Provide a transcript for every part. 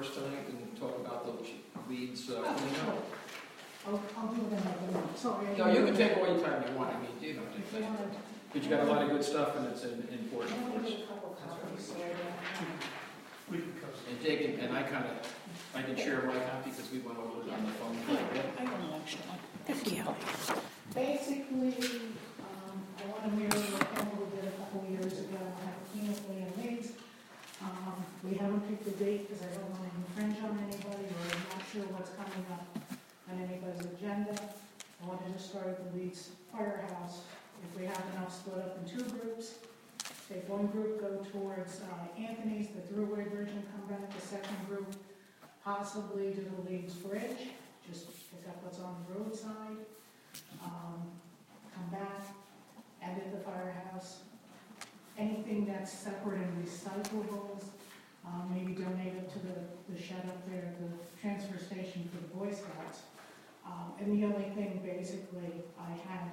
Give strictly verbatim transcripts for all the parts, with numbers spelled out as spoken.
first tonight and talk about the weeds? Uh, Oh, cleanup? sure. I'll, I'll do it in like a minute. Sorry. I No, you can didn't- take all your time you want. I mean, you don't If take you that. wanted- But you got a lot of good stuff and it's in- important. I for only us. did a couple copies, so I don't- We can come. And take it, and I kind of, I can share my copy because we went over it on the phone. I don't know, actually. Thank you. Basically, um, I want to mirror what Kendall did a couple of years ago. I have a clean plan of leads. Um, we haven't picked a date because I don't want to infringe on anybody, or I'm not sure what's coming up on anybody's agenda. I wanted to start at the Leeds Firehouse. If we have enough, split up in two groups. Take one group, go towards uh, Anthony's, the Thruway Bridge, and come back. The second group, possibly to the Leeds Bridge, just pick up what's on the roadside. Um, come back, end at the firehouse. Anything that's separate and recyclables, um, maybe donate it to the, the shed up there at the transfer station for the Boy Scouts. Um, and the only thing basically I had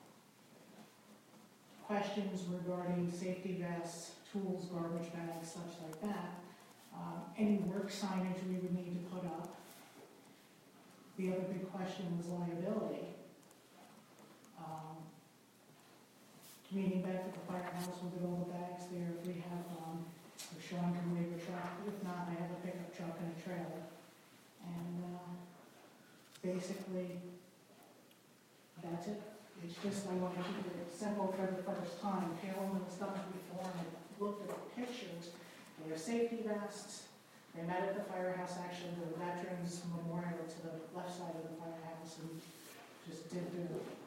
questions regarding safety vests, tools, garbage bags, such like that. Um, any work signage we would need to put up. The other big question was liability. Um, meeting back at the firehouse, we'll get all the bags there. If we have, um, if Sean can leave a truck, if not, I have a pickup truck and a trailer. And, uh, basically, that's it. It's just, I want to keep it simple for the first time. Carolyn was done it before, and I looked at the pictures. They are safety vests. They met at the firehouse, actually, the Veterans Memorial to the left side of the firehouse, and just did the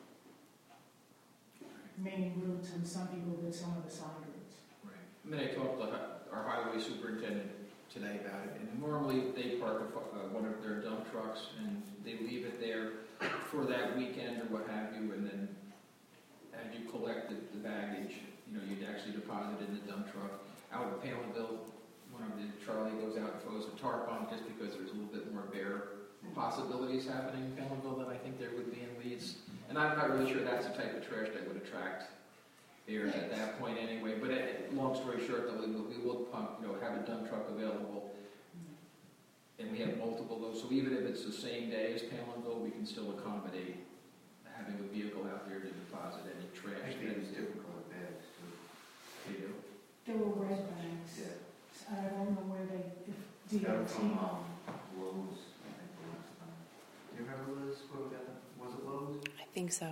main routes, and some people did some of the side routes. Right. I mean, I talked to hi- our highway superintendent today about it, and normally they park a fu- uh, one of their dump trucks, and they leave it there for that weekend or what have you, and then as you collect the, the baggage, you know, you'd actually deposit it in the dump truck. Out of Palinville, one of the, Charlie goes out and throws a tarp on just because there's a little bit more bare possibilities happening in Palinville than I think there would be in Leeds. And I'm not really sure that's the type of trash that would attract bears at that point anyway. But it, long story short, though, we will, we will pump, you know, have a dump truck available. And we have multiple of those, so even if it's the same day as Palinville, we can still accommodate having a vehicle out there to deposit any trash. I think it's different color bags too. You do. There were red bags. Yeah. I don't know where they, if D That O was T. from um, Lowe's, I think the last time. Do you remember Liz, what that, was it Lowe's? I think so.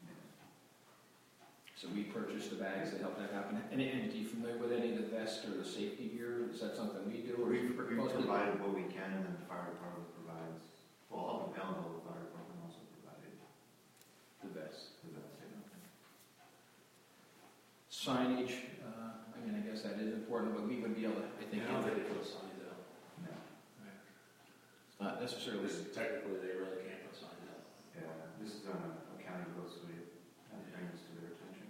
So we purchased the bags that help that happen. And, and are you familiar with any of the vests or the safety gear? Is that something we do? Or We, is it we mostly- provided what we can, and then the fire department provides, well, up in Poundville, the fire department also provided the vests? the best. Signage, uh, I mean, I guess that is important, but we would be able to, I think, I don't think they put signs out. No. it's not necessarily. This- Technically, they really can't put signs out. Yeah, this is on a a county road, so we have to bring this to their attention.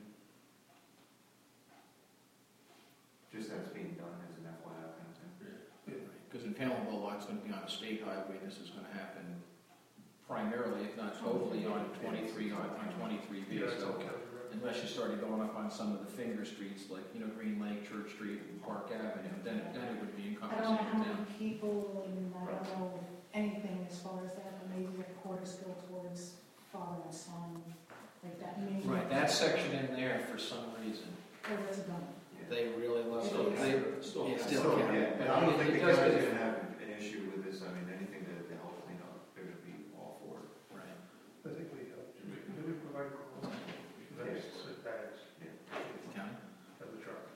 Just that it's being done as an F Y I kind of thing. Because in Palinville, a lot's going to be on a state highway, this is going to happen primarily, if not totally, on twenty-three, on on twenty-three B. Yeah, it's So all county road. unless you started going up on some of the finger streets, like, you know, Green Lake, Church Street, and Park Avenue, then, then it would be I encompassing don't know how the many town. people, and I don't know anything as far as that, but maybe a quarter still towards father and son, like that. Maybe Right, that section in there, for some reason, Oh, that's done. Yeah. they really love, Still it. they, Still- it's So, still yeah, county. but I don't it- think it the does county's get- gonna have an issue with this. I mean, anything to, to help clean up, they're gonna be all for it. Right. I think we, uh, do we, do we provide vests and bags County? as a truck?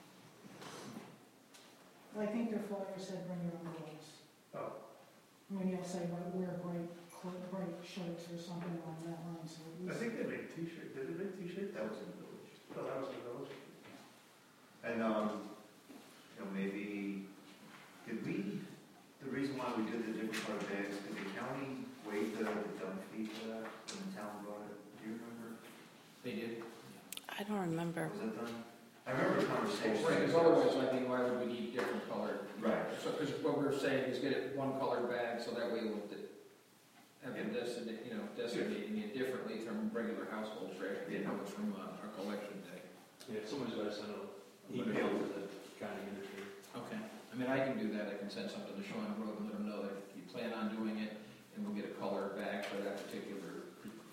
Well, I think their flyer said bring your own gloves. Oh. When you'll say, like, wear bright, cl- bright shirts or something along that line, so at I least. think they made t-shirts. Did they make t-shirts? That was in the village. Oh, that was in the village. And, um, you know, maybe, did we, the reason why we did the different part of bags, did the county waive the, the dump fee for that when the town brought it? Do you remember? They did? I don't remember. Was that done? I remember the conversation. Right, because otherwise, I think, why would we need different colored? Right. So, because what we're saying is get it one colored bag, so that way we'll de- have it designated, you know, designating it differently from regular household trash. You know, it's from uh, our collection day. Yeah, somebody's got to send an Email. email to the county industry. Okay. I mean, I can do that. I can send something to Sean Grogan,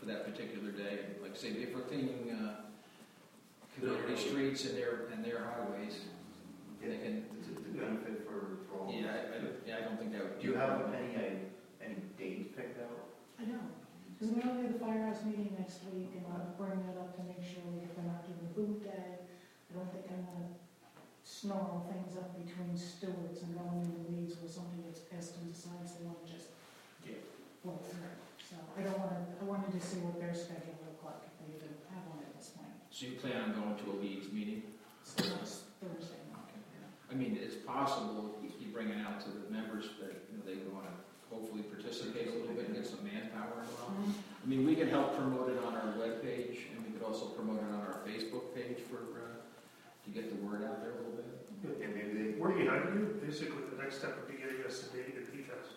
that particular day. And like I say, if we're cleaning uh, community streets and their, and their highways, they can, It's a it's a benefit for, for all. yeah, I, I, don't- yeah, I don't think that would. Do you have any, uh, any dates picked out? I don't, because we only have the firehouse meeting next week, and I'll bring that up to make sure we get them out doing the boot day. I don't think I'm gonna snarl things up between stewards and going in the weeds where somebody gets pissed and decides they wanna just Yeah. blow through. So I don't wanna, I wanted to see what their schedule looked like, if they even have one at this point. So you plan on going to a Leeds meeting? So that's Thursday. Okay. I mean, it's possible you you bring it out to the members that, you know, they want to hopefully participate a little bit and get some manpower involved. Um, I mean, we can help promote it on our webpage, and we could also promote it on our Facebook page for, uh, to get the word out there a little bit. And maybe they, We're behind you, basically, the next step would be getting us a date and P-Fest.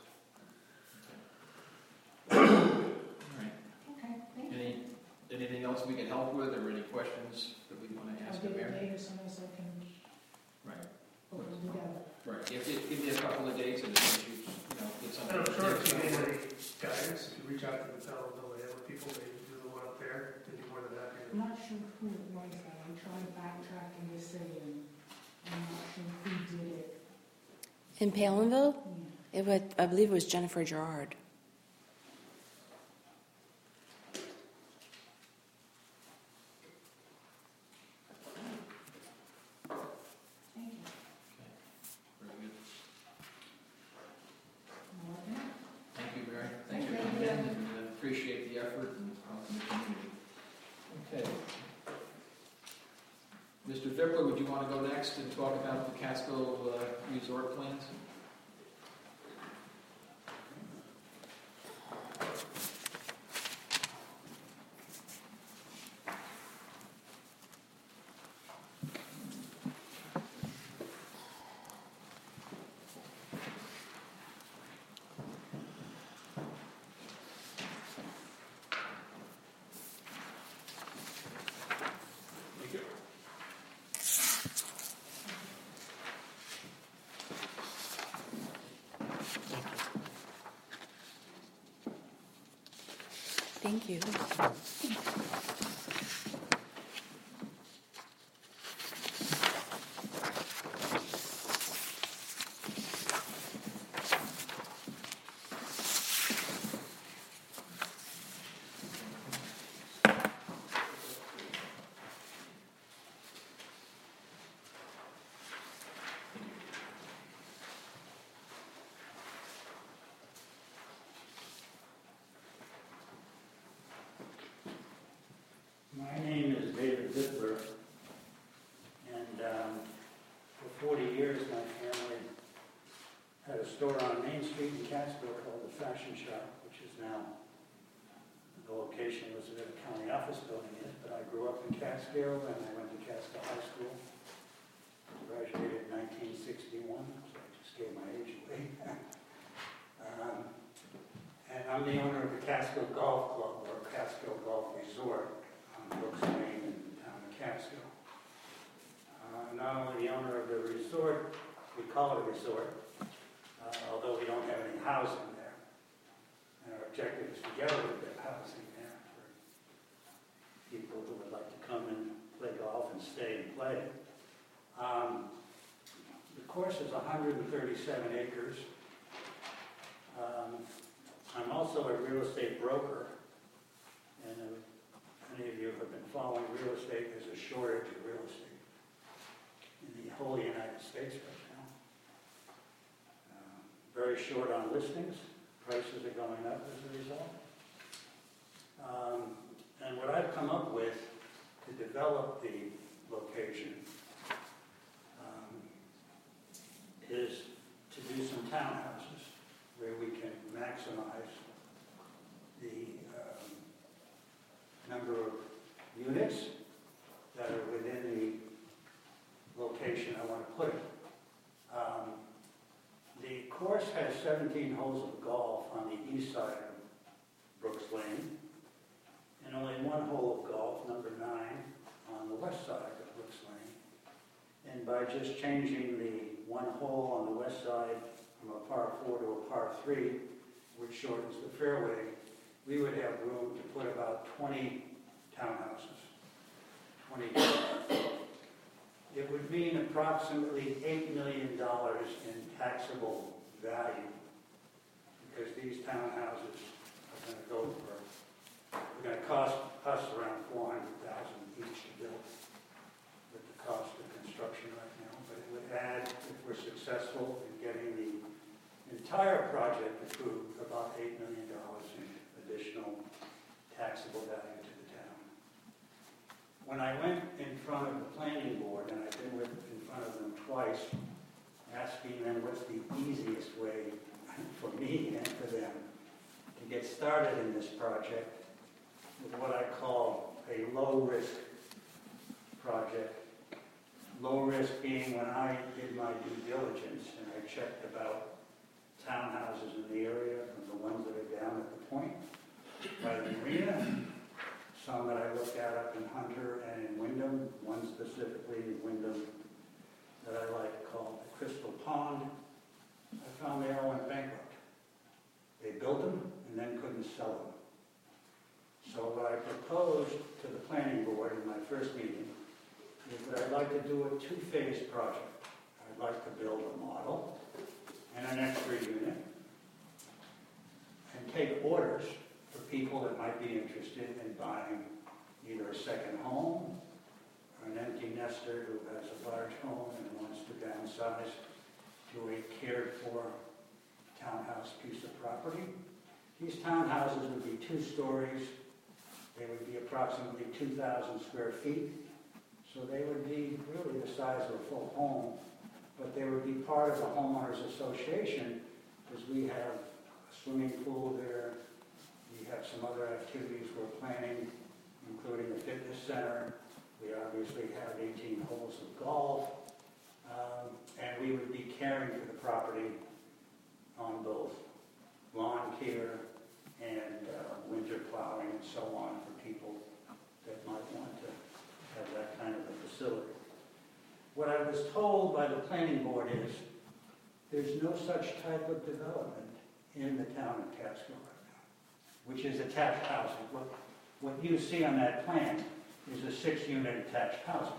All right. Okay, thank you. Any, anything else we can help with, or any questions that we want to I'll ask the get a mayor? date as soon as I can Right, put it together. right. Give, give give me a couple of dates and then you, you know, get something. And I'm sure if you need any guidance, if you reach out to the town of Villa with people, they do the one up there, they'd be more than happy I'm not sure who it was though. I tried backtracking to see, and I'm not sure who did it. In Palinville, Yeah. it would, I believe it was Jennifer Gerard. Thank you. Very good. I'll let you know. Thank you, Mary. Thanks for Thank coming you. in, and uh, appreciate the effort and helping the community. Okay. Mister Vickler, would you want to go next and talk about the Catskill uh, resort plans? Thank you. Thank you. My name is David Bittler, and um, for forty years my family had a store on Main Street in Catskill called the Fashion Shop, which is now, the location was where the county office building is, but I grew up in Catskill and I went to Catskill High School. Graduated in nineteen sixty-one, so I just gave my age away. um, and I'm the owner of the Catskill Golf Club, or Catskill Golf Resort, Brooks Lane in the town of Catskill. Uh, not only the owner of the resort, we call it a resort, uh, although we don't have any housing there. And our objective is to get a little bit of housing there for people who would like to come and play golf and stay and play. Um, the course is one hundred thirty-seven acres. Um, I'm also a real estate broker, and a many of you have been following real estate. There's a shortage of real estate in the whole United States right now. Uh, very short on listings. Prices are going up as a result. Um, and what I've come up with to develop the location um, is to do some townhouses where we can maximize the um, number of units that are within the location I want to put it. Um, the course has seventeen holes of golf on the east side of Brooks Lane, and only one hole of golf, number nine, on the west side of Brooks Lane. And by just changing the one hole on the west side from a par four to a par three, which shortens the fairway, we would have room to put about twenty townhouses. twenty. It would mean approximately eight million dollars in taxable value, because these townhouses are going to go for, they're going to cost us around four hundred thousand dollars each to build, with the cost of construction right now. But it would add, if we're successful in getting the entire project approved, about eight million dollars in additional taxable value to the town. When I went in front of the planning board, and I've been with, in front of them twice, asking them what's the easiest way for me and for them to get started in this project with what I call a low-risk project. Low risk being when I did my due diligence and I checked about townhouses in the area, from the ones that are down at the point by the marina, some that I looked at up in Hunter and in Wyndham, one specifically in Wyndham that I like called the Crystal Pond. I found they all went bankrupt. They built them and then couldn't sell them. So what I proposed to the planning board in my first meeting is that I'd like to do a two-phase project. I'd like to build a model and an extra unit and take orders for people that might be interested in buying either a second home or an empty nester who has a large home and wants to downsize to a cared-for townhouse piece of property. These townhouses would be two stories. They would be approximately two thousand square feet. So they would be really the size of a full home, but they would be part of the homeowners association, because we have a swimming pool there. We have some other activities we're planning, including a fitness center. We obviously have eighteen holes of golf. Um, and we would be caring for the property on both lawn care and uh, winter plowing and so on for people that might want to have that kind of a facility. What I was told by the planning board is there's no such type of development in the town of Catskill right now, which is attached housing. What, what you see on that plan is a six-unit attached housing.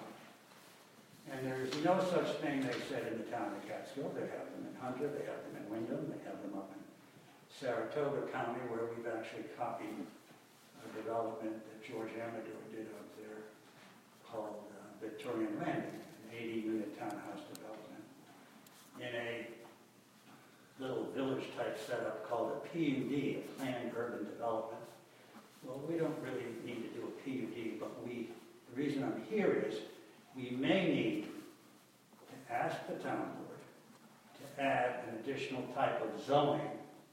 And there is no such thing, they said, in the town of Catskill. They have them in Hunter, they have them in Wyndham, they have them up in Saratoga County, where we've actually copied a development that George Amador did up there called uh, Victorian Landing, an eighty-unit townhouse development in a little village-type setup called a P U D, a planned urban development. Well, we don't really need to do a P U D, but we, the reason I'm here is we may need to ask the town board to add an additional type of zoning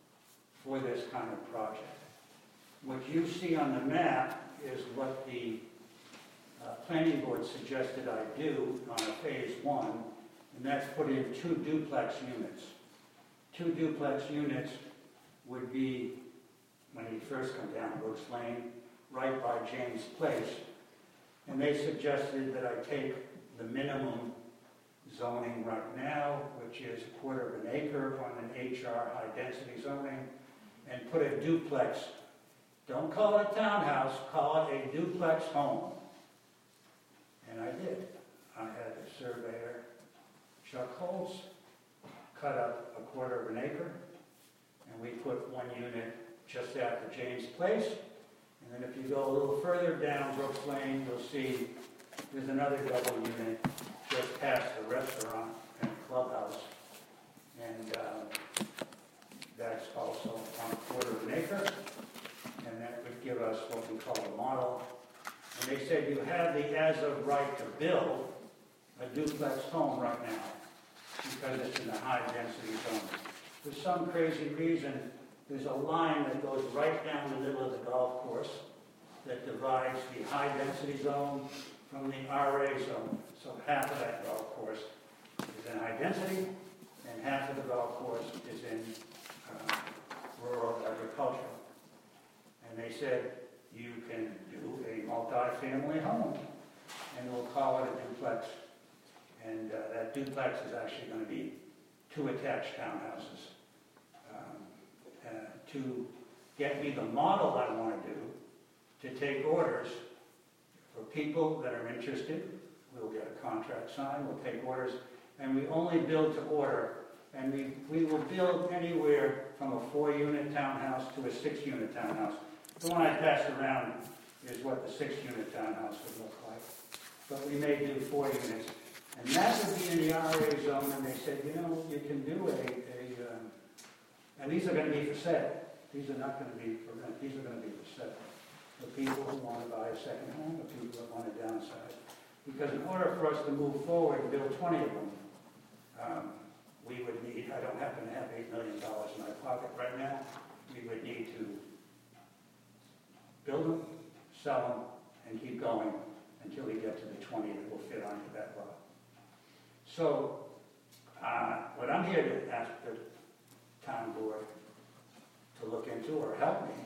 for this kind of project. What you see on the map is what the uh, planning board suggested I do on a phase one, and that's put in two duplex units. Two duplex units would be, when you first come down Brooks Lane, right by James Place. And they suggested that I take the minimum zoning right now, which is a quarter of an acre on an H R high-density zoning, and put a duplex. Don't call it a townhouse, call it a duplex home. And I did. I had the surveyor, Chuck Holtz, cut up a quarter of an acre, and we put one unit just after James Place. And then if you go a little further down Brooks Lane, you'll see there's another double unit just past the restaurant and clubhouse. And uh, that's also on a quarter of an acre. And that would give us what we call a model. And they said you have the as of right to build a duplex home right now because it's in a high density zone. For some crazy reason, there's a line that goes right down the middle of the golf course that divides the high-density zone from the R A zone. So half of that golf course is in high density, and half of the golf course is in uh, rural agriculture. And they said, you can do a multi-family home, and we'll call it a duplex. And uh, that duplex is actually going to be two attached townhouses. Uh, two get me the model I want to do, to take orders for people that are interested. We'll get a contract signed, we'll take orders, and we only build to order. And we, we will build anywhere from a four-unit townhouse to a six-unit townhouse. The one I passed around is what the six-unit townhouse would look like. But we may do four units. And that would be in the R A zone, and they said, you know, you can do a, a um, and these are going to be for sale. These are not going to be for rent. These are going to be for sale. For people who want to buy a second home, or people that want to downsize. Because in order for us to move forward and build twenty of them, um, we would need, I don't happen to have eight million dollars in my pocket right now, we would need to build them, sell them, and keep going until we get to the twenty that will fit onto that lot. So, uh, what I'm here to ask the town board to look into or help me,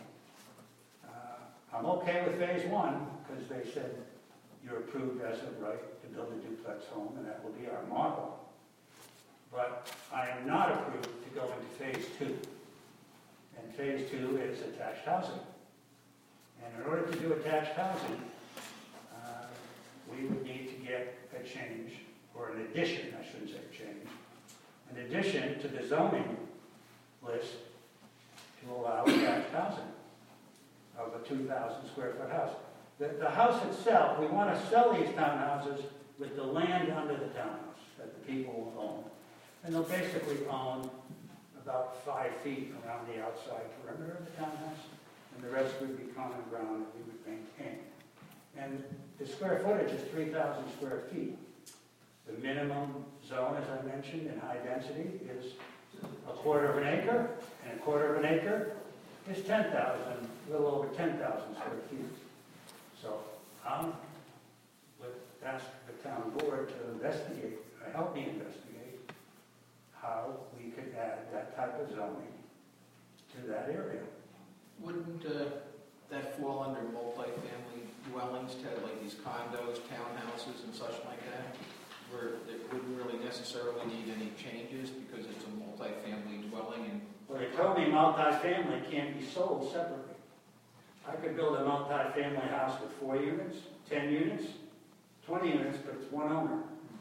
uh, I'm okay with phase one, because they said you're approved as of right to build a duplex home, and that will be our model. But I am not approved to go into phase two. And phase two is attached housing. And in order to do attached housing, uh, we would need to get a change, or an addition, I shouldn't say change, an addition to the zoning list to allow attached housing of a two thousand square foot house. The, the house itself, we want to sell these townhouses with the land under the townhouse that the people will own. And they'll basically own about five feet around the outside perimeter of the townhouse, and the rest would be common ground that we would maintain. And the square footage is three thousand square feet. The minimum zone, as I mentioned, in high density is a quarter of an acre, and a quarter of an acre is ten thousand, a little over ten thousand square feet. So I um, would ask the town board to investigate, or help me investigate, how we could add that type of zoning to that area. Wouldn't uh, that fall under multifamily dwellings, Ted, like these condos, townhouses, and such like that, where it wouldn't really necessarily need any changes because it's a multifamily dwelling? And Well, they told me multifamily can't be sold separately. I could build a multifamily house with four units, ten units, twenty units, but it's one owner.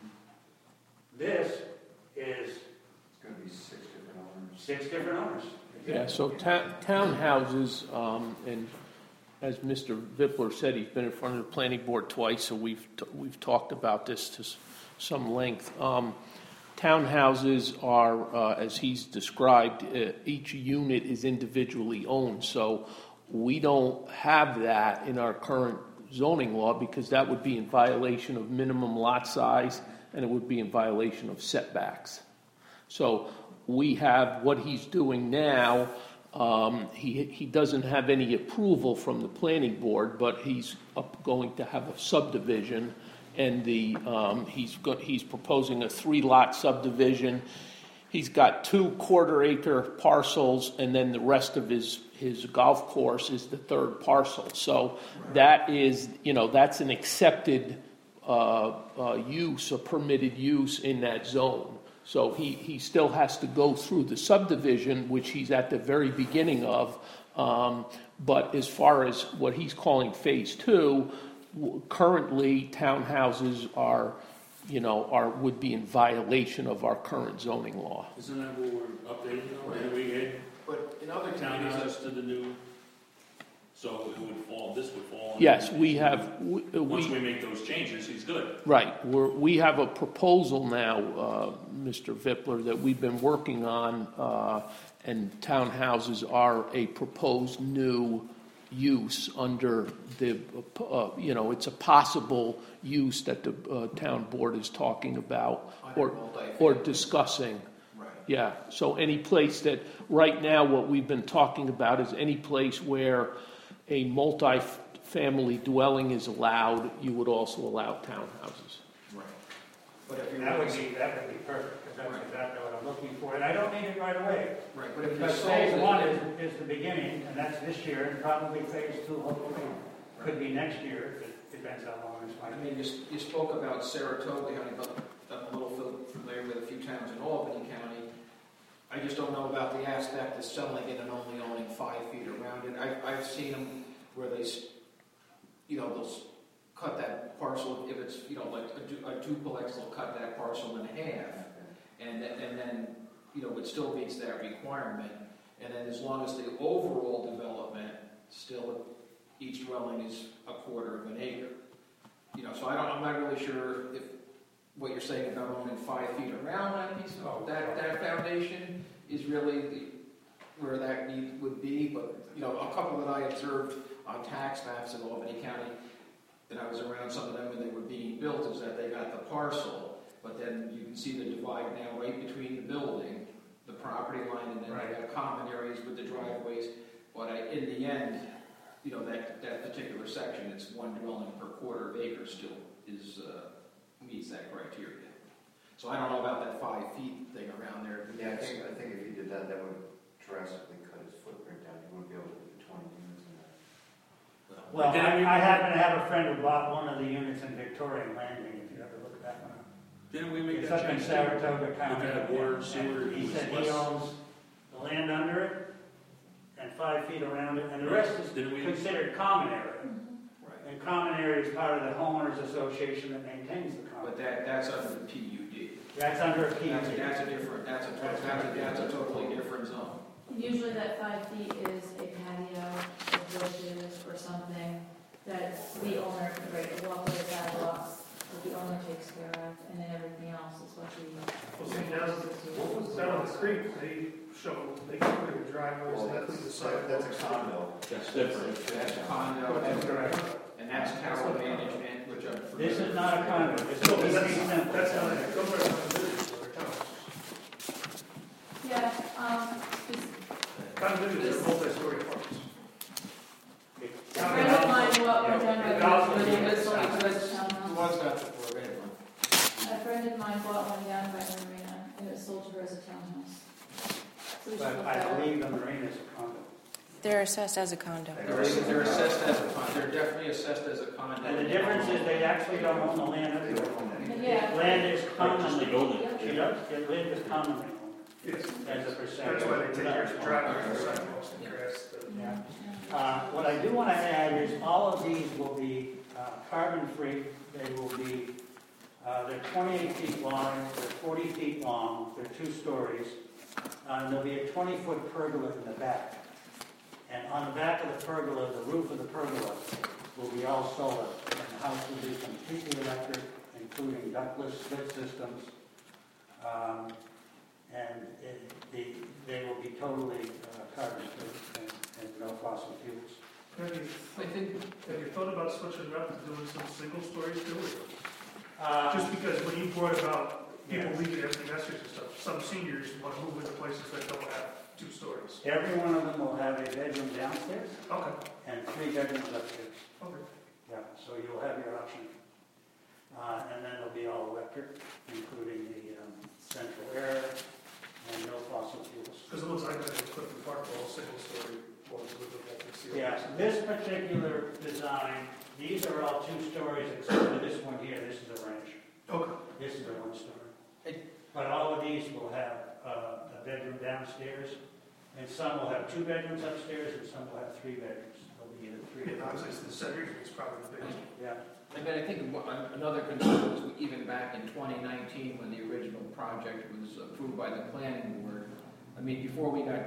This is It's going to be six different owners. six different owners. Yeah, so ta- townhouses, um, and as Mister Vipler said, he's been in front of the planning board twice, so we've t- we've talked about this to s- some length. Um, townhouses are, uh, as he's described, uh, each unit is individually owned, so we don't have that in our current zoning law because that would be in violation of minimum lot size and it would be in violation of setbacks. So we have what he's doing now. Um, he, he doesn't have any approval from the planning board, but he's up going to have a subdivision, and the um, he's go, he's proposing a three-lot subdivision. He's got two quarter-acre parcels, and then the rest of his his golf course is the third parcel. So that is, you know, that's an accepted uh, uh, use, a permitted use in that zone. So he, he still has to go through the subdivision, which he's at the very beginning of. Um, but as far as what he's calling phase two, w- currently townhouses are, you know, are would be in violation of our current zoning law. Isn't that what we're updating now? Didn't we get But in other communities, townhouses to the new, so it would fall, this would fall? under- Yes, we have. We, Once we, we make those changes, he's good. Right. We're, we have a proposal now, uh, Mister Vipler, that we've been working on, uh, and townhouses are a proposed new use under the, uh, you know, it's a possible use that the uh, town board is talking about or, or discussing. right. Yeah, so any place that, right now, what we've been talking about is any place where a multi-family dwelling is allowed, you would also allow townhouses. Right. But if you're That would be, that would be perfect, because that's exactly what I'm looking for, and I don't need it right away. right, but if you're Because sold phase it- one is, is the beginning, and that's this year, and probably phase two, hopefully, could be next year, if it depends how long this I might mean, be. you, s- you spoke about Saratoga, County, but I'm a little fam- familiar with a few towns in Albany County. I just don't know about the aspect of selling it and only owning five feet around it. I've, I've seen them where they, s- you know, they'll s- cut that parcel, if it's, you know, like a du- a duplex, they'll cut that parcel in half. And then, and then, you know, it still meets that requirement. And then as long as the overall development, still, each dwelling is a quarter of an acre. You know, so I don't, I'm not really sure if, what you're saying about owning five feet around that piece of, that, that foundation is really the, where that need would be, but, you know, a couple that I observed on tax maps in Albany County, and I was around some of them when they were being built, is that they got the parcel, but then you can see the divide now right between the building, the property line, and then they got common areas with the driveways, but I, in the end, you know, that, that particular section, it's one dwelling per quarter of acre still is, uh, meets that criteria. So I don't know about that five feet thing around there. but Yeah, I that's- think, I think if you did that, that would drastically cut his footprint down. You wouldn't be able to put the twenty units in there. Well, I, I happen to have a friend who bought one of the units in Victorian Landing, if you ever look that one up. Didn't we make It's that up in change? Saratoga County. Look at water, sewer, He it said was he less- owns the land under it and five feet around it, and the rest is Didn't we- considered common area. Right. And common area is part of the homeowners association that maintains the common. But that, that's under the P U D. That's under a P U That's, D. that's a different, that's a, that's a, that's a totally different zone. Usually that five feet is a patio or bushes or something that the owner can break a walkway, sidewalks, that the owner takes care of, and then everything else is what we. Well, see, down, what was down on the creek, they show, they put in the driveways, Well, they that's, put the that- that's a sidewalks. condo. That's different. That's a condo, That's and, correct. and that's tower management, which I'm. This is not a condo, this is So a that's, fee simple. that's how they, those are condominiums, or towns. Yeah, um, it's- Condominiums are multi-story apartments. a friend of mine bought one down by the. Yeah. Let's, let's, let's, Townhouse. who wants got the floor, go ahead, Ron. A friend of mine bought one down by the marina, and it was sold to her as a townhouse. So we should But look I that up. believe the marina is a condo. They're assessed as a condo. They're, they're assessed as a condo, they're definitely assessed as a condo. And the difference is they actually don't own the land They anyway. don't own any. Yeah. Land is Just the commonly, building. she does, the land is commonly owned Yes. as a percentage. That's why they take care of the driveways, the sidewalks, the grass, the. Yeah. Uh, What I do want to add is all of these will be uh, carbon-free. They will be, uh, they're twenty-eight feet wide, they're forty feet long, they're two stories. Uh, and There'll be a twenty-foot pergola in the back. And on the back of the pergola, the roof of the pergola will be all solar. And the house will be completely electric, including ductless split systems. Um, And it- the, they will be totally uh, carbon-free and, and no fossil fuels. Have you, I think, have you thought about switching it up to doing some single stories too? Uh, Just because when you brought about people leaving empty nesters and stuff, some seniors want to move into places that don't have two stories. Every one of them will have a bedroom downstairs Okay, and three bedrooms upstairs. okay. Yeah, so you'll have your option. Uh, and then it'll be all electric, including the um, central air and no fossil fuels. Because it looks like that Clifton Park, all single story ones with the multi-series. Yeah, this particular design, these are all two stories except for this one here. This is a ranch. Okay. This is a one story. But all of these will have uh, a bedroom downstairs, and some will have two bedrooms upstairs, and some will have three bedrooms. There'll be either three. Yeah, obviously, the center is probably the biggest. Yeah. I mean, I think one- another concern was even back in twenty nineteen, when the original project was approved by the planning board. I mean, before we got,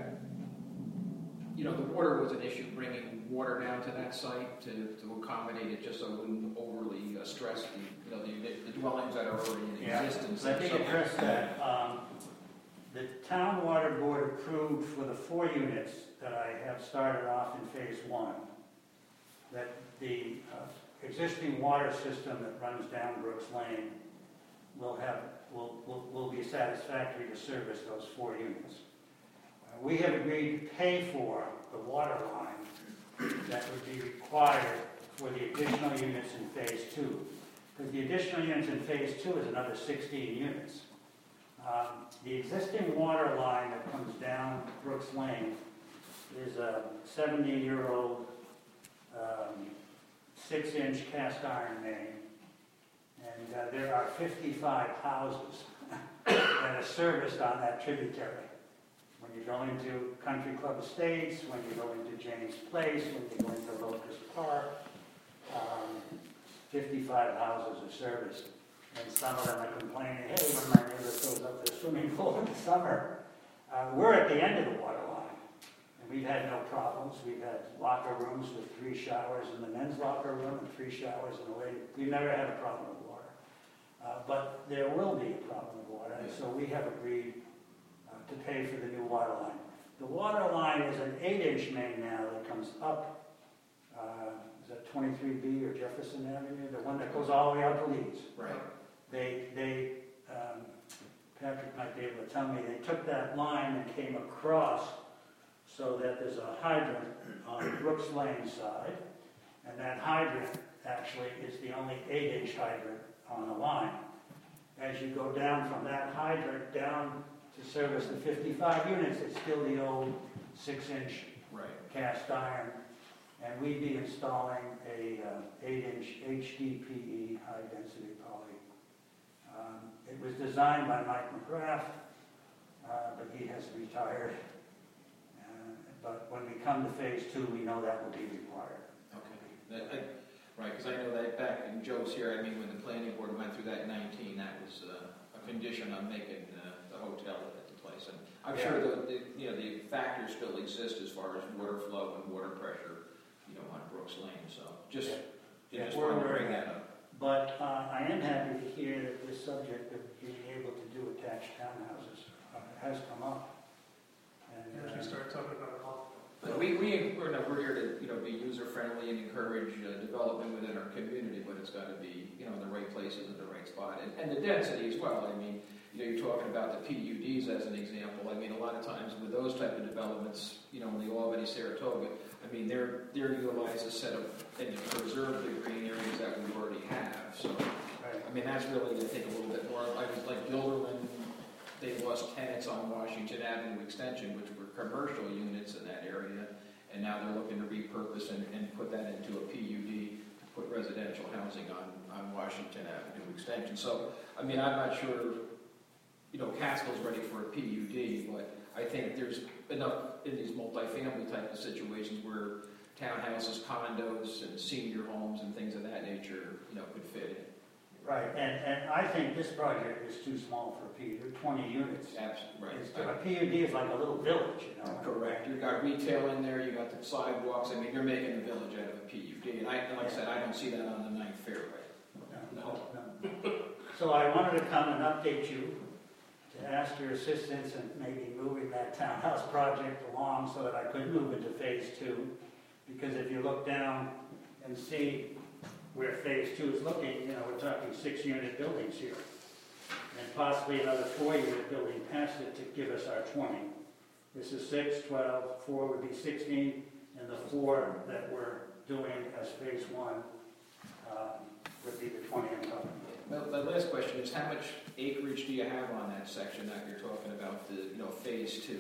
you know, the water was an issue, bringing water down to that site to, to accommodate it, just so it wouldn't overly uh, stress the, you know, the, the dwellings that are already in Yeah. existence. Let me address that. Um, The town water board approved for the four units that I have started off in phase one, that the uh, existing water system that runs down Brooks Lane will have, will, will, will be satisfactory to service those four units. Uh, We have agreed to pay for the water line that would be required for the additional units in phase two. Because the additional units in phase two is another sixteen units. Um, The existing water line that comes down Brooks Lane is a seventy-year-old um, six-inch cast iron main, and uh, there are fifty-five houses that are serviced on that tributary. When you go into Country Club Estates, when you go into James Place, when you go into Locust Park, um, fifty-five houses are serviced. And some of them are complaining, hey, when my neighbor fills up their swimming pool in the summer. Uh, we're at the end of the water line, and we've had no problems. We've had locker rooms with three showers in the men's locker room and three showers in the ladies. We've never had a problem with water. Uh, but there will be a problem with water, and so we have agreed uh, to pay for the new water line. The water line is an eight-inch main now that comes up, uh, is that twenty-three B or Jefferson Avenue? The one that goes all the way out to Leeds. Right. They, they, um, Patrick might be able to tell me, they took that line and came across so that there's a hydrant on Brooks Lane side, and that hydrant actually is the only eight-inch hydrant on the line. As you go down from that hydrant down to service the fifty-five units, it's still the old six-inch Right. cast iron, and we'd be installing a uh, eight-inch H D P E, high-density poly. Um, it was designed by Mike McGrath, uh, but he has retired. Uh, but when we come to phase two, we know that will be required. Okay. That- I- Right, because I know that back in Joe's here, I mean, when the planning board went through that in nineteen, that was uh, a condition on making uh, the hotel at the place. And I'm sure the, the, you know, the factors still exist as far as water flow and water pressure, you know, on Brooks Lane, so just, you Yeah, just we're wanted to aware bring of that up. But uh, I am happy to hear that this subject of being able to do attached townhouses uh, has come up. And, And uh, if you start talking about it all. But we, we, we're, not, we're here to, you know, be user-friendly and encourage uh, development within our community, but it's got to be, you know, in the right places at the right spot. And, and the density as well. I mean, you know, you're talking about the P U Ds as an example. I mean, a lot of times with those type of developments, you know, in the Albany, Saratoga, I mean, they're, they're utilized a set of, and to preserve the green areas that we already have. So, right. I mean, that's really, I think, a little bit more, I was like Gilderland, they lost tenants on Washington Avenue Extension, which were commercial units in that area, and now they're looking to repurpose and, and put that into a P U D to put residential housing on, on Washington Avenue Extension. So, I mean, I'm not sure, you know, Catskill's ready for a P U D, but I think there's enough in these multifamily type of situations where townhouses, condos, and senior homes and things of that nature, you know, could fit in. Right, and, and I think this project is too small for a P U D, twenty units. Absolutely, It's- right. A P U D is like a little village, you know? Correct. You've got retail in there, you've got the sidewalks, I mean, you're making a village out of a P U D, and I, and like I said, I don't see that on the Ninth Fairway. No, no. So I wanted to come and update you, to ask your assistance in maybe moving that townhouse project along so that I could move into phase two. Because if you look down and see where phase two is looking, you know, we're talking six-unit buildings here. And possibly another four-unit building past it to give us our twenty. This is six, twelve, four would be sixteen, and the four that we're doing as phase one um, would be the twenty I'm talking about. Well, the last question is, how much acreage do you have on that section that you're talking about, the, you know, phase two?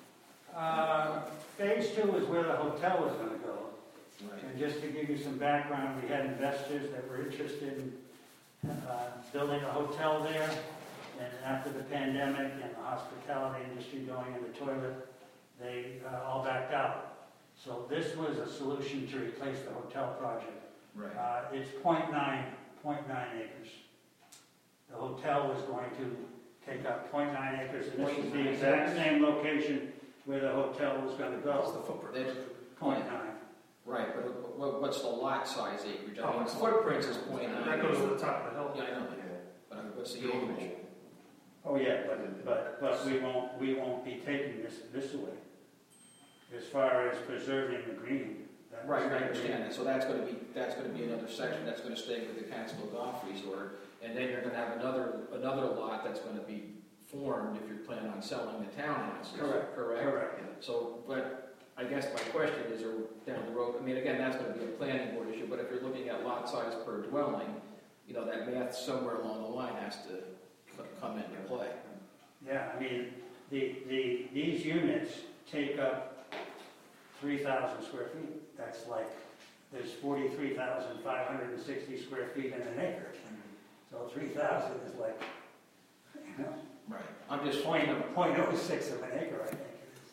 Uh, Phase two is where the hotel is going to go. Right. And just to give you some background, we had investors that were interested in uh, building a hotel there. And after the pandemic and the hospitality industry going in the toilet, they uh, all backed out. So this was a solution to replace the hotel project. Right. Uh, It's point nine, point nine acres. The hotel was going to take up point nine acres, and this is the exact same location where the hotel was going to What's the go. footprint? That's Point nine. right, but what, what's the lot size acreage? I Oh, mean, it's- footprints is point nine. That goes to the top of the hill. Yeah, I know that, but I mean, what's the acreage? Oh, yeah, but, but, but we won't, we won't be taking this, this away. As far as preserving the green. that- Right, I understand that, so that's gonna be, that's gonna be another section, that's gonna stay with the Catskill Golf Resort, and then you're gonna have another, another lot that's gonna be formed if you're planning on selling the townhouses. Correct, Correct? correct. So, but I guess my question is, are down the road, I mean, again, that's gonna be a planning board issue, but if you're looking at lot size per dwelling, you know, that math somewhere along the line has to c- come into play. Yeah, I mean, the, the, these units take up three thousand square feet. That's like, there's forty-three thousand five hundred sixty square feet in an acre. So three thousand is like, you know, Right. I'm just, point, point oh six of an acre, I think.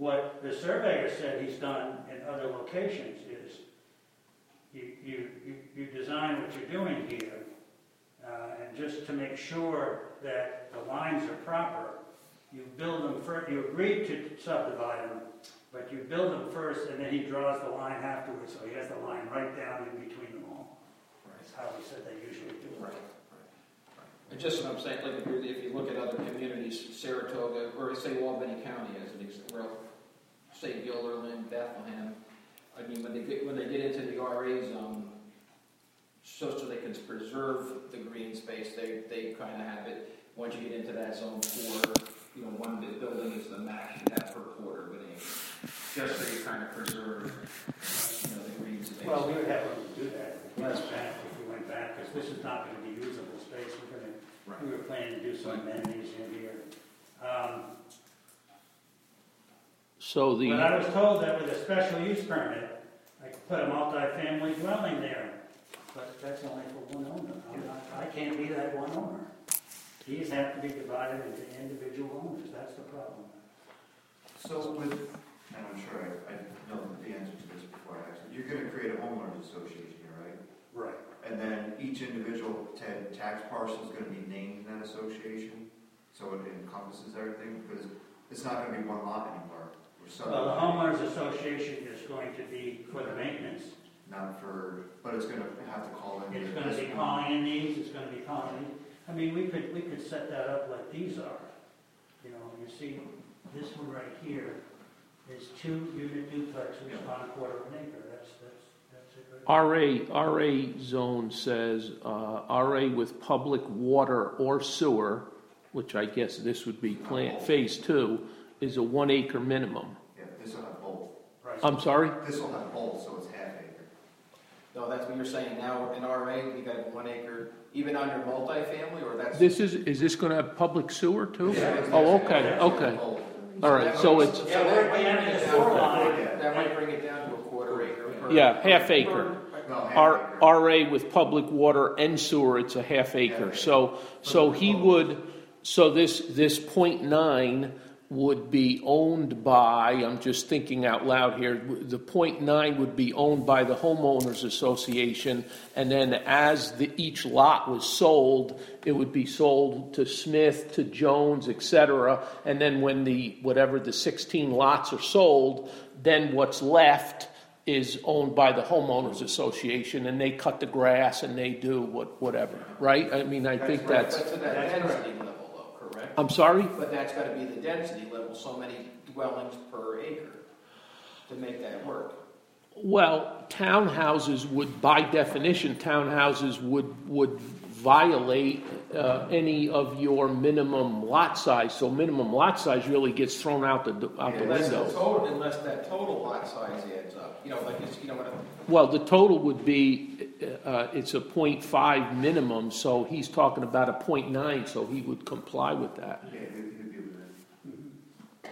what the surveyor said he's done in other locations is you, you, you, you design what you're doing here, uh, and just to make sure that the lines are proper, you build them first, you agreed to subdivide them, but you build them first, and then he draws the line afterwards, so he has the line right down in between them all. That's how he said they usually do it. Right, right. And just what I'm saying, like if you, if you look at other communities, Saratoga, or say Albany County as an example, say Gilderland, Bethlehem, I mean, when they get, when they get into the R A zone, so, so they can preserve the green space, they, they kind of have it, once you get into that zone four, you know, one big building is the max you have per quarter of an acre, just so you kind of preserve, you know, the green space. Well, we would have to do that if we went back, if we went back, because this is not going to be usable space. We're going to, Right. we were planning to do some amenities in here. Um, So But I the, was told that with a special use permit, I could put a multi-family dwelling there, but that's only for one owner. I'm not, I can't be that one owner. These have to be divided into individual owners, that's the problem. So with, and I'm sure I, I know the answer to this before I ask it, you're gonna create a homeowners association here, right? Right. And then each individual ta- tax parcel is gonna be named in that association, so it encompasses everything, because it's not gonna be one lot anymore. We're Well, the subdividing, homeowners association is going to be for the maintenance. not for, but it's gonna have to call in. It's gonna be calling in these, it's gonna be calling in. I mean, we could, we could set that up like these are. You know, you see, this one right here is two unit duplexes on a quarter of an acre. That's, that's, that's it right R A, R A zone says, uh, R A with public water or sewer, which I guess this would be plant, phase two, is a one acre minimum. Yeah, this will have both. Right. I'm sorry? This will have both, so it's half acre. No, that's what you're saying now, in R A, you got one acre, even under multifamily, or that's? This is, is this gonna have public sewer too? Yeah. Oh, okay, okay. Both. All right, so it's, So Yeah, that we're might planning bring it a down sewer to- line. That might bring it down to a quarter acre. per- yeah, half acre. per- No, half R, acre. R A with public water and sewer, it's a half acre. So, so he would, so this, this point nine would be owned by, I'm just thinking out loud here, the point nine would be owned by the homeowners association, and then as the, each lot was sold, it would be sold to Smith, to Jones, et cetera, and then when the, whatever the sixteen lots are sold, then what's left is owned by the homeowners association, and they cut the grass and they do what, whatever, right? I mean, I think that's, But to that density level though, correct? I'm sorry? But that's gotta be the density level, so many dwellings per acre to make that work. Well, townhouses would, by definition, townhouses would, would violate uh, any of your minimum lot size. So minimum lot size really gets thrown out the, out the Unless the window. total, unless that total lot size adds up, you know, like, it's, you know what I'm. Well, the total would be, uh, it's a point five minimum, so he's talking about a point nine, so he would comply with that. Yeah, he'd he'd be with it.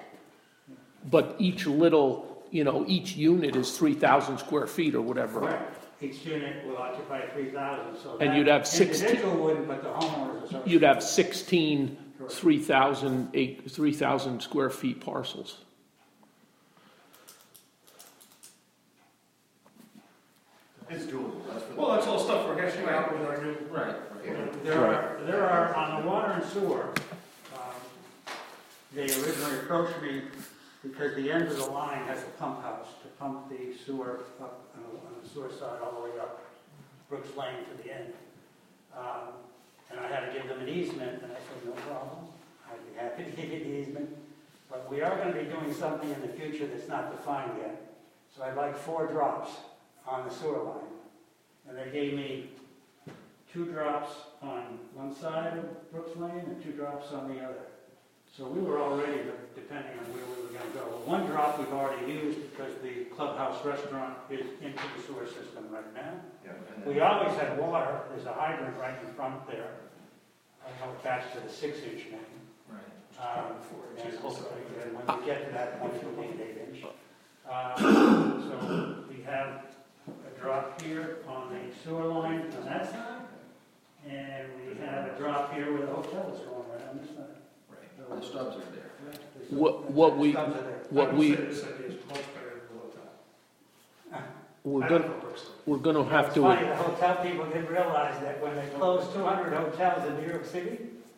But each little, you know, each unit is three thousand square feet or whatever. Correct. Each unit will occupy three thousand, so And that you'd have sixteen individual wouldn't, but the homeowners association. You'd have sixteen three thousand, three thousand square feet parcels. It's doable, that's for the. Well, that's all stuff we're hashing out with our new. Right. There are, there are, on the water and sewer, um, they originally approached me because the end of the line has a pump house to pump the sewer up on the, on the sewer side all the way up Brooks Lane to the end. Um, and I had to give them an easement, and I said, no problem, I'd be happy to give you the easement. But we are going to be doing something in the future that's not defined yet. So I'd like four drops on the sewer line. And they gave me two drops on one side of Brooks Lane and two drops on the other. So we were already, depending on where we were going to go. Well, one drop we've already used because the clubhouse restaurant is into the sewer system right now. Yeah, and then- We always had water. There's a hydrant right in front there. I know attached to the six-inch main. Right. Um, and hopefully, and when we get to that point, we'll need eight inch. Uh, so we have a drop here on the sewer line on that side, and we have a drop here where the hotel is going right on this side. Right. So the stubs are there. What, what we, Stubs are there. what I would we, say this idea is much better than the hotel. we're I don't gonna, know personally. we're gonna have It's to, funny, the hotel people didn't realize that when they closed two hundred hotels in New York City,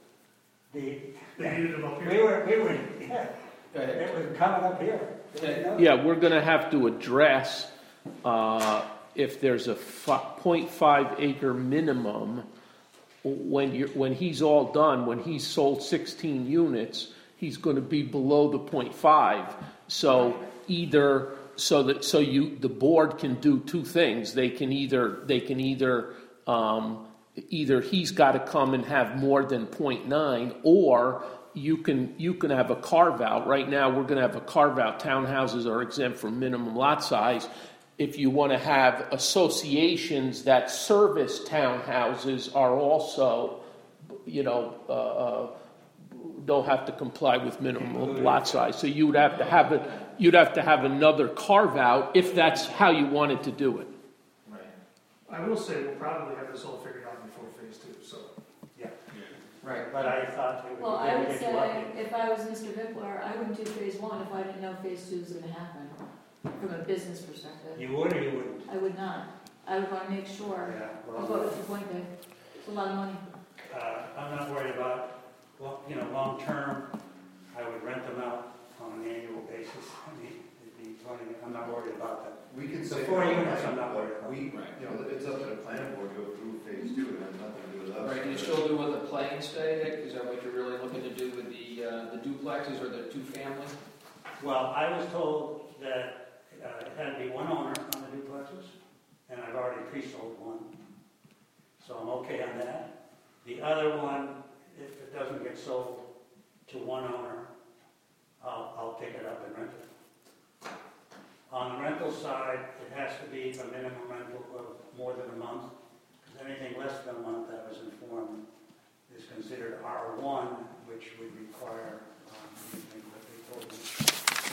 the, They needed them up we here. were, we were, yeah, Go ahead. it was coming up here. They didn't know. yeah, we're gonna have to address, uh, if there's a fi- point five acre minimum, when you're, when he's all done, when he's sold sixteen units, he's gonna be below the point five. So either, so that, so you, the board can do two things. They can either, they can either, um, either he's gotta come and have more than point nine, or you can, you can have a carve out. Right now, we're gonna have a carve out. Townhouses are exempt from minimum lot size. If you want to have associations that service townhouses are also, you know, uh, uh, don't have to comply with minimum lot size. So you would have to have it, you'd have to have another carve out if that's how you wanted to do it. Right. I will say, we'll probably have this all figured out before phase two, so. Yeah, Right. but I thought it Well, would I be would good to say, get if I was Mister Vipler, I wouldn't do phase one if I didn't know phase two was gonna happen, from a business perspective. you. You would or you wouldn't? I would not. I would wanna make sure, Yeah, of well, what was the point, Dave? It's a lot of money. uh, I'm not worried about, well, you know, long-term, I would rent them out on an annual basis. I mean, it'd be funny, I'm not worried about that. We can The say. four that, units, I'm not worried but about. We, Right. you know, it's up to the planning board to approve phase two, it has nothing to do with us. Right, can you still do with the play and stay, Dick? Is that what you're really looking to do with the, uh, the duplexes or the two-family? Well, I was told that uh, it had to be one owner on the duplexes, and I've already pre-sold one. So I'm okay on that. The other one, if it doesn't get sold to one owner, I'll, I'll pick it up and rent it. On the rental side, it has to be a minimum rental of more than a month. Because anything less than a month, I was informed, is considered R one, which would require, um, anything that they told me.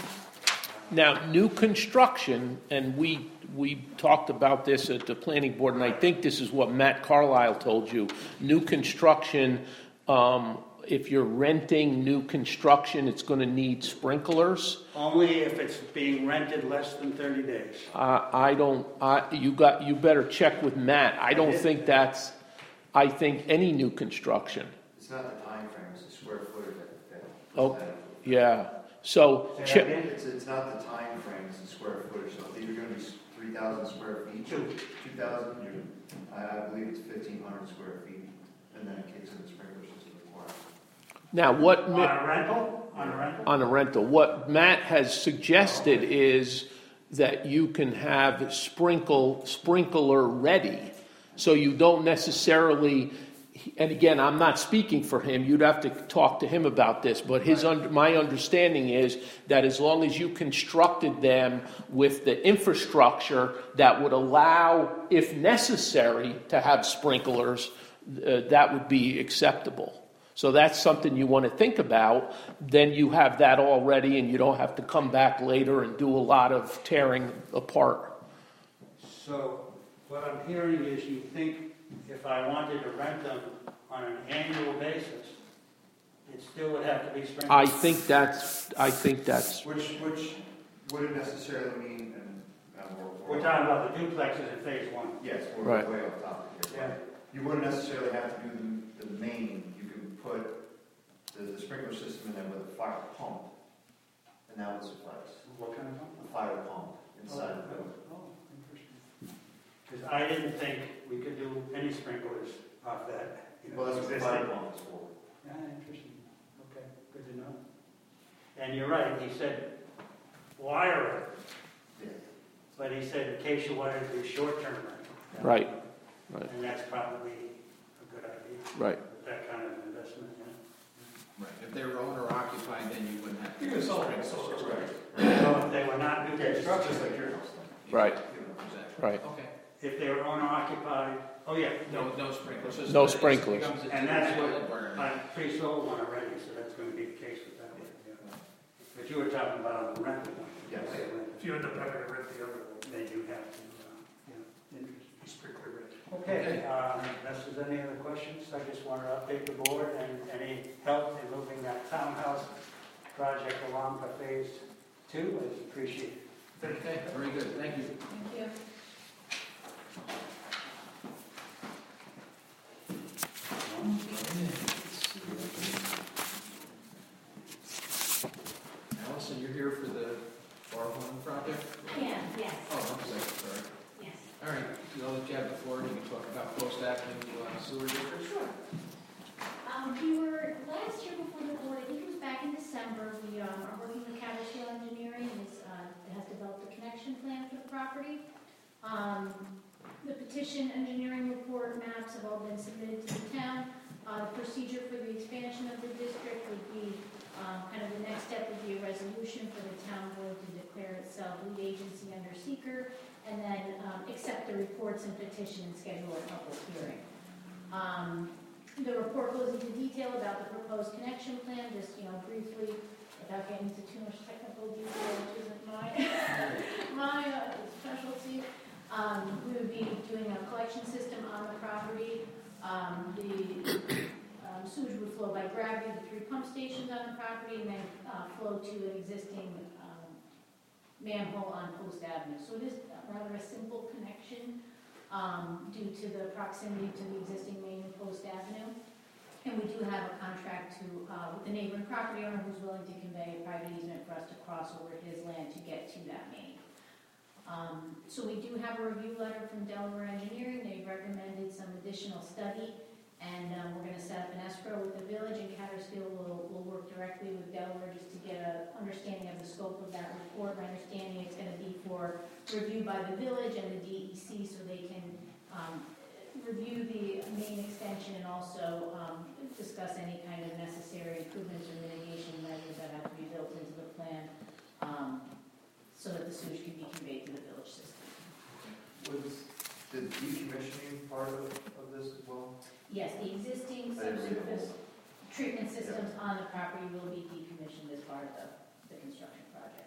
Now, new construction, and we, we talked about this at the planning board, and I think this is what Matt Carlisle told you. New construction, um, if you're renting new construction, it's gonna need sprinklers. Only if it's being rented less than thirty days. Uh, I don't, I, you got, you better check with Matt. I don't think that's, I think any new construction. It's not the time frame, it's the square footage that, that. Oh, yeah, so, Say that check, again? It's, it's not the time frame, it's the square footage, so if you're gonna be three thousand square feet, two, two thousand, you're, I, I believe it's fifteen hundred square feet, and then it kicks in the sprinkler system required. now what, On Mi- a rental? On a rental? on a rental, what Matt has suggested is that you can have sprinkle, sprinkler ready. So you don't necessarily, and again, I'm not speaking for him, you'd have to talk to him about this, but his, un- my understanding is that as long as you constructed them with the infrastructure that would allow, if necessary, to have sprinklers, uh, that would be acceptable. So that's something you want to think about, then you have that all ready and you don't have to come back later and do a lot of tearing apart. So what I'm hearing is you think if I wanted to rent them on an annual basis, it still would have to be sprinkled? I think that's, I think that's, Which, which wouldn't necessarily mean, and, uh, we're. We're talking about the duplexes in phase one. Yes, we're Right. way off topic here. Yeah. You wouldn't necessarily have to do the, the main, you could put the, the sprinkler system in there with a fire pump, and that would suffice. What kind of A one? fire pump inside the building. Oh, interesting. Because I didn't think we could do any sprinklers off that. you know, Well, that's what the existing. fire pump is for. Yeah, interesting. Okay, good to know. And you're right, he said wire it, Yeah. but he said in case you wanted to do short-term rental. Right, right. And that's probably a good idea. right. With that kind of investment, yeah. Right, if they were owner occupied, then you wouldn't have to. You can sell it, so it's right. So if they were not new Okay, just, construction, just like your house then. Right. Exactly. Right. Okay. if they were owner occupied, oh yeah, No, no sprinklers. So No it's- it sprinklers. becomes a And that's what two-family burn. I pre-sold one already, so that's going to be the case with that one. yeah. But you were talking about the rental one. Yes. If you end up having to rent the other one. Then you have to, uh, yeah, interesting. sprinkler ready. Okay, um, unless there's any other questions, I just want to update the board and any help in moving that townhouse project along for phase two is appreciated. Okay, very good, thank you. Thank you. Allison, you're here for the bar one project? Yeah, yes, Oh, I'm sorry, sorry. yes. All right, so I'll let you have the floor, and you can talk about Post Avenue uh, sewer district. Sure. Um, we were, last year before the board, I think it was back in December, we, um, are working with Caterpillar Engineering, and is, uh, has developed a connection plan for the property. Um, the petition engineering report maps have all been submitted to the town. Uh, the procedure for the expansion of the district would be, um, kind of the next step would be a resolution for the town board to declare itself lead agency under seeker, and then, um, accept the reports and petition and schedule a public hearing. Um, The report goes into detail about the proposed connection plan, just, you know, briefly, without getting into too much technical detail, which isn't my, my uh, specialty. Um, we would be doing a collection system on the property. Um, the um, sewage would flow by gravity to three pump stations on the property, and then uh, flow to an existing um, manhole on Post Avenue. So it is rather a simple connection. Um, due to the proximity to the existing main and Post Avenue. And we do have a contract to, uh, with the neighboring property owner who's willing to convey a private easement for us to cross over his land to get to that main. Um, so we do have a review letter from Delaware Engineering. They've recommended some additional study, and um, we're going to set up an escrow with the village, and Catterskill will, will work directly with Delaware just to get an understanding of the scope of that report. My understanding it's going to be for review by the village and the D E C so they can um, review the main extension and also um, discuss any kind of necessary improvements or mitigation measures that have to be built into the plan um, so that the sewage can be conveyed to the village system. Was the decommissioning part of, of this as well? Yes, the existing I didn't read the subsurface whole- treatment systems on the property will be decommissioned as part of the, the construction project.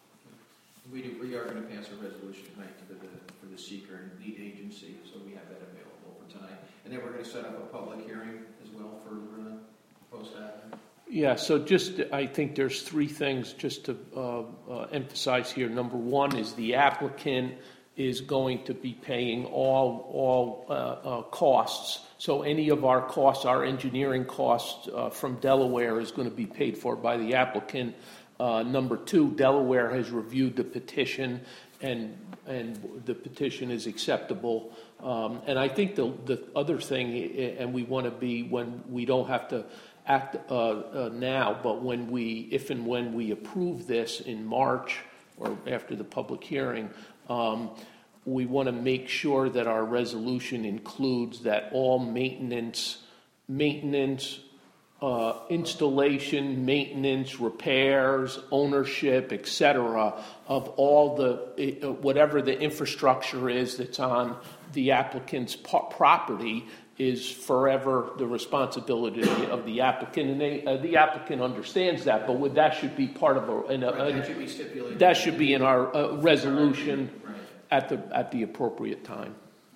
We do, we are going to pass a resolution tonight for the, for the seeker and lead agency, so we have that available for tonight. And then we're going to set up a public hearing as well for uh, Post Avenue. Yeah, so just, I think there's three things just to uh, uh, emphasize here. Number one is the applicant is going to be paying all, all uh, uh, costs. So any of our costs, our engineering costs uh, from Delaware is going to be paid for by the applicant. Uh, number two, Delaware has reviewed the petition, and and the petition is acceptable. Um, and I think the the other thing, and we want to be, when we don't have to act uh, uh, now, but when we, if and when we approve this in March or after the public hearing, um, we want to make sure that our resolution includes that all maintenance, maintenance. Uh, installation, maintenance, repairs, ownership, et cetera, of all the, uh, whatever the infrastructure is that's on the applicant's po- property is forever the responsibility of the applicant. And they, uh, the applicant understands that, but would, that should be part of a, an, a, Right, that should be stipulated. that should be in our uh, resolution Right. at the, at the appropriate time.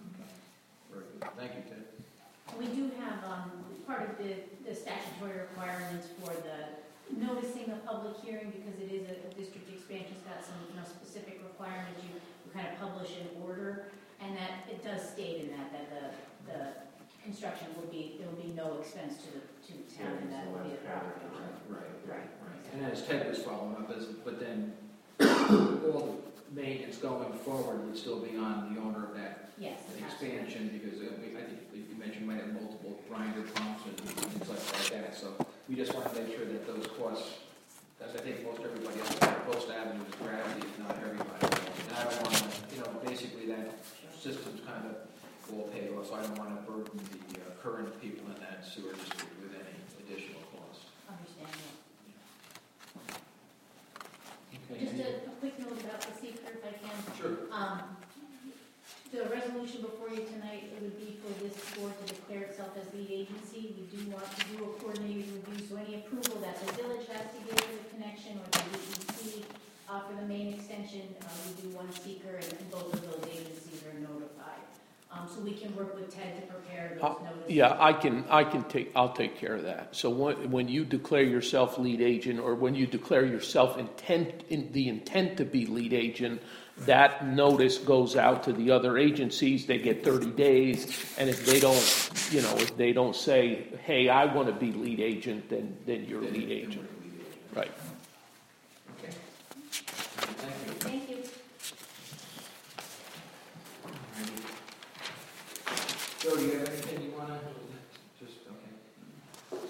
Very good. Thank you, Ted. We do have, um, part of the, the statutory requirements for the noticing a public hearing, because it is a, a district expansion, it's got some, you know, specific requirements you, you kind of publish in order, and that, it does state in that, that the, the construction will be, there will be no expense to the, to the town, and that will be the property owner. Right, Right. right. And as Ted was following up, as, but then all the maintenance going forward would still be on the owner of that Yes. expansion, because uh, we, I think you mentioned might have multiple grinder pumps and things like that, so we just want to make sure that those costs, as I think most everybody else, Post Avenue is gravity, if not everybody. And I don't want to, you know, basically that system's kind of all paid off, so I don't want to burden the uh, current people in that sewer district with any additional costs. Understandable. Okay. Just a, a quick note about the seeker, if I can. Sure. Um, The resolution before you tonight, it would be for this board to declare itself as lead agency. We do want to do a coordinated review, so any approval that the village has to give for the connection or the D E C uh, for the main extension, uh, we do one seeker, and, and both of those agencies are notified. Um, so we can work with Ted to prepare Uh, those notices. Yeah, I can, I can take, I'll take care of that. So when, when you declare yourself lead agent, or when you declare yourself intent, in the intent to be lead agent, that notice goes out to the other agencies, they get thirty days, and if they don't, you know, if they don't say, hey, I want to be lead agent, then, then you're Then lead you agent. can be lead agent. Right. Okay. Thank you. Thank you. Joe, do you have anything you wanna, just, okay.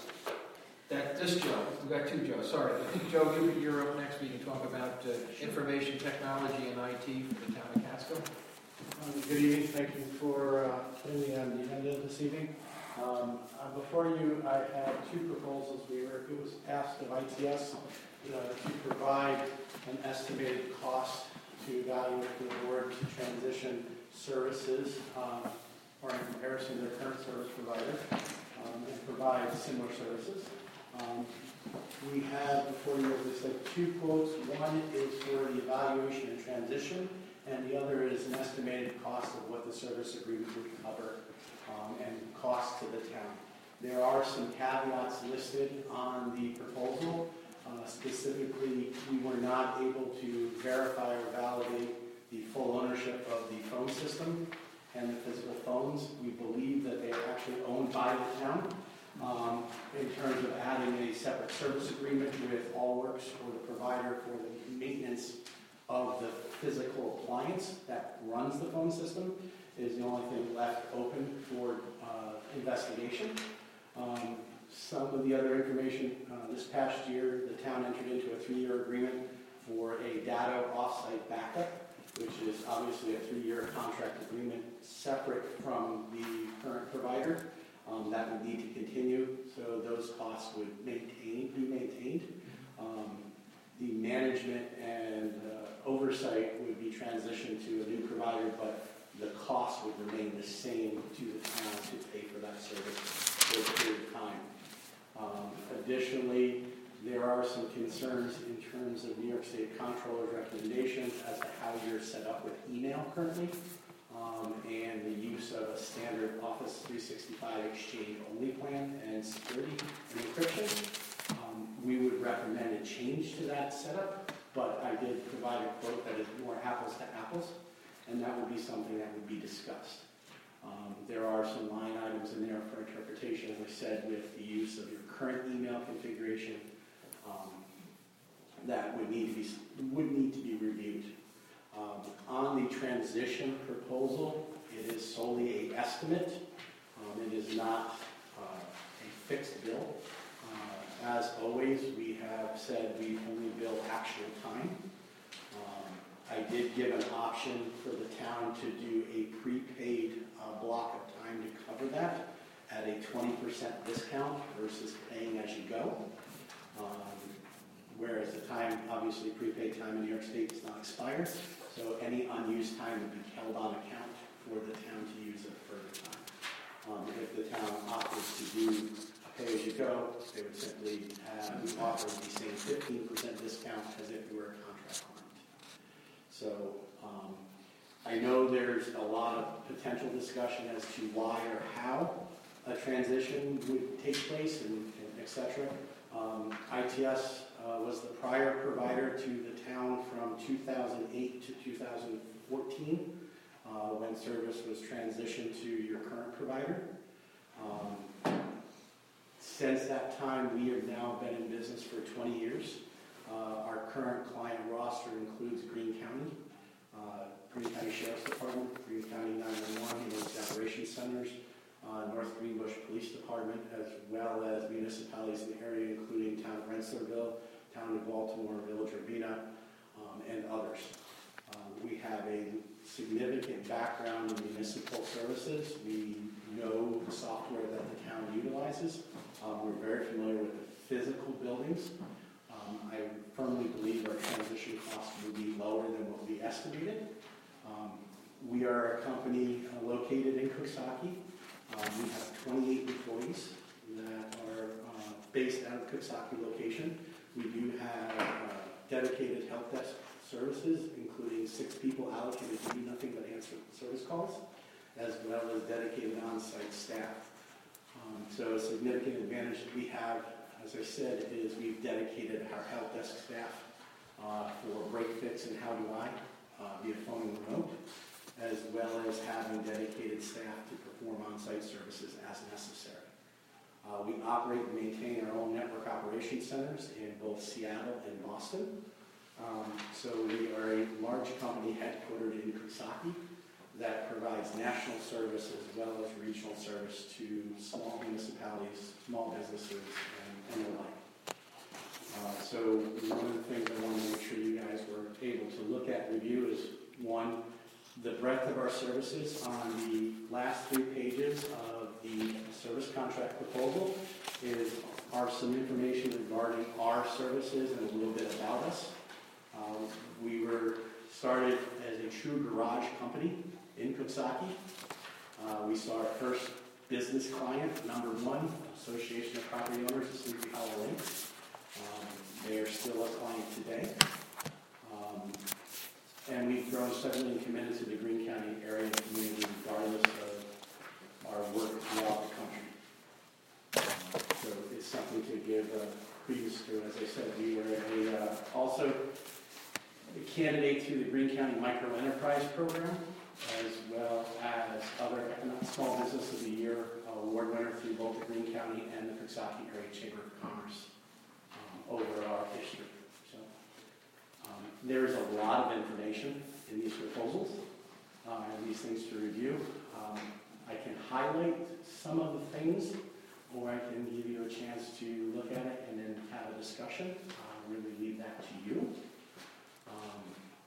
That, this Joe, we got two Joes, sorry. I think, Joe, you, you're up next, we can talk about uh, information technology and I T for the town of Casco. Um, Good evening, thank you for uh, putting me on the agenda this evening. Um, uh, Before you, I had two proposals. We were, it was asked of I T S uh, to provide an estimated cost to evaluate for the board to transition services uh, or in comparison to their current service provider um, and provide similar services. Um, We have before you, as I said, two quotes. One is for the evaluation and transition, and the other is an estimated cost of what the service agreement would cover um, and cost to the town. There are some caveats listed on the proposal. Uh, specifically, we were not able to verify or validate the full ownership of the phone system and the physical phones. We believe that they are actually owned by the town. Um, in terms of adding a separate service agreement with Allworks or the provider for the maintenance of the physical appliance that runs the phone system is the only thing left open for uh, investigation. Um, some of the other information, uh, this past year, the town entered into a three-year agreement for a data offsite backup, which is obviously a three-year contract agreement separate from the current provider. Um, that would need to continue, so those costs would maintain, be maintained. Um, the management and uh, oversight would be transitioned to a new provider, but the cost would remain the same to the town to pay for that service for a period of time. Um, additionally, there are some concerns in terms of New York State Comptroller's recommendations as to how you're set up with email currently. Um, and the use of a standard Office three sixty-five Exchange only plan and security and encryption. Um, we would recommend a change to that setup, but I did provide a quote that is more apples to apples, and that would be something that would be discussed. Um, there are some line items in there for interpretation, as I said, with the use of your current email configuration um, that would need to be would need to be reviewed. Um, on the transition proposal, it is solely an estimate. Um, it is not uh, a fixed bill. Uh, as always, we have said we only bill actual time. Um, I did give an option for the town to do a prepaid uh, block of time to cover that at a twenty percent discount versus paying as you go. Um, whereas the time, obviously prepaid time in New York State does not expire. So any unused time would be held on account for the town to use at further time. Um, if the town opted to do a pay-as-you-go, they would simply have, we offer the same fifteen percent discount as if we were a contract client. So um, I know there's a lot of potential discussion as to why or how a transition would take place and, and et cetera. Um, I T S uh, was the prior provider to the town from two thousand eight to two thousand fourteen uh, when service was transitioned to your current provider. Um, since that time, we have now been in business for twenty years. Uh, our current client roster includes Greene County, uh, Greene County Sheriff's Department, Greene County nine one one, Emergency Operations Centers, Uh, North Greenbush Police Department, as well as municipalities in the area, including Town of Rensselaerville, Town of Baltimore, Village Urbana, um, and others. Um, we have a significant background in municipal services. We know the software that the town utilizes. Um, we're very familiar with the physical buildings. Um, I firmly believe our transition costs will be lower than what we estimated. Um, we are a company uh, located in Coxsackie. Um, we have twenty-eight employees that are uh, based out of Coxsackie location. We do have uh, dedicated help desk services, including six people allocated to do nothing but answer service calls. as well as dedicated on-site staff. Um, So a significant advantage that we have, as I said, is we've dedicated our help desk staff uh, for break fix and how do I, uh, via phone and remote, as well as having dedicated staff to perform on-site services as necessary. Uh, we operate and maintain our own network operations centers in both Seattle and Boston. Um, so we are a large company headquartered in Coxsackie that provides national service as well as regional service to small municipalities, small businesses, and, and the like. Uh, so one of the things I want to make sure you guys were able to look at and review is, one, the breadth of our services. On the last three pages of the service contract proposal is are some information regarding our services and a little bit about us. Uh, we were started as a true garage company in Coxsackie. Uh, we saw our first business client, number one, Association of Property Owners of Sleepy Hollow Lake. Um, they are still a client today. Um, and we've grown steadily and committed to the Greene County area community regardless of our work throughout the country. Um, so it's something to give uh, credence to. As I said, we were a, uh, also a candidate to the Greene County Micro Enterprise Program, as well as other economic small business of the year award winner through both the Greene County and the Coxsackie Area Chamber of Commerce um, over our history. So um, there's a lot of information in these proposals uh, and these things to review. Um, I can highlight some of the things, or I can give you a chance to look at it and then have a discussion. I'll really leave that to you. Um,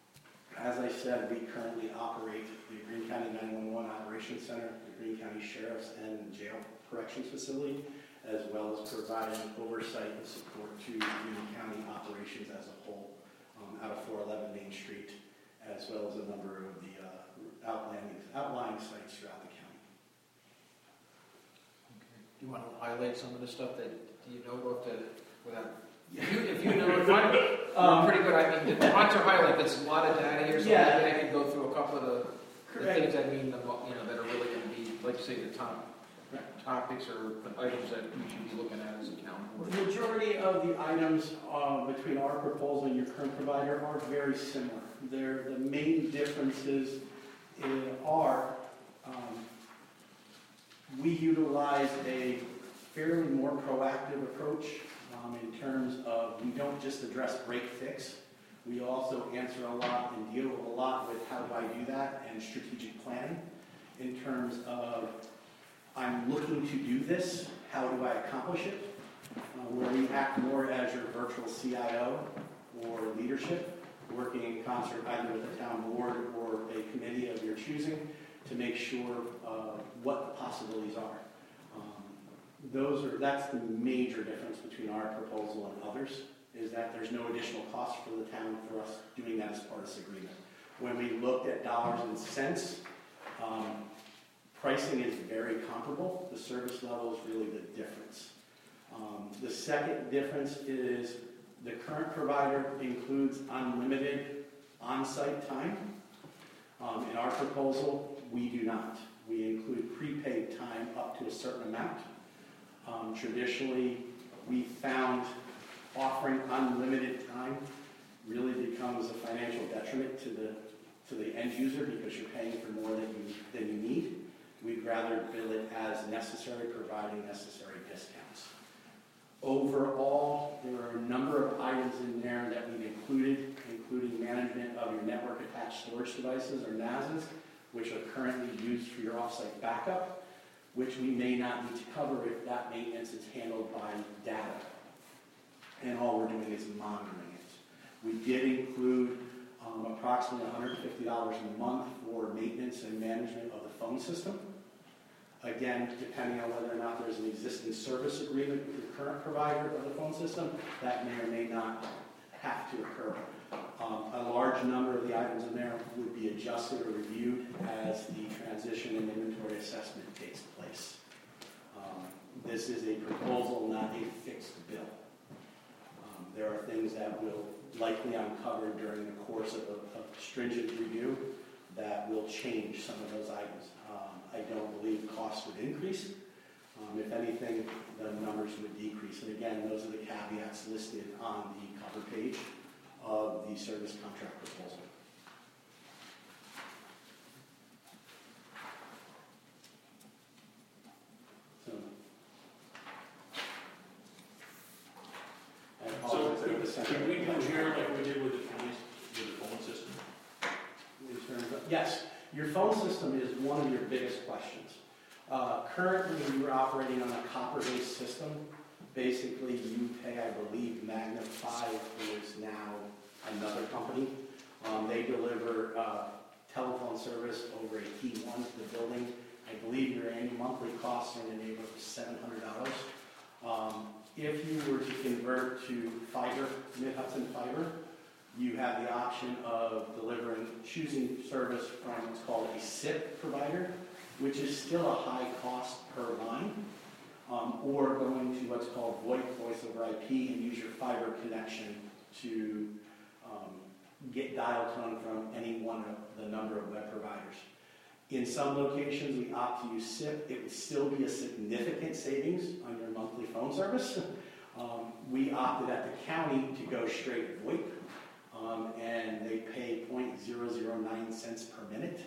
As I said, we currently operate the Greene County nine one one Operations Center, the Greene County Sheriff's and Jail Corrections Facility, as well as providing oversight and support to Greene County operations as a whole, um, out of four eleven Main Street, as well as a number of the uh, outlying, outlying sites throughout the county. Do you want to highlight some of the stuff that you know about the, without, if you, if you know, if I'm, um, pretty good, I mean, the points are highlight, that's a lot of data here, so Yeah. maybe I can go through a couple of the, the Correct. things I mean, the mo- you know, that are really going to be, like say, the top topics or the items that we should be looking at as a town board. The majority of the items uh, between our proposal and your current provider are very similar. They're, the main differences in, are um, we utilize a fairly more proactive approach um, in terms of we don't just address break fix. We also answer a lot and deal a lot with how do I do that and strategic planning in terms of I'm looking to do this, how do I accomplish it? Uh, where we act more as your virtual C I O or leadership, working in concert either with the town board or a committee of your choosing to make sure uh, what the possibilities are. Um, those are that's the major difference between our proposal and others, is that there's no additional cost for the town for us doing that as part of this agreement. When we looked at dollars and cents, um, pricing is very comparable. The service level is really the difference. Um, the second difference is the current provider includes unlimited on-site time. Um, in our proposal, we do not. We include prepaid time up to a certain amount. Um, traditionally, we found offering unlimited time really becomes a financial detriment to the to the end user because you're paying for more than you than you need. We'd rather bill it as necessary, providing necessary discounts. Overall, there are a number of items in there that we've included, including management of your network attached storage devices or N A Ss, which are currently used for your offsite backup, which we may not need to cover if that maintenance is handled by data. And all we're doing is monitoring it. We did include um, approximately one hundred fifty dollars a month for maintenance and management of the phone system. Again, depending on whether or not there's an existing service agreement with your current provider of the phone system, that may or may not have to occur. Um, a large number of the items in there would be adjusted or reviewed as the transition and inventory assessment takes place. Um, this is a proposal, not a fixed bill. Um, there are things that will likely uncover during the course of a, a stringent review that will change some of those items. Um, I don't believe costs would increase. Um, if anything, the numbers would decrease. And again, those are the caveats listed on the cover page of the service contract proposal. So, I apologize, I was So, could we do here like we did with the police, with the phone system? Yes, your phone system is one of your biggest questions. Uh, currently, you're operating on a copper-based system. Basically, you pay, I believe, Magnify, who is now another company. Um, they deliver uh, telephone service over a T one to the building. I believe your annual monthly costs are in the neighborhood of seven hundred dollars. Um, if you were to convert to fiber, Mid-Hudson fiber, you have the option of delivering, choosing service from what's called a S I P provider, which is still a high cost per line, um, or going to what's called VoIP, voice over I P, and use your fiber connection to um, get dial tone from any one of the number of web providers. In some locations, we opt to use S I P. It would still be a significant savings on your monthly phone service. Um, we opted at the county to go straight VoIP, um, and they pay zero point zero zero nine cents per minute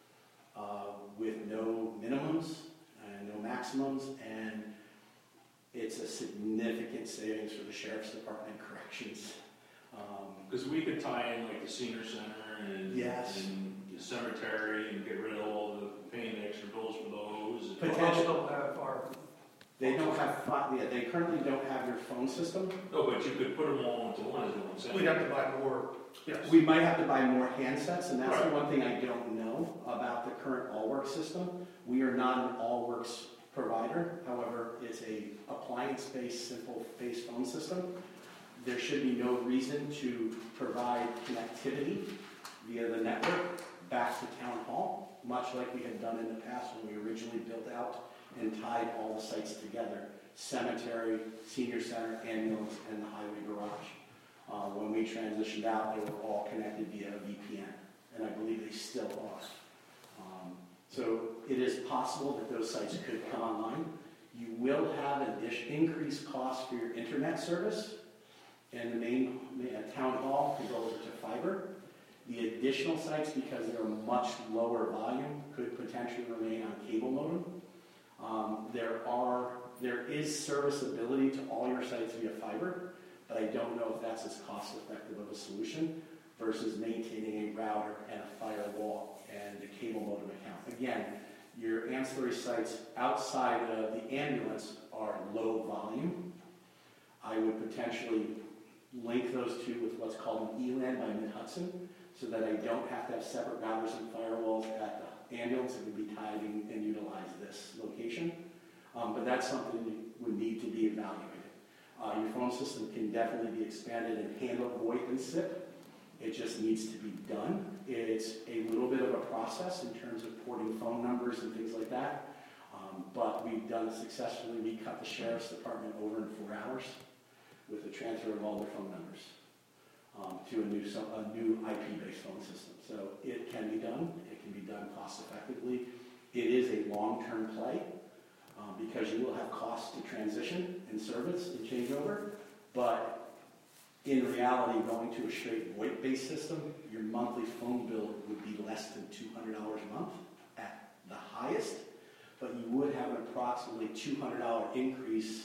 uh, with no minimums and no maximums, and it's a significant savings for the Sheriff's Department and Corrections. Because um, we could tie in like the senior center and, yes. and the cemetery and get rid of all the paying extra bills for those. Potentially don't have our. They don't have, yeah, they currently don't have your phone system. No, but you could put them all into one, is what I'm saying. We'd have to buy more, yes. We might have to buy more handsets, and that's right. the one thing I don't know about the current Allworks system. We are not an Allworks provider. However, it's a appliance-based, simple-based phone system. There should be no reason to provide connectivity via the network back to Town Hall, much like we had done in the past when we originally built out and tied all the sites together: cemetery, senior center, ambulance, and the highway garage. Uh, when we transitioned out, they were all connected via a V P N, and I believe they still are. Um, so it is possible that those sites could come online. You will have an increased cost for your internet service, and the main uh, town hall could go over to fiber. The additional sites, because they're much lower volume, could potentially remain on cable modem. Um, there are, there is serviceability to all your sites via fiber, but I don't know if that's as cost effective of a solution versus maintaining a router and a firewall and a cable modem account. Again, your ancillary sites outside of the ambulance are low volume. I would potentially link those two with what's called an E LAN by Mid-Hudson, so that I don't have to have separate routers and firewalls at the ambulance. It would be tied in and utilize this location. Um, but that's something that would need to be evaluated. Uh, your phone system can definitely be expanded and handle VoIP and S I P. It just needs to be done. It's a little bit of a process in terms of porting phone numbers and things like that. Um, but we've done it successfully. We cut the Sheriff's Department over in four hours with the transfer of all their phone numbers. Um, to a new, so, a new I P-based phone system. So it can be done. It can be done cost effectively. It is a long-term play um, because you will have costs to transition and service and changeover. But in reality, going to a straight VoIP-based system, your monthly phone bill would be less than two hundred dollars a month at the highest. But you would have an approximately two hundred dollars increase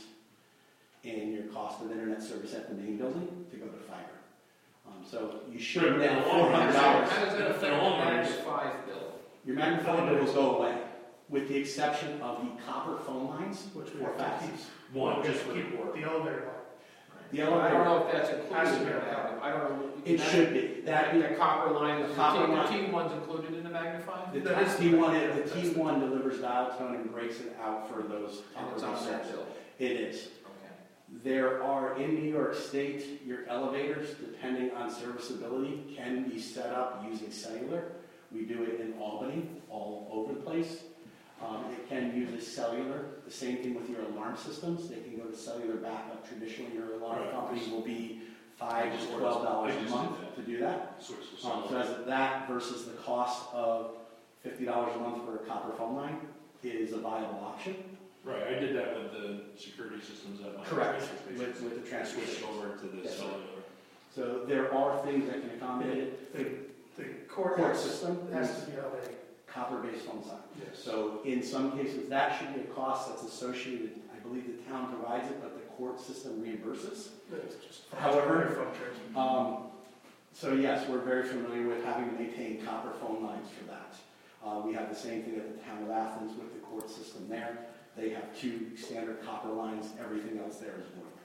in your cost of internet service at the main building to go to fiber. Um, so you should now four hundred dollars. How does that affect the Magnify bill? Your Magnify bill will go away, with the exception of the copper phone lines, Which we for have to faxes. keep. One, We just have to for the keep board. the elevator line. The I don't elevator, know if that's Has to included be in on that. copper. I don't know. it should be. That, The copper line, is The the copper T, the line. T one's included in the Magnify? the That is- T one, the T one delivers dial tone and breaks it out for those And copper it's on that services. bill? It is. Okay. There are, in New York State, your elevators, depending on serviceability, can be set up using cellular. We do it in Albany, all over the place. Um, it can use a cellular. The same thing with your alarm systems. They can go to cellular backup. Traditionally, your alarm Right. company will be five I just to twelve dollars I a just month did that. to do that. Switch to Um, so cellular. as that versus the cost of fifty dollars a month for a copper phone line, is a viable option. Right, I did that with the security systems at my. Correct, transfer with, station. with the transfer Switched station. over to the Yes, sir. cellular. So there are things that can accommodate it. The, the court Court has, system has is to be on a, copper-based phone line. yes. So in some cases, that should be a cost that's associated, I believe the town provides it, but the court system reimburses. It's just However, phone transfer. Um, so yes, we're very familiar with having to maintain copper phone lines for that. Uh, we have the same thing at the town of Athens with the court system there. They have two standard copper lines, everything else there is wood.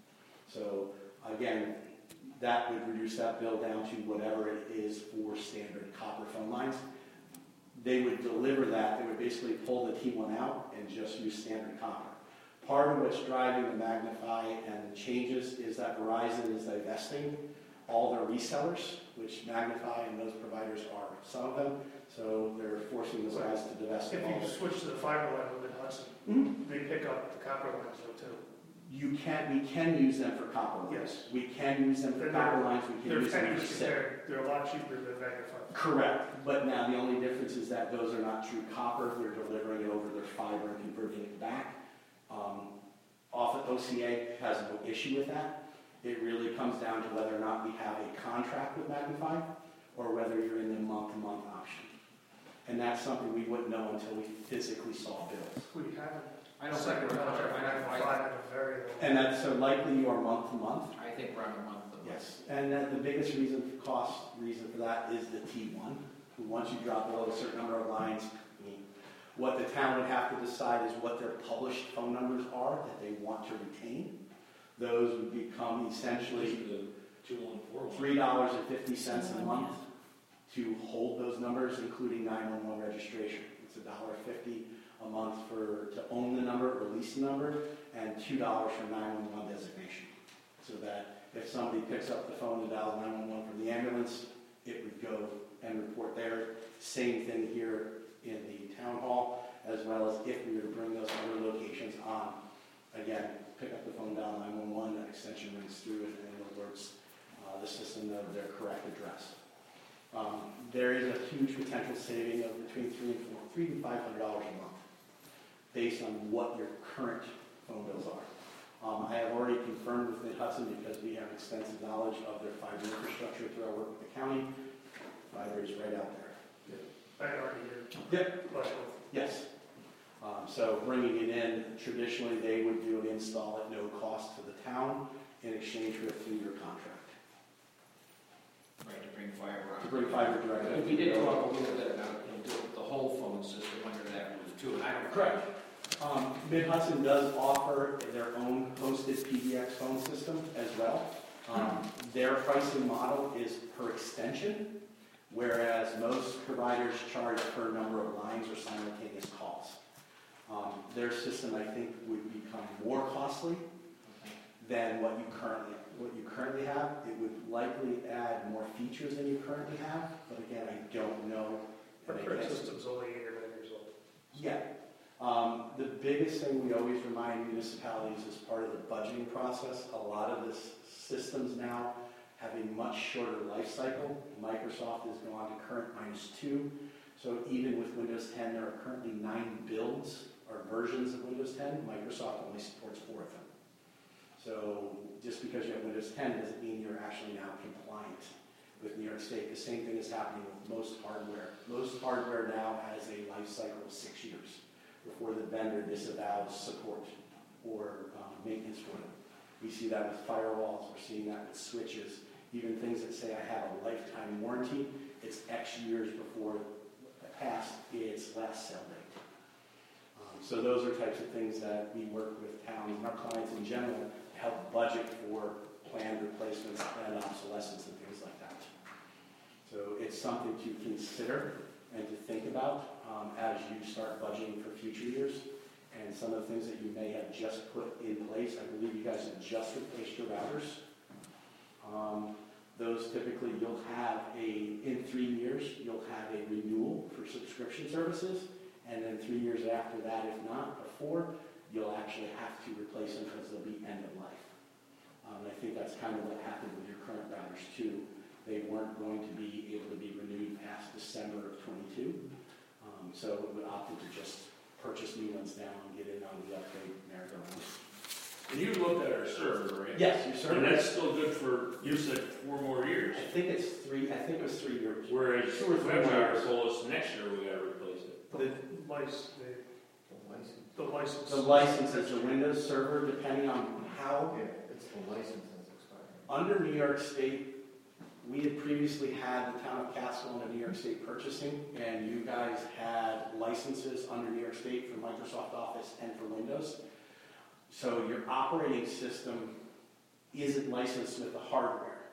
So again, that would reduce that bill down to whatever it is for standard copper phone lines. They would deliver that, they would basically pull the T one out and just use standard copper. Part of what's driving the Magnify and the changes is that Verizon is divesting all their resellers, which Magnify and those providers are some of them, so they're forcing those guys to divest If of all you their. switch to the fiber line within Hudson, Mhm. they pick up the copper lines though too. You can, we can use them for copper lines. Yes. We can use them for They're- copper lines, we can They're use them for pennies SIP. compared, they're a lot cheaper than Magnify. Correct, but now the only difference is that those are not true copper, they're delivering it over their fiber and converting it back. Um, Often O C A has no issue with that. It really comes down to whether or not we have a contract with Magnify or whether you're in the month-to-month option. And that's something we wouldn't know until we physically saw bills. We haven't. I don't think Second we're, contract, I, Magnify I, in a very long. And that's so likely you are month-to-month. I think we're on a month. to month. Yes, and then the biggest reason, cost reason for that is the T one. Once you drop below a certain number of lines, I mean, what the town would have to decide is what their published phone numbers are that they want to retain. Those would become essentially The two one four one. three dollars and fifty cents a month to hold those numbers, including nine one one registration. It's a dollar fifty a month for, to own the number, release the number, and two dollars for nine one one designation. So that if somebody picks up the phone and dials nine one one from the ambulance, it would go and report there. Same thing here in the town hall, as well as if we were to bring those other locations on. Again, pick up the phone, dial nine one one, that extension rings through it and alerts uh, the system of their correct address. Um, there is a huge potential saving of between three and four, three to five hundred dollars a month, based on what your current phone bills are. Um, I have already confirmed with Mid Hudson because we have extensive knowledge of their fiber infrastructure through our work with the county. Fiber is right out there. I already heard. Yep. Like, Yes. Um, so bringing it in, traditionally they would do an install at no cost to the town in exchange for a three-year contract. Right, to bring fiber on. To bring fiber directly. But we did talk a little bit about, you know, the- the whole phone system under that roof too, and I don't. Correct. Um, Mid Hudson does offer their own hosted P B X phone system as well. Um, their pricing model is per extension, whereas most providers charge per number of lines or simultaneous calls. Um, their system, I think, would become more costly than what you currently what you currently have. It would likely add more features than you currently have, but again, I don't know. our And I current can't- system's only eight or nine years old. Yeah. Um, the biggest thing we always remind municipalities as part of the budgeting process, a lot of the systems now have a much shorter life cycle. Microsoft has gone to current minus two. So even with Windows ten, there are currently nine builds or versions of Windows ten. Microsoft only supports four of them. So just because you have Windows ten doesn't mean you're actually now compliant with New York State. The same thing is happening with most hardware. Most hardware now has a life cycle of six years before the vendor disavows support or um, maintenance for them. We see that with firewalls, we're seeing that with switches, even things that say I have a lifetime warranty, it's X years before past its last sell date. Um, so those are types of things that we work with towns and our clients in general to help budget for planned replacements and obsolescence and things like that. So it's something to consider and to think about um, as you start budgeting for future years. And some of the things that you may have just put in place, I believe you guys have just replaced your routers. Um, those typically you'll have a, in three years, you'll have a renewal for subscription services. And then three years after that, if not, or four, you'll actually have to replace them because they'll be end of life. Um, I think that's kind of what happened with your current routers too. They weren't going to be able to be renewed past December of twenty-two. Um, so we opted to just purchase new ones now and get in on the upgrade merry-go-round. And you looked at our server, right? Yes, your server. And that's still good for, you said, four more years. I think it's three, I think it was three years. Whereas Two or three WebDriver years. told us next year we gotta replace it. The license, the, the license. The license is the Windows server, depending on how. Yeah, it's the license that's expiring. Under New York State, we had previously had the town of Catskill and New York State purchasing, and you guys had licenses under New York State for Microsoft Office and for Windows. So your operating system isn't licensed with the hardware.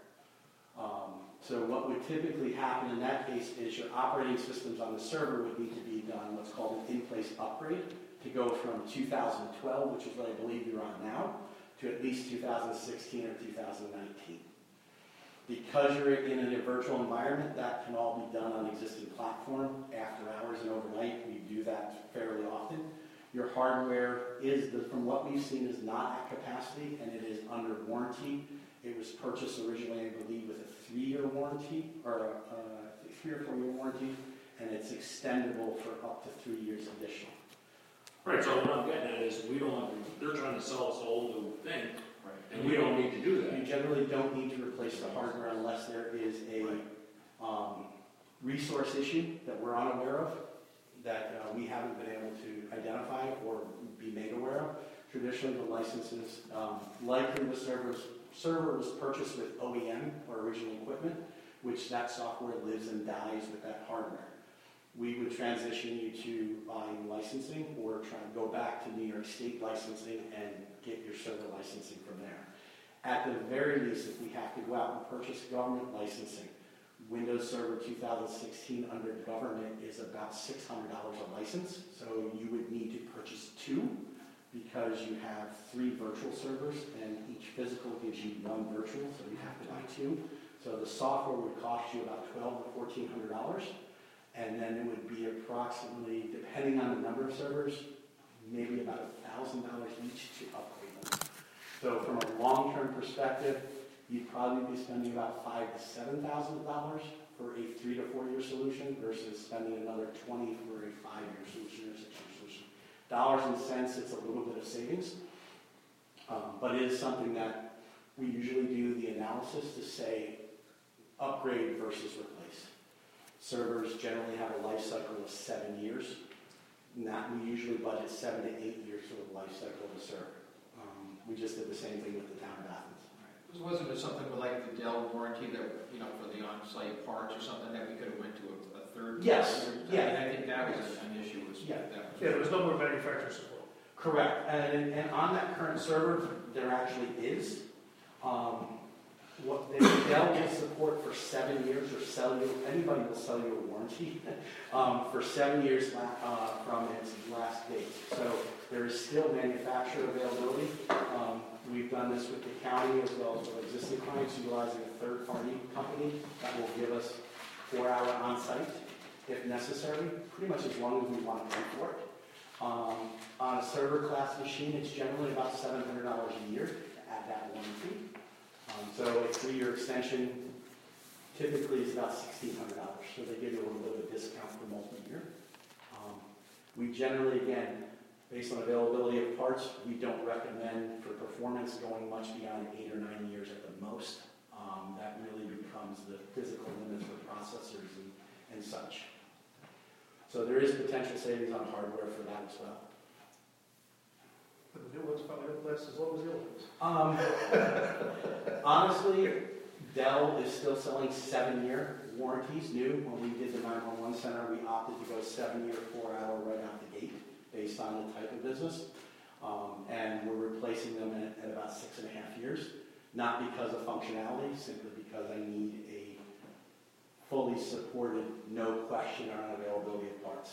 Um, so what would typically happen in that case is your operating systems on the server would need to be done what's called an in-place upgrade to go from two thousand twelve, which is what I believe you're on now, to at least two thousand sixteen or two thousand nineteen. Because you're in a virtual environment, that can all be done on existing platform after hours and overnight. We do that fairly often. Your hardware is, the, from what we've seen, is not at capacity, and it is under warranty. It was purchased originally, I believe, with a three-year warranty, or a, a three or four-year warranty, and it's extendable for up to three years additional. Right, so what I'm getting at is, we don't, they're trying to sell us a whole new thing, Right. and we don't need to do You that. generally don't need to replace the hardware unless there is a um, resource issue that we're unaware of, that uh, we haven't been able to identify or be made aware of. Traditionally, the licenses, um, likely the servers, server was purchased with O E M, or original equipment, which that software lives and dies with that hardware. We would transition you to buying licensing, or try to go back to New York State licensing and get your server licensing from there. At the very least, if we have to go out and purchase government licensing, Windows Server two thousand sixteen under government is about six hundred dollars a license, so you would need to purchase two because you have three virtual servers and each physical gives you one virtual, so you have to buy two. So the software would cost you about twelve to fourteen hundred dollars, and then it would be approximately, depending on the number of servers, maybe about one thousand dollars each to upgrade them. So from a long-term perspective, you'd probably be spending about five to seven thousand dollars for a three to four year solution versus spending another twenty for a five year solution or six year solution. Dollars and cents, it's a little bit of savings, um, but it is something that we usually do the analysis to say upgrade versus replace. Servers generally have a life cycle of seven years. Not, we usually budget seven to eight years for the life cycle of a server. Um, we just did the same thing with the town of Athens. Wasn't it something with like the Dell warranty that, you know, for the on-site parts or something that we could have went to a, a third? Yes, I mean, yeah. I think that was an issue, was Yeah. that was. Yeah, there was no more manufacturer support. Correct, and, and on that current server, there actually is. Um, what they, Dell will support for seven years, or sell you, anybody will sell you a warranty, um, for seven years uh, from its last date. So there is still manufacturer availability. Um, we've done this with the county as well as with existing clients, utilizing a third-party company that will give us four-hour on-site if necessary, pretty much as long as we want to pay for it. Um, on a server class machine, it's generally about seven hundred dollars a year to add that warranty. Um, so a three-year extension typically is about sixteen hundred dollars, so they give you a little bit of a discount for multi-year. Um, we generally, again, based on availability of parts, we don't recommend for performance going much beyond eight or nine years at the most. Um, that really becomes the physical limit for processors and, and such. So there is potential savings on hardware for that as well. But the new ones probably don't last as long as the old ones. Um, honestly, Dell is still selling seven-year warranties new. When we did the nine one one center, we opted to go seven-year, four-hour right out the gate based on the type of business. Um, and we're replacing them at, at about six and a half years. Not because of functionality, simply because I need a fully supported, no question on availability of parts.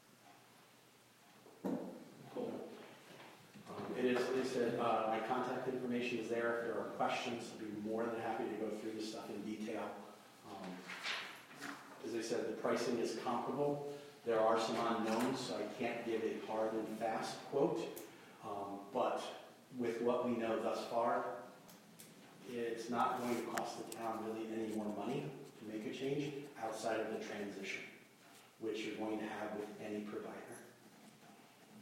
Cool. Um, It is, it is, uh, my contact information is there. If there are questions, I'd be more than happy to go through this stuff in detail. Um, As I said, the pricing is comparable. There are some unknowns, so I can't give a hard and fast quote. Um, But with what we know thus far, it's not going to cost the town really any more money to make a change outside of the transition, which you're going to have with any provider.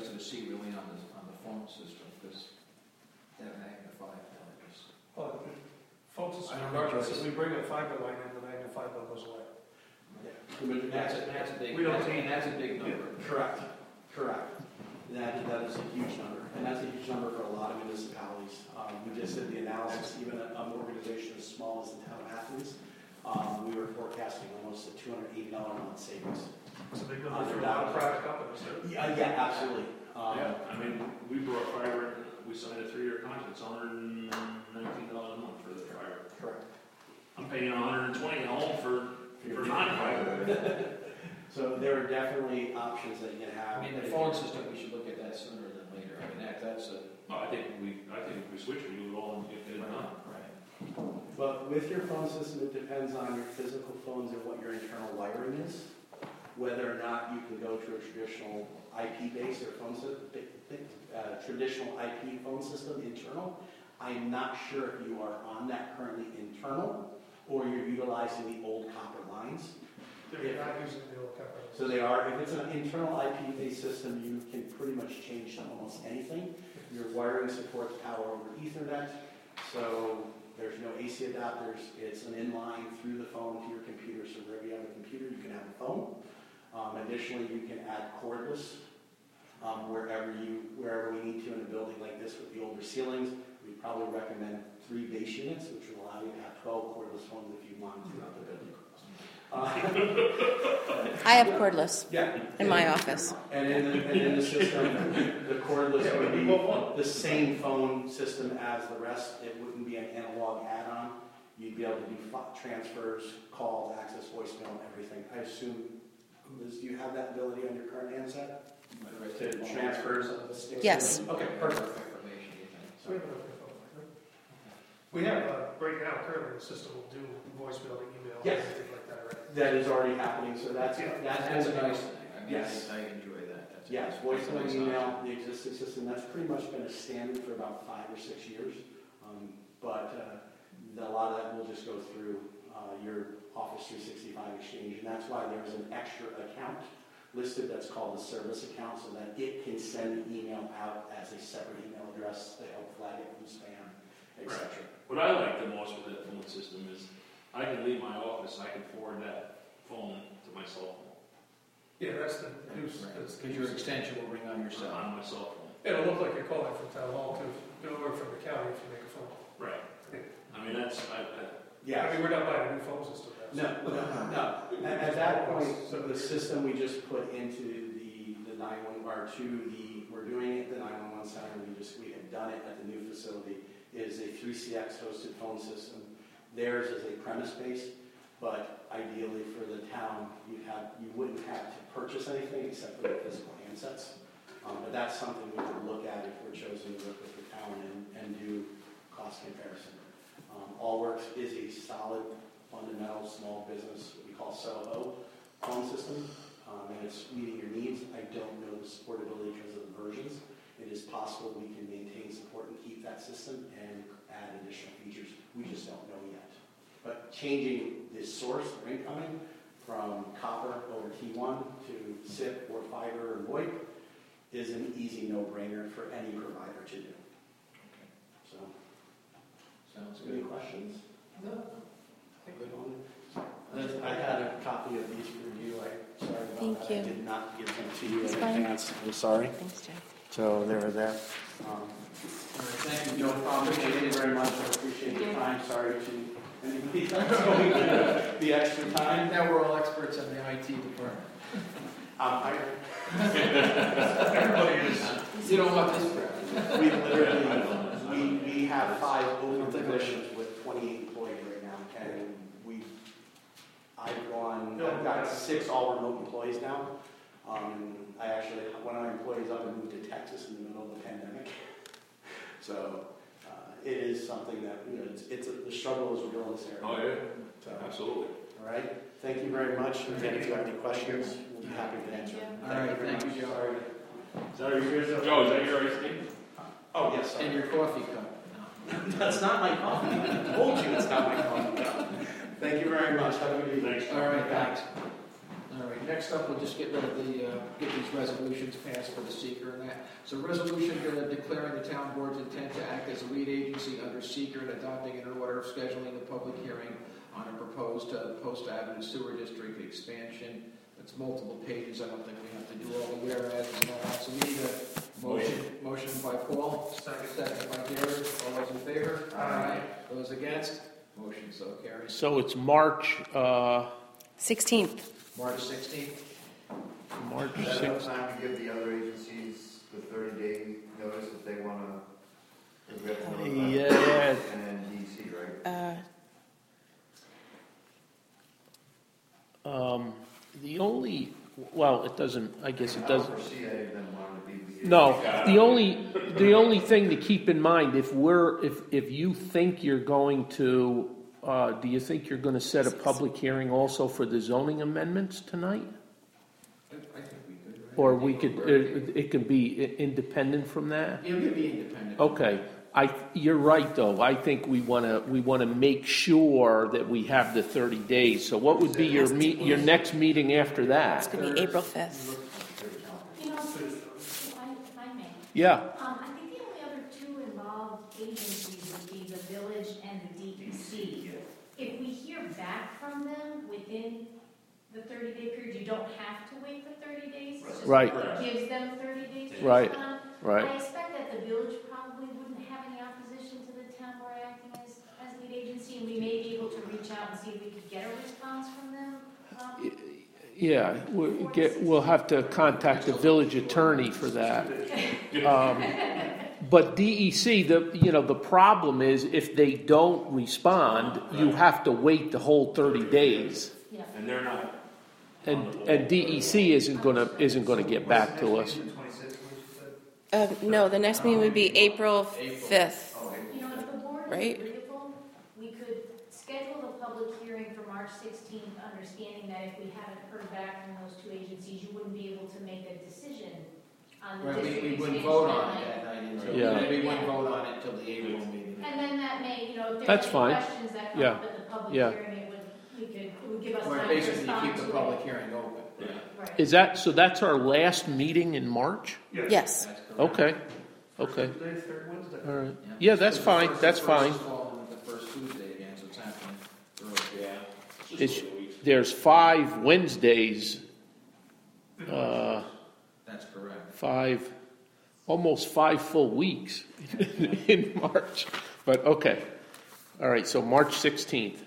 interested to see really on the, on the phone system, because that magnified values. Oh, phone system, I don't know, regardless, Joyce. if we bring a fiber line in, the magnified bill goes away. The- That's a, that's a big, We don't that's, need- and that's a big number. Correct, correct. That, that is a huge number, and that's a huge number for a lot of municipalities. Um, we just did the analysis, even an organization as small as the town of Athens, um, we were forecasting almost a two hundred eighty dollars a month savings. It's a big number for a lot of private companies, too. Yeah, yeah, absolutely. Um, Yeah, I mean, we brought fiber, we signed a three-year contract, it's one hundred nineteen dollars a month for the fiber. Correct. I'm paying one hundred twenty at home for, for non-fiber. So there are definitely options that you can have. I mean, the phone system, we should look at that sooner than later. I mean, that, that's a. No, I think we, I think if we switch, we do it all and get it done. Right. But with your phone system, it depends on your physical phones and what your internal wiring is. Whether or not you can go to a traditional I P-based or phone system, uh, traditional I P phone system internal. I'm not sure if you are on that currently internal or you're utilizing the old copper lines. They're not using the old copper. So they are, if it's an internal I P-based system, you can pretty much change almost anything. Your wiring supports power over Ethernet, so there's no A C adapters. It's an inline through the phone to your computer, so wherever you have a computer, you can have a phone. Um, additionally, you can add cordless um, wherever you wherever we need to in a building like this with the older ceilings. We probably recommend three base units, which will allow you to have twelve cordless phones if you want throughout the building. Uh, I have cordless yeah. in my office. And in the, and in the system, the cordless would be the same phone system as the rest. It wouldn't be an analog add-on. You'd be able to do f- transfers, calls, access voicemail, and everything. I assume, Liz, do you have that ability on your current handset? To transfers of the sticks? Yes. Okay, perfect. So we have another phone line, right? We have, uh, right now, currently, the system will do voicemail to email, and Yes. everything like that, right? That is already happening, so that's, Yeah. that's. That's a nice thing. I mean, Yes. I, I enjoy that. That's a- Yes, that's a voicemail, nice email, option. the existing system, that's pretty much been a standard for about five or six years. Um, But uh, a lot of that will just go through uh, your Office three sixty-five Exchange, and that's why there's an extra account listed that's called the service account, so that it can send the email out as a separate email address to help flag it from spam, et cetera. What I like the most with that phone system is I can leave my office, I can forward that phone to my cell phone, Yeah, that's the use. That's the Because your use. extension will ring on your cell. on my cell phone. It'll look like you're calling from town hall to, or from the county if you make a phone call. Right. I mean, that's, I, I, Yeah. I mean, we're not buying a new phone system now. No, no, no. At, at that point, so the system we just put into the, the nine one one, or to the, we're doing it at the nine one one center, we just, we had done it at the new facility, is a three C X hosted phone system. Theirs is a premise-based, but ideally for the town, you have, you wouldn't have to purchase anything except for the physical handsets. Um, but that's something we could look at if we're chosen to work with the town and, and do cost comparison. Um, Allworks is a solid, fundamental small business, what we call SOHO phone system, um, and it's meeting your needs. I don't know the supportability because of the versions. It is possible we can maintain support and keep that system and add additional features. We just don't know yet. But changing the source or incoming from copper over T one to S I P or fiber or VoIP is an easy no-brainer for any provider to do. So, Sounds any good. questions? No. Good one. I had a copy of these for you. I sorry about Thank that. you. I did not give them to you in It's fine. advance. I'm sorry. Thanks, Jeff. So they were there. Um, Thank you, no Joe. problem. Thank you very much. I appreciate your time. Sorry to anybody that's going to the extra time. Now we're all experts in the I T department. Um, I, Everybody is. You don't want this crap. we literally, we, we have five open positions with twenty-eight employees right now, and we, I've gone, I've got six all remote employees now. Um, I actually, one of my employees up and moved to Texas in the middle of the pandemic. So, uh, it is something that, you know, it's, it's, a, the struggle is real in this area. oh yeah, So, absolutely. all right, thank you very much. Again, if you have any questions, we'll be happy to answer. All right, very thank much. you, Joe. Sorry. Is that your, Joe, is that your iced tea? Oh, yes, sorry. And your coffee cup. That's not my coffee. I told you it's not my coffee. Thank you very much. Have a good evening. Thanks. All right, thanks. All right, next up, we'll just get rid of the, uh, get these resolutions passed for the seeker and that. So resolution uh, declaring the town board's intent to act as a lead agency under seeker and adopting an order of scheduling a public hearing on a proposed uh, Post Avenue Sewer District expansion. It's multiple pages, I don't think we have to do all the whereas and all that. So we need a motion, motion by Paul, Second. second by Jared. All those in favor? Aye. Those against? Motion so carries. So it's March, uh, sixteenth. March sixteenth. March Is that enough sixth. time to give the other agencies the thirty day notice if they wanna? if we have to notify Yeah. And D C, right? Uh, Um, the only, well, it doesn't, I guess it I doesn't. don't foresee any of them wanting to be. the- No, the only, the only thing to keep in mind, if we're, if, if you think you're going to, uh, do you think you're gonna set a public hearing also for the zoning amendments tonight? I I think we could, right? Or we could, it, it can be i- independent from that? Yeah, maybe independent. Okay, I, you're right, though, I think we wanna, we wanna make sure that we have the thirty days, so what would be your meet, your next meeting after it's that? going to be April fifth. You know, if I, if I may, Yeah, um, I think the only other two involved agencies would be the village and the D E C. If we hear back from them within the thirty day period, you don't have to wait the thirty days. It's just Right. what gives them thirty days to Right. respond. right. I expect that the village probably wouldn't have any opposition to the town board acting as, as lead agency, and we may be able to reach out and see if we could get a response from them. Um, Yeah, we get, we'll have to contact the village attorney for that. Um, But D E C, the, you know, the problem is if they don't respond, you have to wait the whole thirty days. Yeah. And they're not. And, and D E C isn't gonna, isn't gonna get back to us. The twenty-sixth, what you said? Uh, no, the next meeting would be April fifth. Oh, You know, if the board is Right. agreeable, we could schedule the public hearing for March sixteenth, understanding that if we haven't heard back from those two agencies, you wouldn't be able to make a decision on the Right, we, district we wouldn't expansion vote on tonight. it that night until, Yeah. we wouldn't vote on it until the April meeting. And then that may, you know, if there's That's any fine. questions that come Yeah. up at the public Yeah. hearing, it would, we could, it would give us Or time to basically, you respond keep to the it. public hearing open. Right. Is that, so that's our last meeting in March? Yes. That's correct. Okay, okay, Tuesday, third Wednesday. all right. Yeah. Yeah, that's So the fine, first- that's the first fine. is falling the first Tuesday again, so it's happening early. Yeah. It's just It's- a couple weeks. There's five Wednesdays, uh, That's correct. five, almost five full weeks in March. But, okay. All right, so March sixteenth.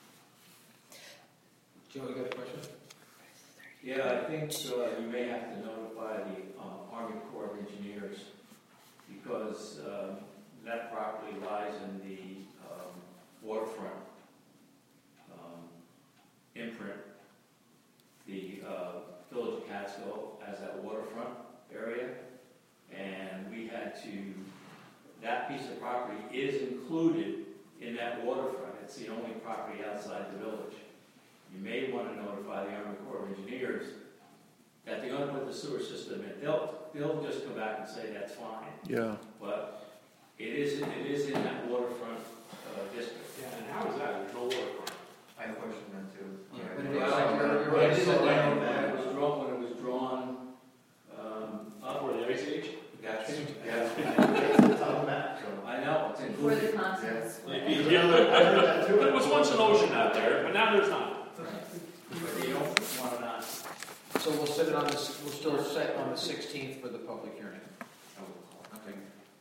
Joe, you got a question? Yeah, I think uh, you may have to notify the uh, Army Corps of Engineers because um, that property lies in the um, waterfront um, imprint. The uh, Village of Catskill has that waterfront area, and we had to, that piece of property is included in that waterfront. It's the only property outside the village. You may want to notify the Army Corps of Engineers that they're going to put the sewer system in. They'll, they'll just come back and say that's fine. Yeah. But it is, it is in that waterfront uh, district. Yeah, and how is that? There's no waterfront. I question that too. Yeah, All but right. it is- Well, you're- you're When right. it is- when it was drawn, when it was drawn um, up, For the Ice Age? Gotcha. Yeah. It's on the map, so. I know, it's For included. the constants. Yeah, there was once an ocean out there, but now there's not. But you don't want to not. So we'll set it on the, s- we'll still set on the sixteenth for the public hearing. Okay.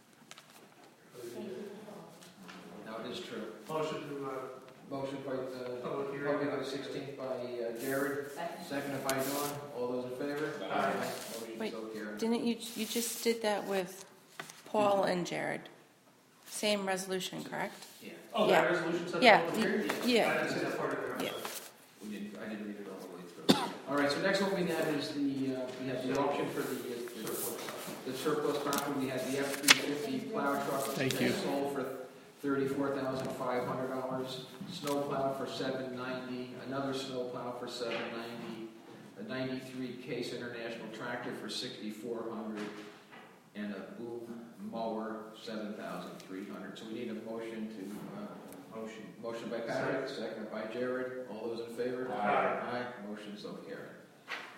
Now it is true. Motion to, uh, Motion by, uh, public hearing. public on the sixteenth by uh, Jared, Second. seconded by Dawn. All those in favor? Aye. Motion Wait. so carried. Didn't you, you just did that with Paul and Jared? Same resolution, correct? Yeah. Oh, Yeah. that resolution said. Yeah, public hearing? yeah. I didn't see that part of there. Yeah. We didn't, I didn't read it all the way through. All right, so next one we have is the, uh, we have the auction for the, uh, the surplus property. We had the F three fifty plow truck. Thank you. Sold for thirty-four thousand five hundred dollars. Snow plow for seven ninety. Another snow plow for seven ninety. A ninety-three Case International tractor for sixty-four hundred. And a boom mower, seven thousand three hundred. So we need a motion to, uh, Motion. Motion by Patrick, seconded by Jared. All those in favor? Aye. Aye, motion so carried.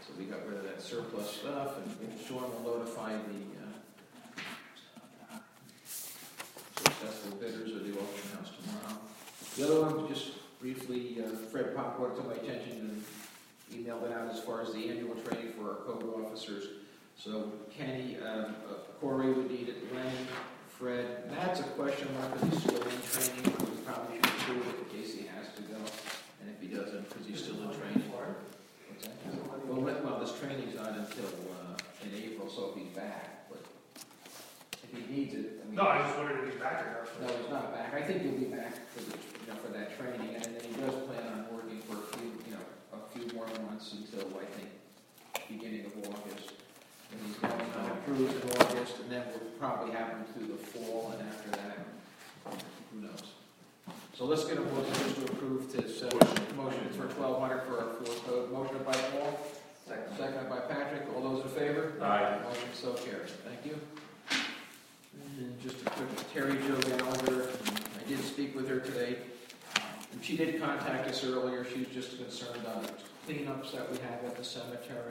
So we got rid of that surplus stuff, and Sean will notify the uh, successful bidders of the auction house tomorrow. The other one, just briefly, uh, Fred Pop brought it to my attention and emailed it out as far as the annual training for our code officers. So Kenny, uh, uh, Corey would need it, Lenny, Fred. Matt's a question mark because he's still in training. We probably should do it in case he has to go. And if he doesn't, because he's still in training. What's that? Well, let- well, this training's not until uh, in April, so if he's back, but if he needs it, I mean. No, I just wondered if he's back or not. No, he's not back. I think he'll be back for the, you know, for that training, and then he does plan on working for a few, you know, a few more months until, I think, beginning of August. And he's going on a cruise in August, and then we'll probably have him through the fall, and after that, who knows? So let's get a motion just to approve to set a motion for twelve hundred for our fourth code. Motion by Paul, second, second by Patrick. All those in favor? Aye. Motion so carried. Thank you. And just a quick, Terry Jo Gallagher, I did speak with her today. And she did contact us earlier. She was just concerned on cleanups that we have at the cemetery.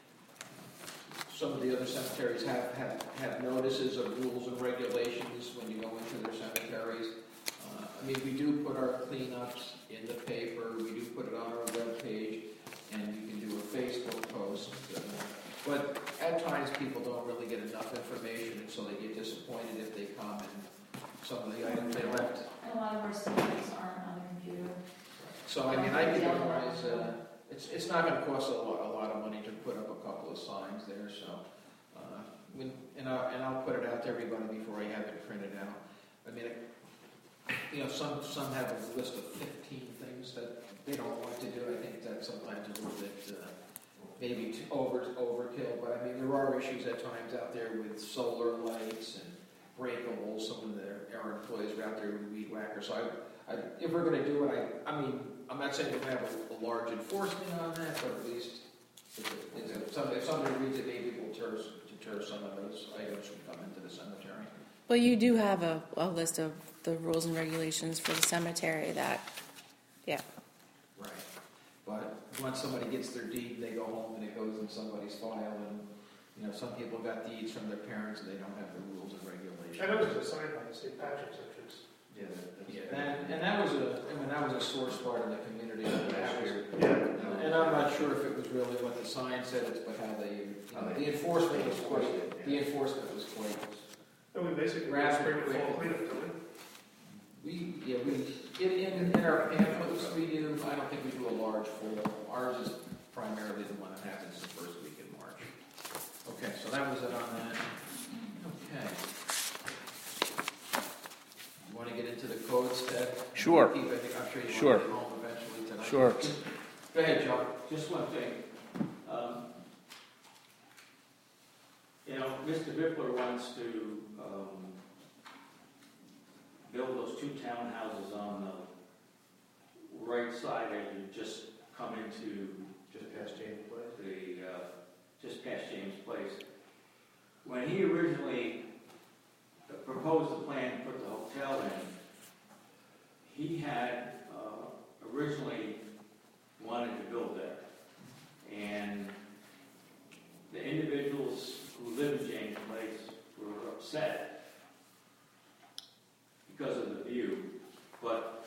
Some of the other cemeteries have, have, have notices of rules and regulations when you go into their cemeteries. Uh, I mean, we do put our cleanups in the paper, we do put it on our webpage, and you can do a Facebook post. Uh, but at times, people don't really get enough information, and so they get disappointed if they come and some of the items they left. And a lot of our cemeteries aren't on the computer. So, I mean, I can advise, uh, it's, it's not gonna cost a lot, a lot of money to put up a couple of signs there, so, uh, when, and I, and I'll put it out to everybody before I have it printed out. I mean, it, you know, some, some have a list of fifteen things that they don't want to do. I think that sometimes a little bit, uh, maybe too over, overkill, but I mean, there are issues at times out there with solar lights and breakables. Some of their, our employees are out there with weed whackers, so I, I, if we're gonna do it, I, I mean, I'm not saying we're gonna have a, a large enforcement on that, but at least if, it, if, somebody, if somebody reads it, maybe it will deter, deter some of those items from coming to the cemetery. Well, you do have a, a list of the rules and regulations for the cemetery that, yeah. Right. But once somebody gets their deed, they go home and it goes in somebody's file, and you know, some people got deeds from their parents and they don't have the rules and regulations. I know there's a sign on Saint Patrick's entrance. Yeah, that- that's. Yeah, and, and that was a, I mean, that was a sore spot in the community last year. Yeah. And I'm not sure if it was really what the sign said, it's but how they, you know, the enforcement was quite, the enforcement was quite. And we basically do Rapid, spring and fall quick. cleanup, don't we? We, yeah, we, in, in, in our pamphlets, we do, I don't think we do a large full, ours is primarily the one that happens the first week in March. Okay, so that was it on that. Okay. You want to get into the codes, Ted? Sure. Keep, I think, I'm sure you Sure. want to get home eventually tonight. Sure. Go ahead, John. Just one thing. Um, You know, Mister Vipler wants to um, build those two townhouses on the right side as you just come into Just past James Place. the, uh, just past James Place. When he originally proposed the plan to put the hotel in, he had uh, originally wanted to build there. And the individuals who live in James Place were upset because of the view. But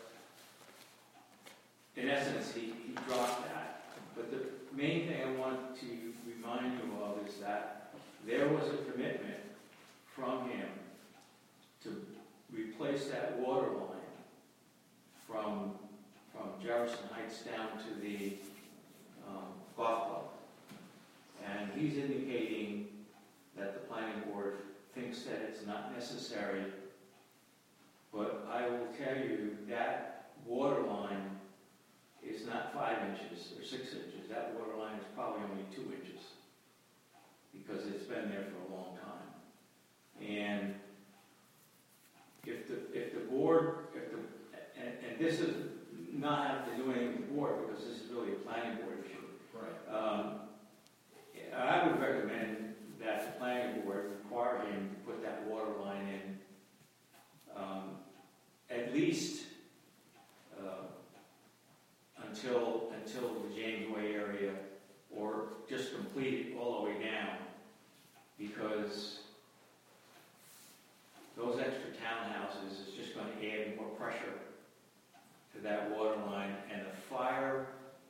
in essence, he, he dropped that. But the main thing I want to remind you of is that there was a commitment from him to replace that water line from, from Jefferson Heights down to the um, golf club. And he's indicating that the planning board thinks that it's not necessary. But I will tell you that water line is not five inches or six inches. That water line is probably only two inches because it's been there for a long time. And if the if the board, if the and, and this is not have to do anything with the board because this is really a planning board issue. Right. Um, I would recommend that the planning board require him to put that water line in um, at least uh, until until the James Way area, or just from that water line, and the fire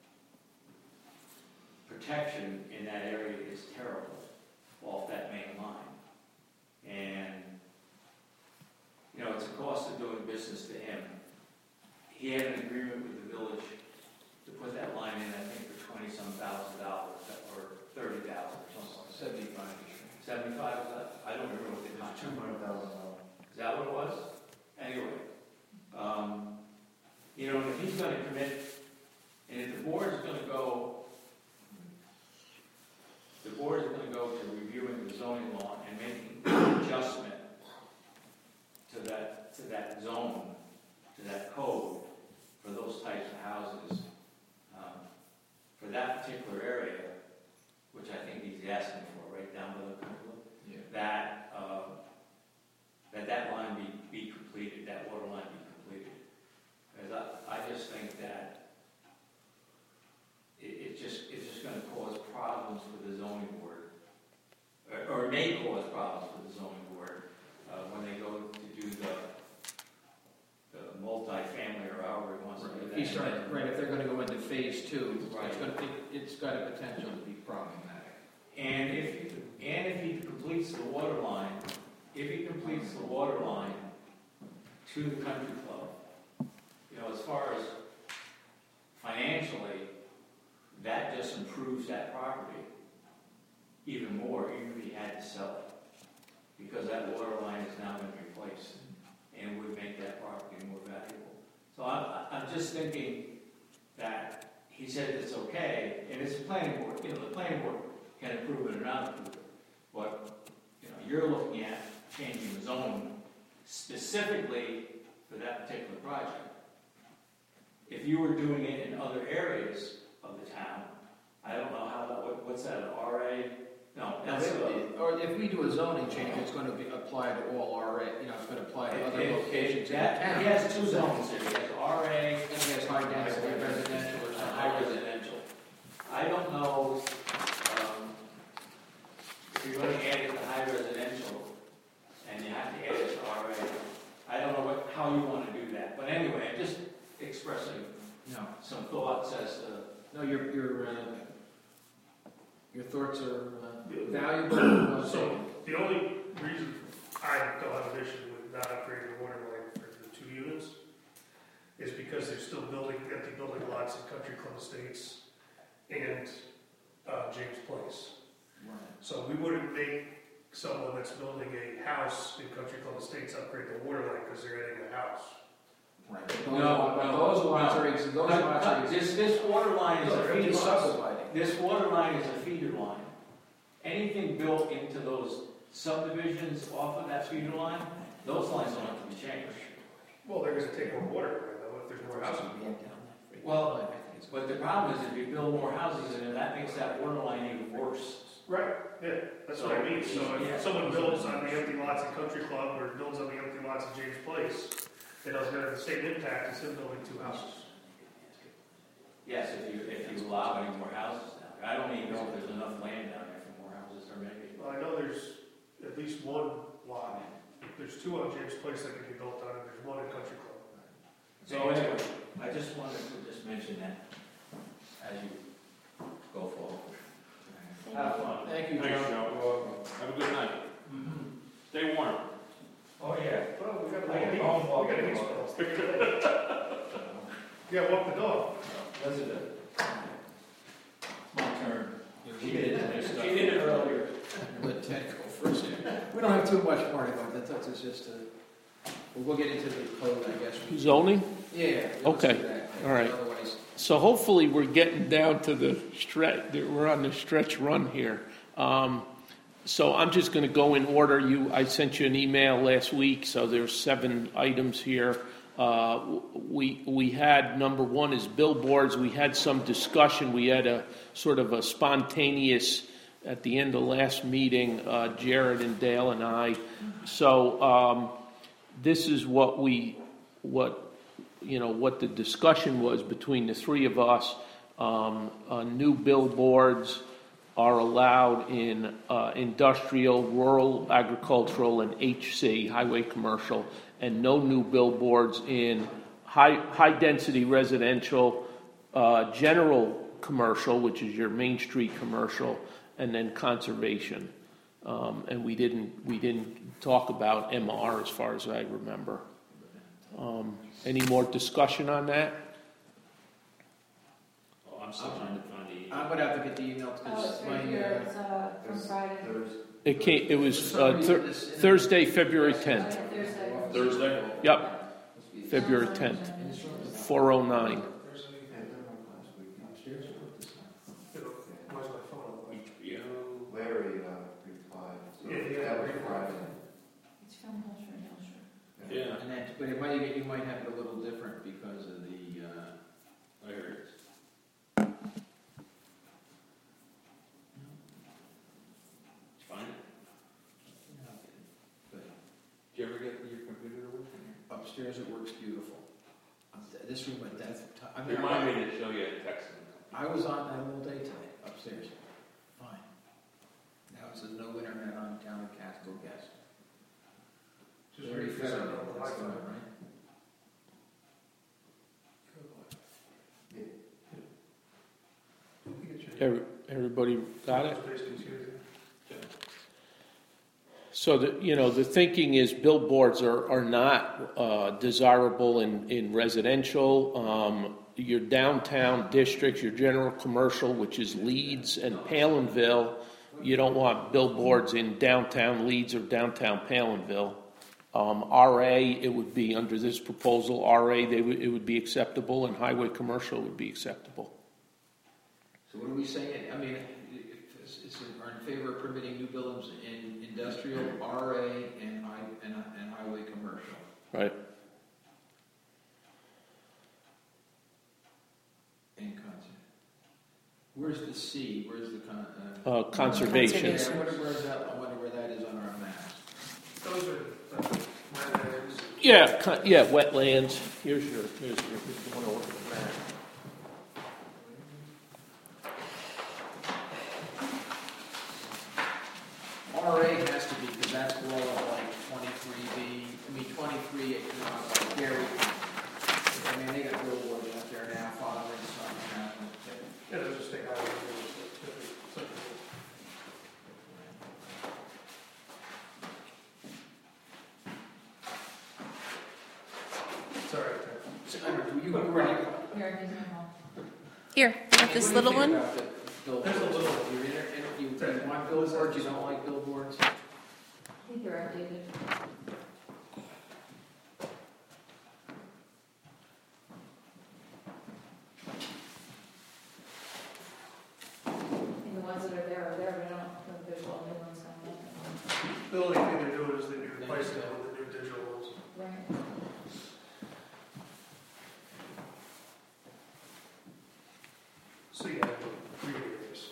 protection in that area is terrible off that main line. And, you know, it's a cost of doing business to him. He had an agreement with the village to put that line in, I think, for twenty-some thousand dollars, or thirty thousand, or something like that. Seventy-five. Seventy-five, was that? I don't remember what the contract Two hundred thousand dollars. Is that what it was? Anyway, um, you know, if he's gonna commit, and if the board is gonna go, the board is gonna go to reviewing the zoning law and making an adjustment to that, to that zone, to that code for those types of houses, um, for that particular area, which I think he's asking for, right down below Cumberland, Yeah. that, uh, that that line be, be completed, that water line be completed. Because I, I just think that it, it just, it's just gonna cause problems for the zoning board, or, or it may cause problems for the zoning board, uh, when they go to do the, the multi-family or however it wants to do that. He's trying, right, if they're gonna go into phase two, Right. it's gonna, it- it's got a potential to be problematic. And if, and if he completes the water line, if he completes the water line to the country club, you know, as far as financially, that just improves that property even more, even if he had to sell it. Because that water line is now been replaced and would make that property more valuable. So I'm, I'm just thinking that he said it's okay, and it's a planning board, you know, the planning board can approve it or not approve it. But, you know, you're looking at changing the zone specifically for that particular project. If you were doing it in other areas of the town, I don't know how that, what, what's that, an R A? No, that's a, Or if we do a zoning change, it's gonna be applied to all R A, you know, it's gonna apply to other It- locations in the that- town. He has two zones there, he has R A And he has high density residential or and something. high residential. I don't know, um, if you're gonna add it to high residential, and you have to add it to R A, I don't know what, how you wanna do that, but anyway, I'm just expressing No, some thoughts as to, no, your, your, uh, your thoughts are uh, valuable. Uh, So, the only reason I don't have an issue with not upgrading the water line for the two units is because they're still building, empty building lots in Country Club Estates and, uh, James Place. Right. So we wouldn't make someone that's building a house in Country Club Estates upgrade the water line because they're adding a house. Right. Those No, lots- no, Those lots no. are, ex- those Cut- lots cut- are. ex- this, this water line is No, a they're feeder just line. subdividing. This water line is a feeder line. Anything built into those subdivisions off of that feeder line, those lines don't have to be changed. Well, they're gonna take more water away though, if there's more houses. Well, but the problem is if you build more houses in it, that makes that water line even worse. Right, yeah, that's what I mean, so Yeah. if someone builds on the empty lots in Country Club or builds on the empty lots in James Place, it doesn't have the same impact as him building two houses. Yes, if you, if you allow any more houses down there. I don't even know if there's enough land down there for more houses, or maybe. Well, I know there's at least one lot, there's two on James Place that can be built on, and there's one in Country Club. So anyway, I just wanted to just mention that as you go forward. Have fun. Thank you, Thanks, Joe. Joe. Have a good night. Stay warm. Oh, yeah. Well, we gotta, I we can gotta, home walk we gotta the eat dog. spells. Yeah, walk the dog. Elizabeth. It's my turn. She did it, she did it earlier. Let Ted go first. We don't have too much more to go, that- that's just a, we'll get into the code, I guess. Zoning? Yeah. yeah, let's Okay. do that. All right. Otherwise, So hopefully we're getting down to the stretch, we're on the stretch run here. Um, So I'm just going to go in order. You, I sent you an email last week, so there's seven items here. Uh, We, we had, number one is billboards. We had some discussion. We had a sort of a spontaneous, at the end of last meeting, uh, Jared and Dale and I. So um, this is what we, what, you know, what the discussion was between the three of us. Um, uh, new billboards are allowed in uh, industrial, rural, agricultural, and H C, highway commercial, and no new billboards in high, high-density residential, uh, general commercial, which is your Main Street commercial, and then conservation. Um, and we didn't, we didn't talk about M R as far as I remember. Um, any more discussion on that? Oh, I'm still trying to find the. I'm gonna have to get the email, Oh, because it's my, right here, uh, it's, uh, from Friday. It came, it was uh, thir- Thursday, February tenth. Oh, yeah, Thursday. Thursday? Yep, February tenth, four oh nine. Where's my phone? H B O. Larry uh, replied, so Yeah, yeah, that was Larry. Friday. It's from Hillshire, Hillshire. Yeah, and then, but it might, you might have it a little different because of the, uh, I heard it. Did you find it? but Did you ever get your computer to work in here? upstairs it works beautiful. This room, but that's, I mean, Remind me to show you a text. I was on that all day today, upstairs. Fine. Now it says no internet on town of Casco guest. Just Very read this out federal, on the that's Wi-Fi. going, right? You get your- Every- Everybody got it? Space confusing. So the, you know, the thinking is billboards are, are not uh, desirable in, in residential. Um, your downtown districts, your general commercial, which is Leeds and Palinville, you don't want billboards in downtown Leeds or downtown Palinville. Um, R A, it would be under this proposal, R A, they would, it would be acceptable, and highway commercial would be acceptable. So what are we saying? I mean, it's, it's in, are in favor of permitting new buildings in industrial, R A, and high, and, and highway commercial. Right. And concert. Where's the C? Where's the con, uh? Uh, conservation. Yeah, I wonder where's that, I wonder where that is on our maps. Those are uh, wetlands. Yeah, con- yeah, wetlands. Here's your, here's your, if you want to look at the map. R A has to be, because that's below like twenty-three B, I mean, twenty-three, uh, Gary. I mean, they got billboards out there now following something happening. Yeah, those just take out. It's all right. So, I don't know, you were ready. Here, here's my home. Here, got this little one? There's a little, you're in, in, you, you want billboards, you don't like billboards? I think they're outdated. And the ones that are there are there, but I don't know if there's all new ones coming up. The only thing they're doing is they're replacing it with the new digital ones. Right. So you have three areas.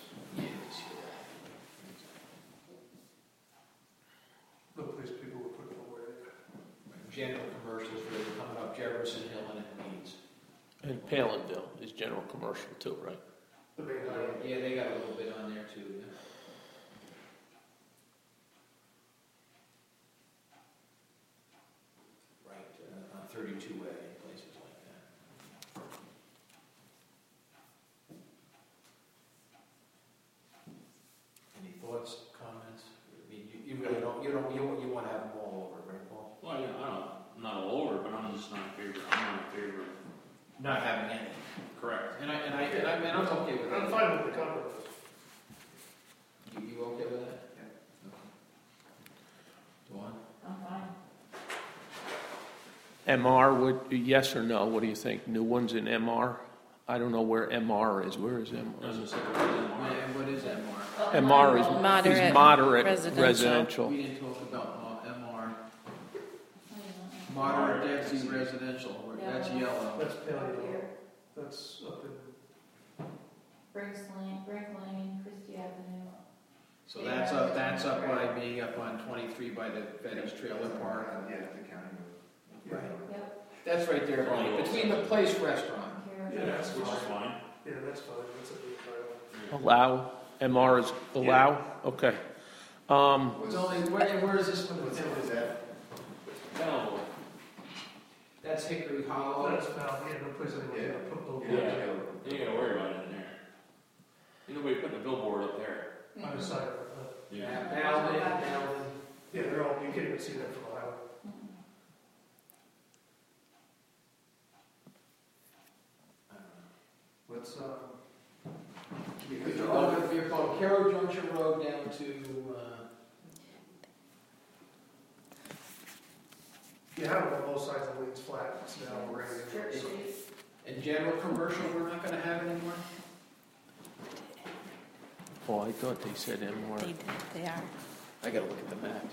The place people would put them away. General commercials really coming up Jefferson Hill and it needs. And Palinville is general commercial too, right? The main highway. Yeah, they got a little bit on there too. yeah. Right, uh, on thirty-two A, places like that. Any thoughts, comments? I mean, you, you really don't, you don't, you, you want to have them all over, right, Paul? Well, yeah, I don't, I'm not all over, but I'm just not in favor, I'm not in favor of. Not having any. Correct. And I, and I, and I, and I'm okay with I'm that. fine with the compromise. You, you okay with that? Yeah. Dawn? I'm fine. M R, would, yes or no? What do you think? New ones in M R? I don't know where M R is. Where is M R? Doesn't say what it is. And what is M R? Well, M R is, mine- Moderate is moderate residential. residential. We didn't talk about uh, M R. I don't know. Moderate density residential, that's Yeah. yellow. That's Up Paleo. here, That's up in, Briggs Lane, Brick Lane, Christie Avenue. So that's up, that's up by being up on twenty-three by the Betty's Trailer Park. Uh, Yeah, the county road. Right. Yep. That's right there, Bonnie, between the Place Restaurant. Here. yeah, that's Which is fine. fine. Yeah, that's fine. That's a big highway. Allow, M R is allow? Okay. Um, It's only, where, where is this one? What zone is that? No, That's Hickory Hollow. That's about, yeah, no place anyone's gonna put Yeah, billboards you ain't gotta worry about it in there. Ain't nobody putting a billboard up there. on the side of it. Yeah, Malvin, Malvin. Yeah, they're all, you can't even see that from a highway. What's, uh, If you're going, if you're going Carroll Junction Road down to, uh, You have it on both sides of Leeds Flat, it's now already. Church Street. in general commercial, we're not gonna have it anymore? Oh, I thought they said M more. They did, they are. I gotta look at the map.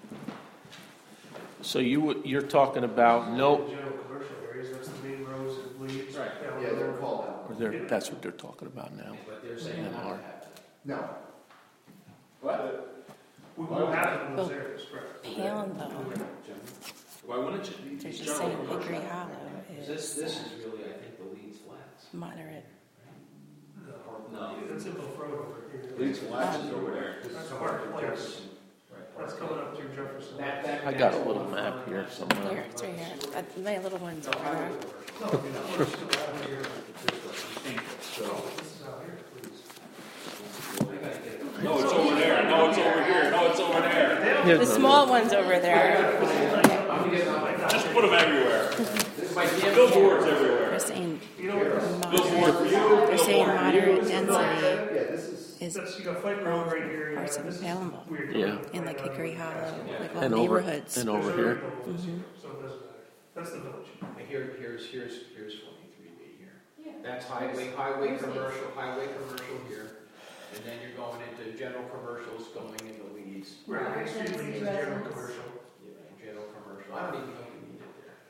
So you, would- you're talking about no, General commercial areas, that's the main roads and Leeds. Right. down yeah, the they're road. called out. or they're, that's what they're talking about now. But they're saying not to have it. No. What? We won't have it in those areas, correct? Palin, though, Why wouldn't you? they're It's just general saying commercial. Hickory Hollow This, is this is really, I think, the Leeds Flats. moderate. No. That's in Bull Road over here. Leeds Flats is over there. That's Park Place, Right. that's coming up through Jefferson. That, that. I got a little map here somewhere. Here, it's right here. Uh, My little one's over there. No, you're not, we're still out here. This is out here, please. No, it's over there. No, it's over here. No, it's over there. Here's The the- small one's over there. I'm getting on my. Just put them everywhere. This is my damn. Billboards They're everywhere. saying You know what this Billboard for you. They're saying Billboard for you. moderate density Yeah, this is, is That's, you got Fight Road right here. you parts got- of this is Palombo. weird. Yeah. in like Hickory Hollow, like all And over, neighborhoods. and over There's here. other billboards here, Mhm. So it doesn't matter. That's the village. Here, here's, here's, here's twenty-three B here. Yeah. That's highway, highway Where's this? commercial, highway commercial here. And then you're going into general commercials, going into Leeds. Right, Main Street Density leads to general residence. commercial. Yeah, general commercial. I don't even know if you need it there.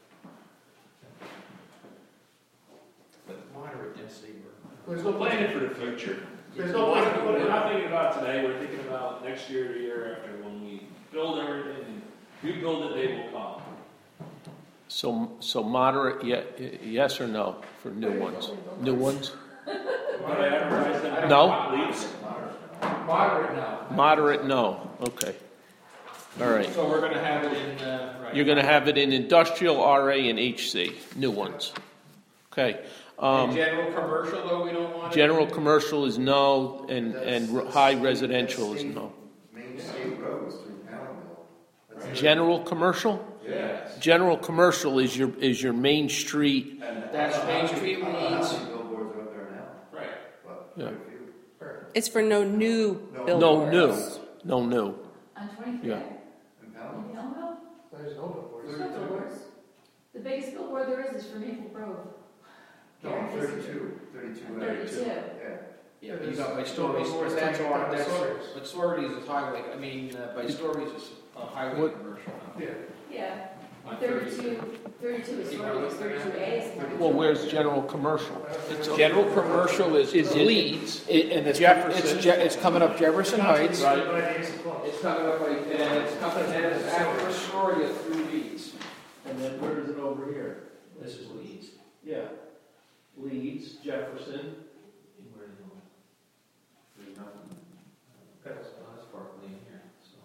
But moderate density, we're. There's We're no planning plan. for the future. There's no place to put We're it. not thinking about today, we're thinking about next year, the year after, when we build everything, and you build it, they will come. So, so moderate, ye- yes or no for new ones? New ones? Want to advertise them? No. Leaves? Moderate now. Moderate, no. Okay. All right. So we're gonna have it in, uh, right. You're going to have it in industrial, R A, and H C, new ones. Okay. And Um, general commercial, though, we don't want it? general commercial is no, and, and r- high residential is no. Main State roads through Poundville. That's it. General commercial? Yes. General commercial is your, is your main street. That's Main Street I don't know how Leeds. many billboards are up there now, Right. but Yeah. quite a few. It's for no new No. No billboards. new, no new. On twenty-three Yeah. In In Poundville? Elmville? There's no billboards. There's no billboards. The biggest billboard there is is for Maple Grove. No, thirty-two, thirty-two. Thirty-two. Yeah. Yeah, but you got by stories, but that's our, that's, but stories is highway, I mean, uh, by stories is a highway What- commercial. Yeah. Yeah. On Thirty-two, thirty-two is stories, thirty-two A is. thirty-two. Well, where's general commercial? It's general commercial is, is Leeds, it- and it's Jefferson, it's, Je- it's coming up Jefferson Heights. By the Ace of Clubs. It's coming up, like, and it's coming, and it's after Astoria through Leeds. And then where is it over here? This is Leeds. Yeah. Leeds, Jefferson. Where is it? There's nothing. That's- That's Park Lane here, so.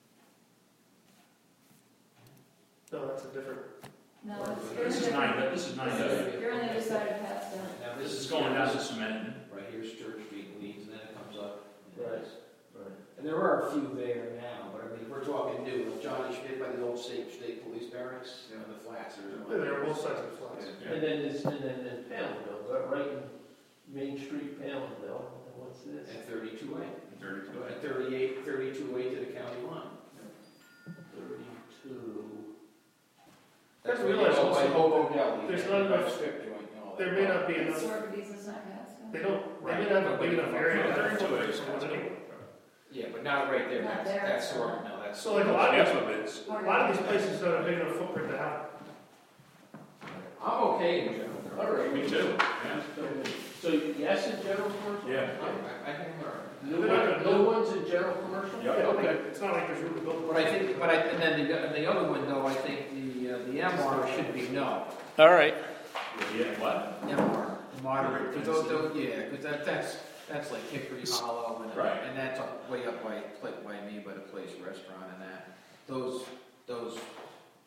No, that's a different. No, it's. you're This in is a nine, different- this is nine, this is- You're on the other side of Patstown. Now this is going down to cement. Right here's Church Street, Leeds, and then it comes up. Right. And there are a few there now, but I mean, if we're talking new, like Johnny Schmidt by the old state, state police barracks, you know, the flats, there's Yeah, they're both sides of the flats. And then this, and then in Palmville, but right in Main Street, Palmville, and what's this? at thirty-two A. Thirty-two. At thirty-eight, thirty-two A to the county line. Thirty-two. That's That's where you realize go by also, Hobo Deli. there's not by enough- strip joint and all that. There may not be It's enough, sort of business, not Patstown. they don't, they may not have a big enough area to have footprints in what's anyway. Yeah, but not right there, Not that's, there. that's sort of, no, that's. So like a lot of That's these, what it is. a lot of these places don't have a big enough footprint to have. I'm okay in general. All right. Me too. Yeah. So yes in general commercial? Yeah. I, I think we're. New They're not one- gonna new build- ones in general commercial? Yeah. Okay. It's not like there's room to build. But I think, but I, and then the, and the other one though, I think the, uh, the M R should be no. All right. Yeah, what? M R, moderate, because those, those, yeah, because that, that's, that's like Hickory Hollow and, Right. and that's up- way up by, by me by the Place Restaurant and that. Those, those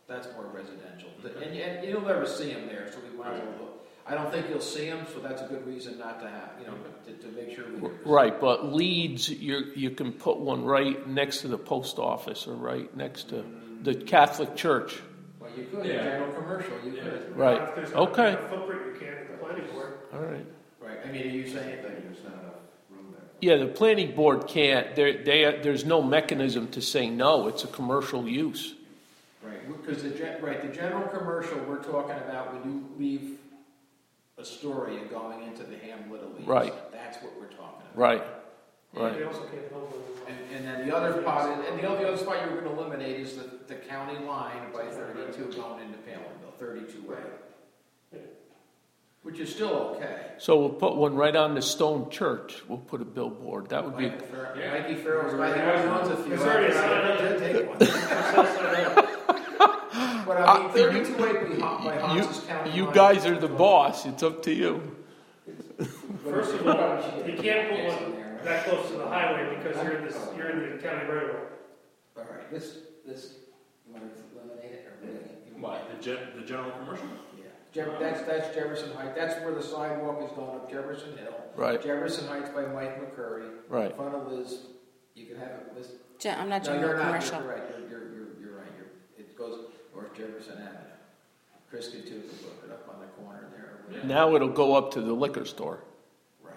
That's more residential. The- And, and you'll never see them there, so we might as well look. I don't think you'll see them, so that's a good reason not to have, you know, to, to make sure we. Right, but Leeds, you, you can put one right next to the post office or right next to the Catholic Church. Well, you could, Yeah. general commercial, you could. Right. If there's not Okay. enough footprint, you can't in the planning board. All right. Right, I mean, are you saying that? There's not enough room there. Yeah, the planning board can't, there, they, there's no mechanism to say no, it's a commercial use. Right, because the, gen- right, the general commercial, we're talking about when you leave Astoria going into the hamlet of Leeds. Right. That's what we're talking about. Right, They right. also can't build them. And, and then the other part, and the other, the other spot you're gonna eliminate is the, the county line by thirty-two going into Palinville, thirty-two way. Which is still okay. So we'll put one right on the stone church, we'll put a billboard, that would be, Mikey Fer- Yeah. Mikey Farrell's, I think he runs a few. There's already a sign up. I'd take one. But I mean, Uh, thirty-two way behind, by Hans's county line. you guys are the boss, it's up to you. First of all, you can't put one that close to the highway because you're in this, you're in the county right away. All right, this, this, you want to eliminate it or? you want- What, the gen, the general commercial? Yeah, Jeff- that's, that's Jefferson Heights, that's where the sidewalk is going up Jefferson Hill. Right, Jefferson Heights by Mike McCurry. In right. front of Liz, you can have it list. Gen- I'm not No, general you're not, commercial. you're right, you're, you're, you're, you're right, you're, it goes North Jefferson Avenue. Chris could too, could look it up on the corner there. or whatever. Now it'll go up to the liquor store. Right.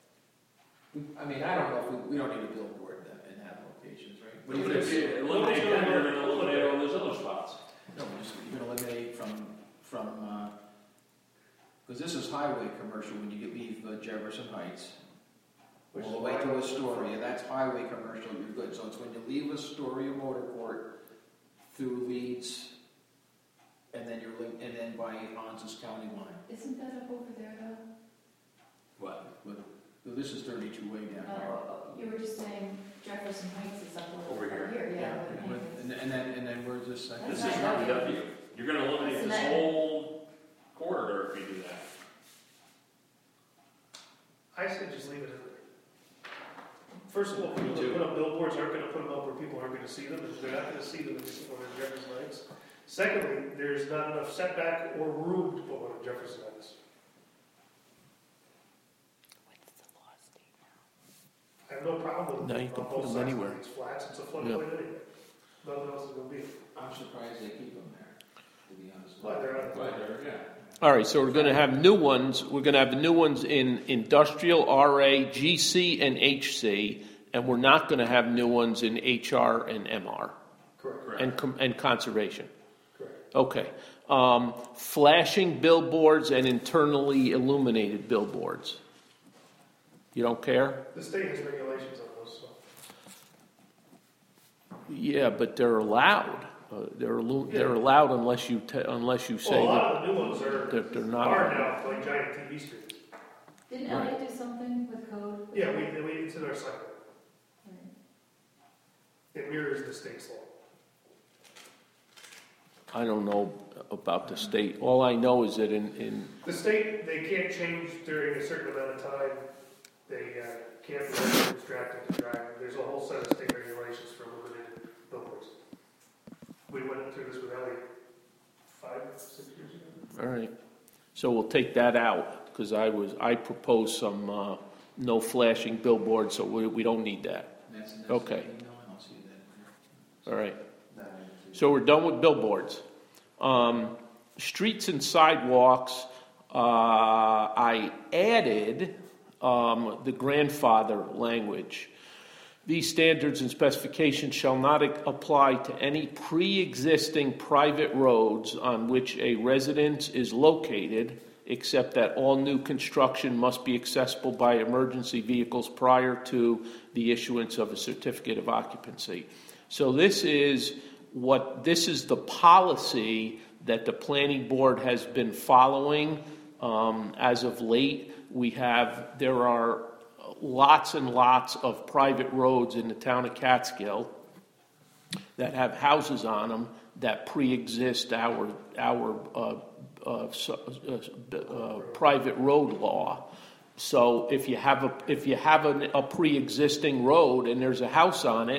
I mean, I don't know if we, we don't need a billboard in that, in that locations, right? What do you think? Eliminate that, you're gonna eliminate all those other spots. No, we're just, you're gonna eliminate from, from, uh, because this is highway commercial when you get- leave uh, Jefferson Heights. Which All the is way to why- Astoria, that's highway commercial, you're good. So it's when you leave Astoria Motor Court through Leeds, and then you're, link- and then by Hans's County line. Isn't that up over there though? What? But, so this is thirty-two way down here. Oh, you were just saying Jefferson Heights is up a Over little here. here, yeah. And with- And, and then, and then where's this second? This is not W. You're gonna eliminate this whole corridor if you do that. I say just leave it in there. First of all, people Me too. that put up billboards aren't gonna put them up where people aren't gonna see them, and they're not gonna see them if it's one in Jefferson Heights. Secondly, there's not enough setback or room to put one in Jefferson Heights. I have no problem with No, you it can on put both them sides. anywhere. It's flats, it's a floodplain anyway. Nothing else is gonna be. I'm surprised they keep them there, to be honest. But they're on the Right there, yeah. All right, so we're going to have new ones. We're going to have new ones in industrial, R A, G C, and H C, and we're not going to have new ones in H R and M R Correct. and com- and conservation. Correct. Okay. Um, flashing billboards and internally illuminated billboards. You don't care? The state has regulations on those, so. Yeah, but they're allowed. Uh, they're illu- they're allowed unless you te- unless you Well, say a that lot of the new ones are, they're, they're not. are now like giant T V screens. Didn't Right. Elliot do something with code? Yeah, we, we, it's in our site. It mirrors the state's law. I don't know about the state. All I know is that in, in The state, they can't change during a certain amount of time. They uh, can't be distracted to drive. There's a whole set of state regulations for limited billboards. We went through this with Elliot five, six years ago. all right, so we'll take that out because I was I proposed some uh, no flashing billboards, so we, we don't need that. That's, that's Okay. the email, I don't see that. All right. So we're done with billboards. Um, streets and sidewalks, uh, I added um, the grandfather language. These standards and specifications shall not apply to any pre-existing private roads on which a residence is located, except that all new construction must be accessible by emergency vehicles prior to the issuance of a certificate of occupancy. So this is what this is the policy that the planning board has been following um, as of late. We have there are lots and lots of private roads in the town of Catskill that have houses on them that pre-exist our our uh, uh, uh, uh, private road law. So if you have a if you have a, a pre-existing road and there's a house on it,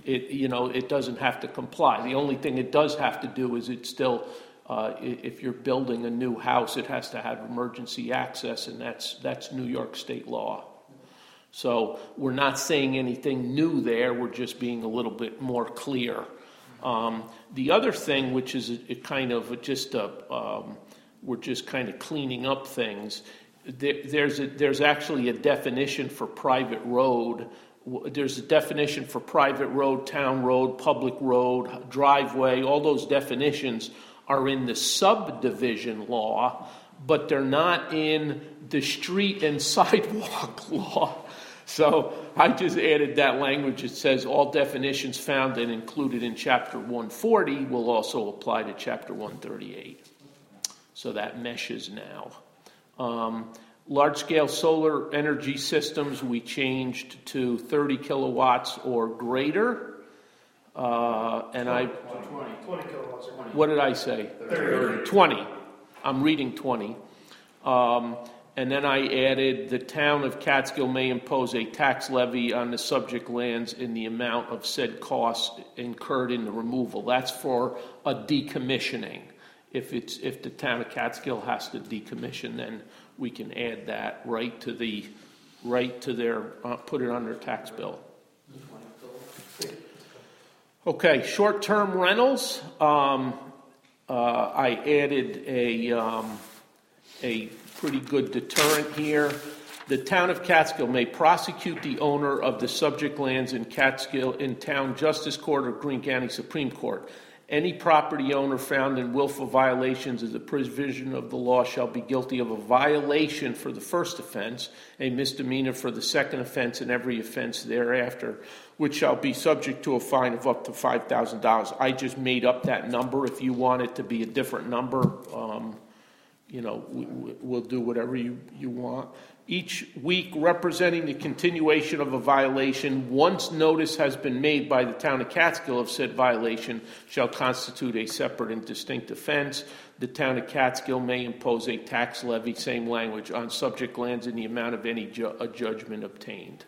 it, you know, it doesn't have to comply. The only thing it does have to do is it still, uh, i- if you're building a new house, it has to have emergency access, and that's, that's New York state law. So we're not saying anything new there, we're just being a little bit more clear. Um, the other thing, which is a, a kind of just a, um, we're just kind of cleaning up things, there, there's, a, there's actually a definition for private road. There's a definition for private road, town road, public road, driveway. All those definitions are in the subdivision law, but they're not in the street and sidewalk law. So I just added that language. It says all definitions found and included in Chapter one forty will also apply to Chapter one thirty-eight. So that meshes now. Um, large-scale solar energy systems, we changed to thirty kilowatts or greater. Uh, and I, twenty, twenty kilowatts or twenty. what did I say? thirty. twenty. I'm reading twenty. Um, and then I added the town of Catskill may impose a tax levy on the subject lands in the amount of said costs incurred in the removal. That's for a decommissioning. If it's if the town of Catskill has to decommission, then we can add that right to the right to their uh, put it on their tax bill. Okay, short-term rentals. Um, uh, I added a um, a pretty good deterrent here. The town of Catskill may prosecute the owner of the subject lands in Catskill in town justice court or Greene County Supreme Court. Any property owner found in willful violations of the provision of the law shall be guilty of a violation for the first offense, a misdemeanor for the second offense, and every offense thereafter, which shall be subject to a fine of up to five thousand dollars. I just made up that number. If you want it to be a different number, um, you know, we, we'll do whatever you, you want. Each week representing the continuation of a violation, once notice has been made by the town of Catskill of said violation, shall constitute a separate and distinct offense. The town of Catskill may impose a tax levy, same language, on subject lands in the amount of any ju- a judgment obtained.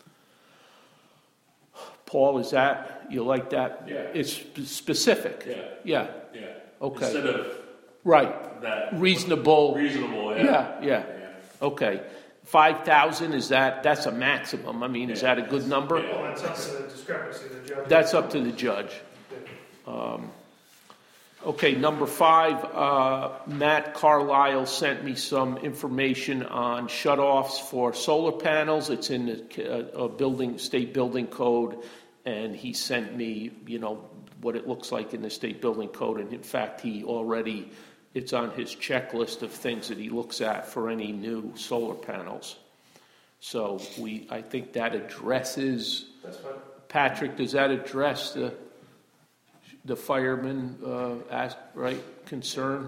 Paul, is that, you like that? Yeah. It's sp- specific. Yeah. Yeah. Yeah. Okay. Instead of Right. that. Reasonable. Reasonable, yeah. Yeah, yeah. Yeah. Okay. five thousand, is that, that's a maximum. I mean, is that a good number? Well, that's up to the discrepancy, the judge. That's up to the judge. Um, okay, number five, uh, Matt Carlisle sent me some information on shutoffs for solar panels. It's in the uh, a building, state building code, and he sent me, you know, what it looks like in the state building code. And in fact, he already, it's on his checklist of things that he looks at for any new solar panels. So we, I think that addresses. That's fine. Patrick, does that address the the fireman uh, ask, right concern?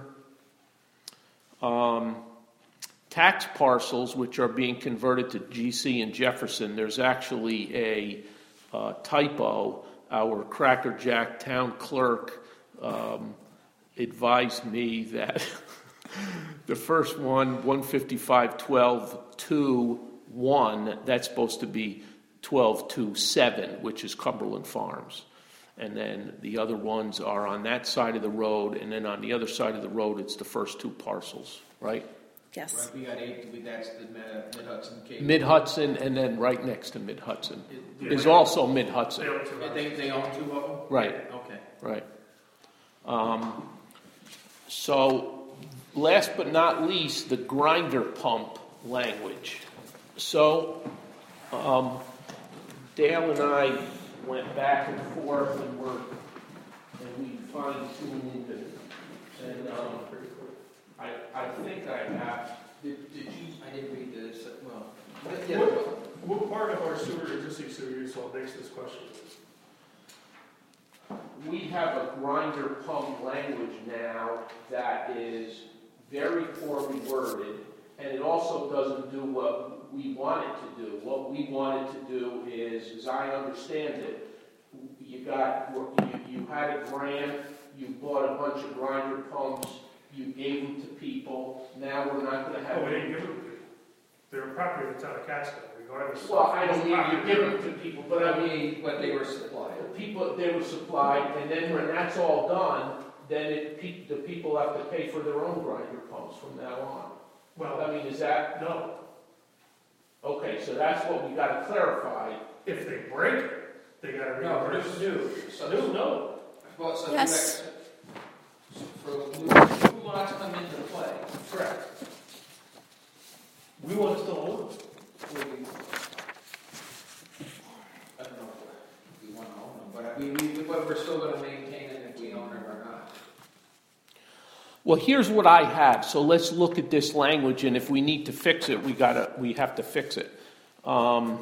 Um, tax parcels which are being converted to G C and Jefferson. There's actually a uh, typo. Our Cracker Jack town clerk um, advised me that the first one, one fifty-five twelve two one, that's supposed to be twelve two seven, which is Cumberland Farms. And then the other ones are on that side of the road, and then on the other side of the road, it's the first two parcels, right? Yes. Right, we got eight, we- that's the Mid- Mid-Hudson cable. Mid-Hudson, and then right next to Mid-Hudson It- is also Mid-Hudson. They own two houses. They, they own two of them? Right. Okay. Right. Um, so, last but not least, the grinder pump language. So, um, Dale and I went back and forth, and we're and we fine-tuned, and, and um, I I think I have. Did, did you, I didn't read this, well. What, what part of our sewer, existing sewer use law makes this question? We have a grinder pump language now that is very poorly worded, and it also doesn't do what we want it to do. What we want it to do is, as I understand it, you got, you, you had a grant, you bought a bunch of grinder pumps, you gave them to people, now we're not gonna have. Oh, we didn't give them to you. They're property in the town of Casco, regardless. of Well, I don't whose mean property you it give is. it to people, but I mean, mean, what they were supplied. the people, they were supplied, and then when that's all done, then it, pe- the people have to pay for their own grinder pumps from now on. Well, I mean, is that, no, okay, so that's what we gotta clarify. if they break it, they gotta No, reimburse. it's new. So- No, no, Well, so Yes. you act- for new, new lots come into play. correct. We want to still own it. we- I don't know if we want to own them, but I mean, we, but we're still gonna maintain it if we own it or not. Well, here's what I have, so let's look at this language, and if we need to fix it, we gotta, we have to fix it. Um,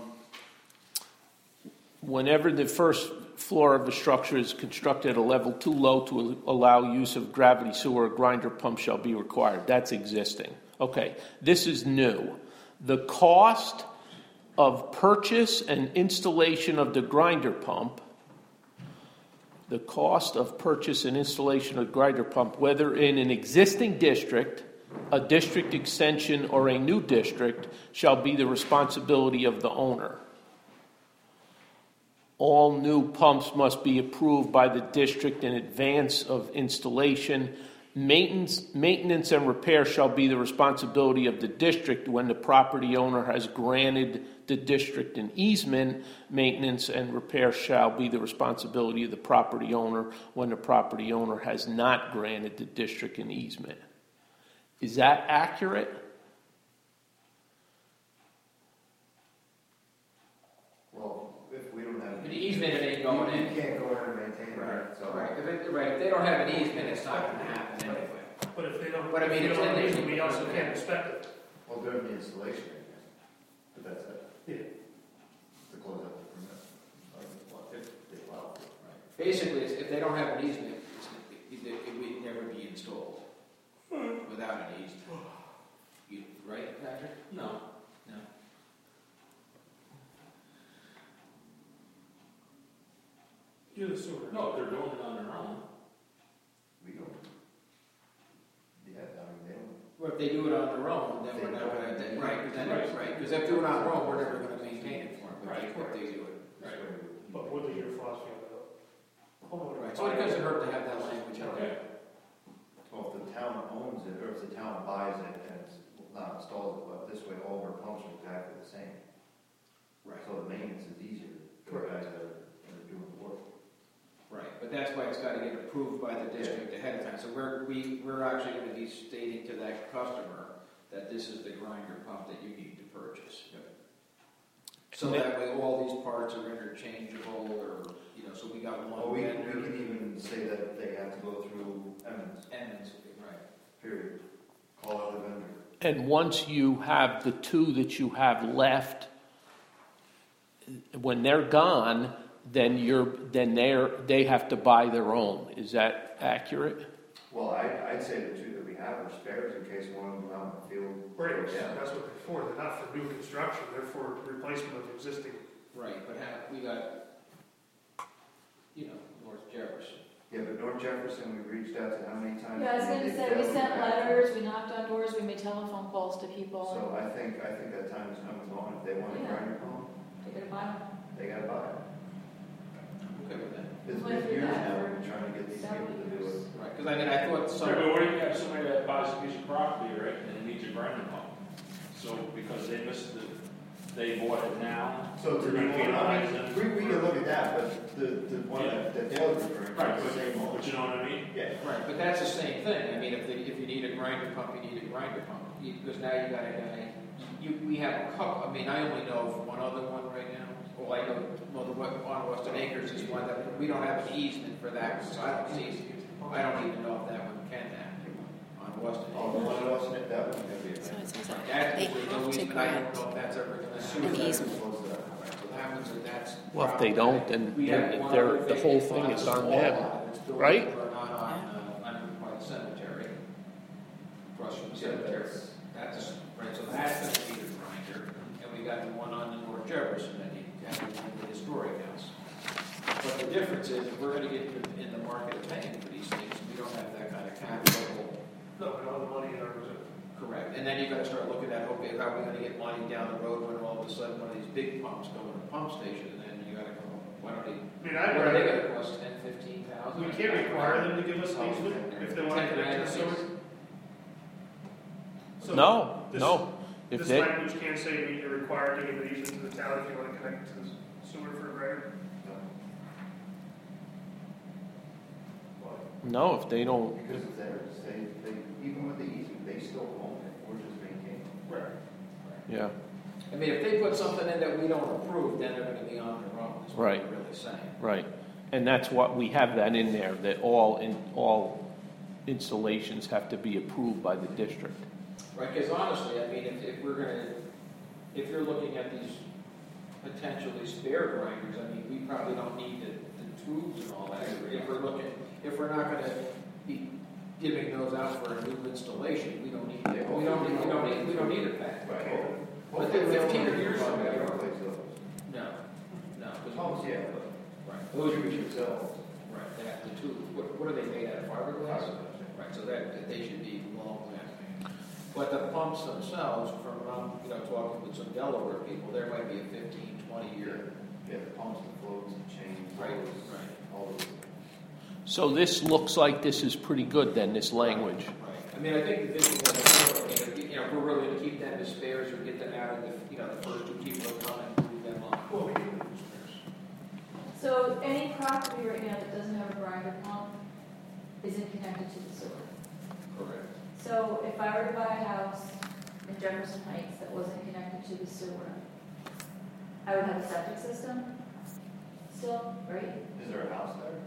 whenever the first floor of the structure is constructed at a level too low to allow use of gravity sewer, a grinder pump shall be required. That's existing. Okay, this is new. The cost of purchase and installation of the grinder pump, the cost of purchase and installation of grinder pump, whether in an existing district, a district extension, or a new district, shall be the responsibility of the owner. All new pumps must be approved by the district in advance of installation. Maintenance, maintenance and repair shall be the responsibility of the district when the property owner has granted the district an easement. Maintenance and repair shall be the responsibility of the property owner when the property owner has not granted the district an easement. Is that accurate? Well, if we don't have. The easement, it ain't going You in. can't go in and maintain it, right? So. Right, if it, right, if they don't have an easement, it's not gonna happen anyway. But if they don't, But I mean, if it's they don't in use there. it, we also can't inspect it. Well, during the installation, I guess. But that's it. Yeah. To close out the permit. Like, what, if they allow it, right? Basically, it's, if they don't have an easement, it's, it, it, it would never be installed without an easement. You, right, Patrick? No. No. You're the sewer. No, if they're doing it on their own. We don't. Yeah, I mean, they don't. Well, if they do it on their own, then we're not gonna, then, right, because then, right, because if they do it on their own, we're never gonna maintain it for them, but if they do it. Right. But what is your philosophy on that? Homeowner. Right, so it doesn't hurt to have that language in there. Well, if the town owns it, or if the town buys it and it's not installed, but this way all of our pumps are exactly the same. Right. So the maintenance is easier for the guys that are, that are doing the work. Right, but that's why it's gotta get approved by the district ahead of time, so we're, we, we're actually gonna be stating to that customer that this is the grinder pump that you need to purchase. So that way all these parts are interchangeable, or, you know, so we got Well, one we, we vendor. can even say that they have to go through Emmons, And, right. period. Call out the vendor. And once you have the two that you have left, when they're gone, then you're, then they're, they have to buy their own. Is that accurate? Well, I, I'd say the two that we have are spares in case one of them out in the field. Breaks, Yeah. that's what they're for, they're not for new construction, they're for replacement of existing. Right, but how, we got, you know, North Jefferson. Yeah, but North Jefferson, we reached out to how many times? Yeah, I was gonna They say, we failed sent to act. letters, we knocked on doors, we made telephone calls to people, So I think, I think that time is come and gone. If they want a Yeah. grinder pump, and they're gonna buy them. they gotta buy it. Okay with that. It's Went been through years that now, for we've been trying to get these several people to do years. it. Right, because I mean, I thought some. Right, but what if you have somebody that buys a piece of property, right, and it needs a grinding pump? So, because they missed the, they bought it now. So to be We're gonna honest, penalize them. we, we can look at that, but the, the one Yeah. that, that Dale was referring to Right, is the same but, one. but you know what I mean? Yeah. Right, but that's the same thing. I mean, if, they, if you need a grinder pump, you need a grinder pump. You- Because now you got a guy, you, we have a couple, I mean, I only know of one other one right now. Well, I know, well, the one on Weston Acres is one that, we don't have an easement for that, one, so I don't see, I don't even know if that one can happen on Weston Oh, the one Acres. that wasn't, that one's gonna be a So it says that That's they usually no have to easement. I don't grant know if that's ever gonna an happen. easement. Right, so that one's, that's. Well, if they don't, then We have then one they're, other the whole vacant thing lot, is a on small them, lot that's built right? over Not on, uh, on, by the cemetery, across from the Yeah, cemetery. that's- That's, right, so that's gonna need a grinder, and we got the one on the North Jefferson that need, that need the historic house. But the difference is, if we're gonna get in in the market of paying for these things, we don't have that kind of capital. No, we don't have the money in our reserve. Correct, and then you gotta start looking at, okay, how are we gonna get money down the road when all of a sudden one of these big pumps go in a pump station, and then you gotta go, why don't they, I mean, I'd what are they rather, gonna cost, ten, fifteen thousand? we can't require them to give us an easement if they want to connect to the sewer. So No, this- no. If This they, language can't say we are required to give an easement to the town if you want to connect to the sewer for a grinder. no, if they don't, Because it's theirs, they, they, even with the easement, they still own it, we're just maintaining. Right. yeah, I mean, if they put something in that we don't approve, then they're gonna be on their own, is what Right. they're really saying. right. And that's what, we have that in there, that all, in all installations have to be approved by the district. Right, because honestly, I mean, if, if we're gonna, if you're looking at these potentially spare grinders, I mean, we probably don't need the, the tubes and all that. If we're looking, if we're not gonna be giving those out for a new installation, we don't need, it. we don't, need- we don't need, we don't need it back. Right. But then fifteen years from now, Replace those. no, no. 'cause- Pumps, yeah, but Right, those are yourselves. right, they have the tube, what, what are they made out of, fiberglass? Right, so that, that they should be long lasting. But the pumps themselves, from, um, you know, talking with some Delaware people, there might be a fifteen, twenty year. Yeah, the pumps, the floats, the chains, Right, all those, right. all those. So this looks like this is pretty good then, this language. Right, I mean, I think the vision was, you know, you know, if we're really gonna keep them as spares or get them out of the, you know, the first two people that come and move them on. Well, we can do spares. So any property right now that doesn't have a grinder pump isn't connected to the sewer. Correct. So if I were to buy a house in Jefferson Heights that wasn't connected to the sewer, I would have a septic system still, right? Is there a house there?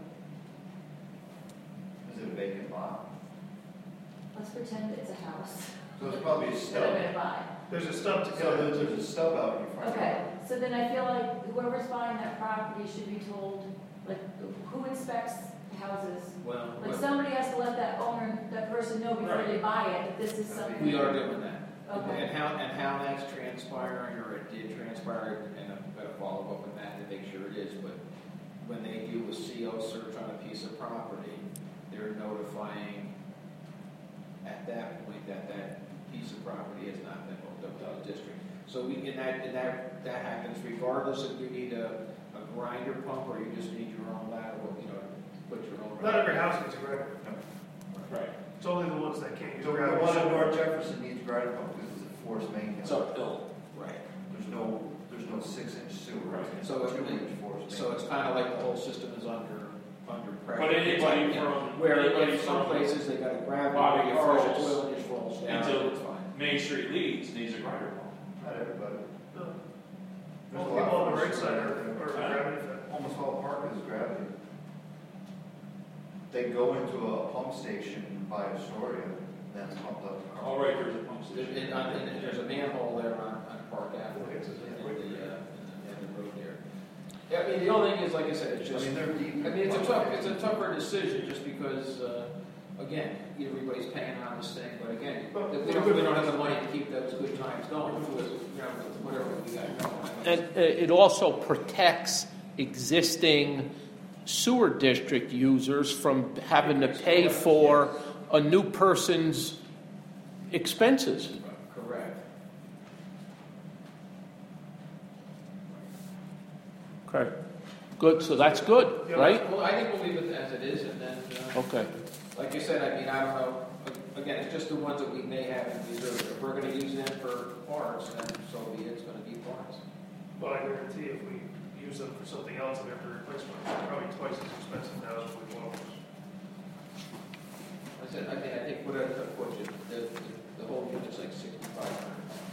Is it a vacant lot? Let's pretend it's a house So it's probably a that I'm stub. gonna buy. There's a stub to So go. there's, there's a stub out in your front Okay, yard. so then I feel like whoever's buying that property should be told, like, who inspects houses? Well, Like, but somebody has to let that owner, that person know before they buy it, that this is something. we are doing that. Okay. And how, and how that's transpiring, or it did transpire, and I'm gonna follow up on that to make sure it is, but when they do a C O search on a piece of property, they're notifying at that point that that piece of property has not been hooked up to the district. So we, and that, and that, that happens regardless if you need a, a grinder pump, or you just need your own lateral, you know, put your own. Not every house needs a grinder. Right. It's only the ones that can't use So the grinder. one in North Jefferson needs grinder pump because it's a forced main. It's uphill. Right. There's no, there's no six inch sewer. Right. It's So a it's- two inch forced main. So it's kind of like the whole system is under, under pressure. But anybody It's like, you know, from- Where anybody in some from places they got a gravity, Bobby where you flush a Carl's toilet and it just falls down, until- it's fine. Main Street leads needs a grinder pump. Not everybody. No. There's Most a lot people on the of right side are, forced are Huh? gravity fed. Almost all park is gravity. They go into a pump station by Astoria, then it's pumped up. to All right, there's a pump There- station. and, uh, and there's a manhole there on, on Park Avenue, in the, uh, in the, in the road there. Yeah, I mean, the only thing is, like I said, it's I just, mean, they're deep. I mean, it's a tough, it's a tougher decision, just because, uh, again, everybody's paying on this thing, but again, But we don't, we don't have the money to keep those good times going, with, you know, with whatever we got going. And uh, it also protects existing sewer district users from having to pay for a new person's expenses. Correct. Okay, good, so that's good, Yeah. right? Well, I think we'll leave it as it is, and then, uh, Okay, like you said, I mean, I don't know, again, it's just the ones that we may have in reserve. If we're gonna use them for parts, then so be it, it's gonna be parts. But I guarantee if we use them for something else and have to replace one, it's probably twice as expensive now as we want. I said, I mean, I think whatever the budget, the, the, the whole unit's like sixty-five hundred.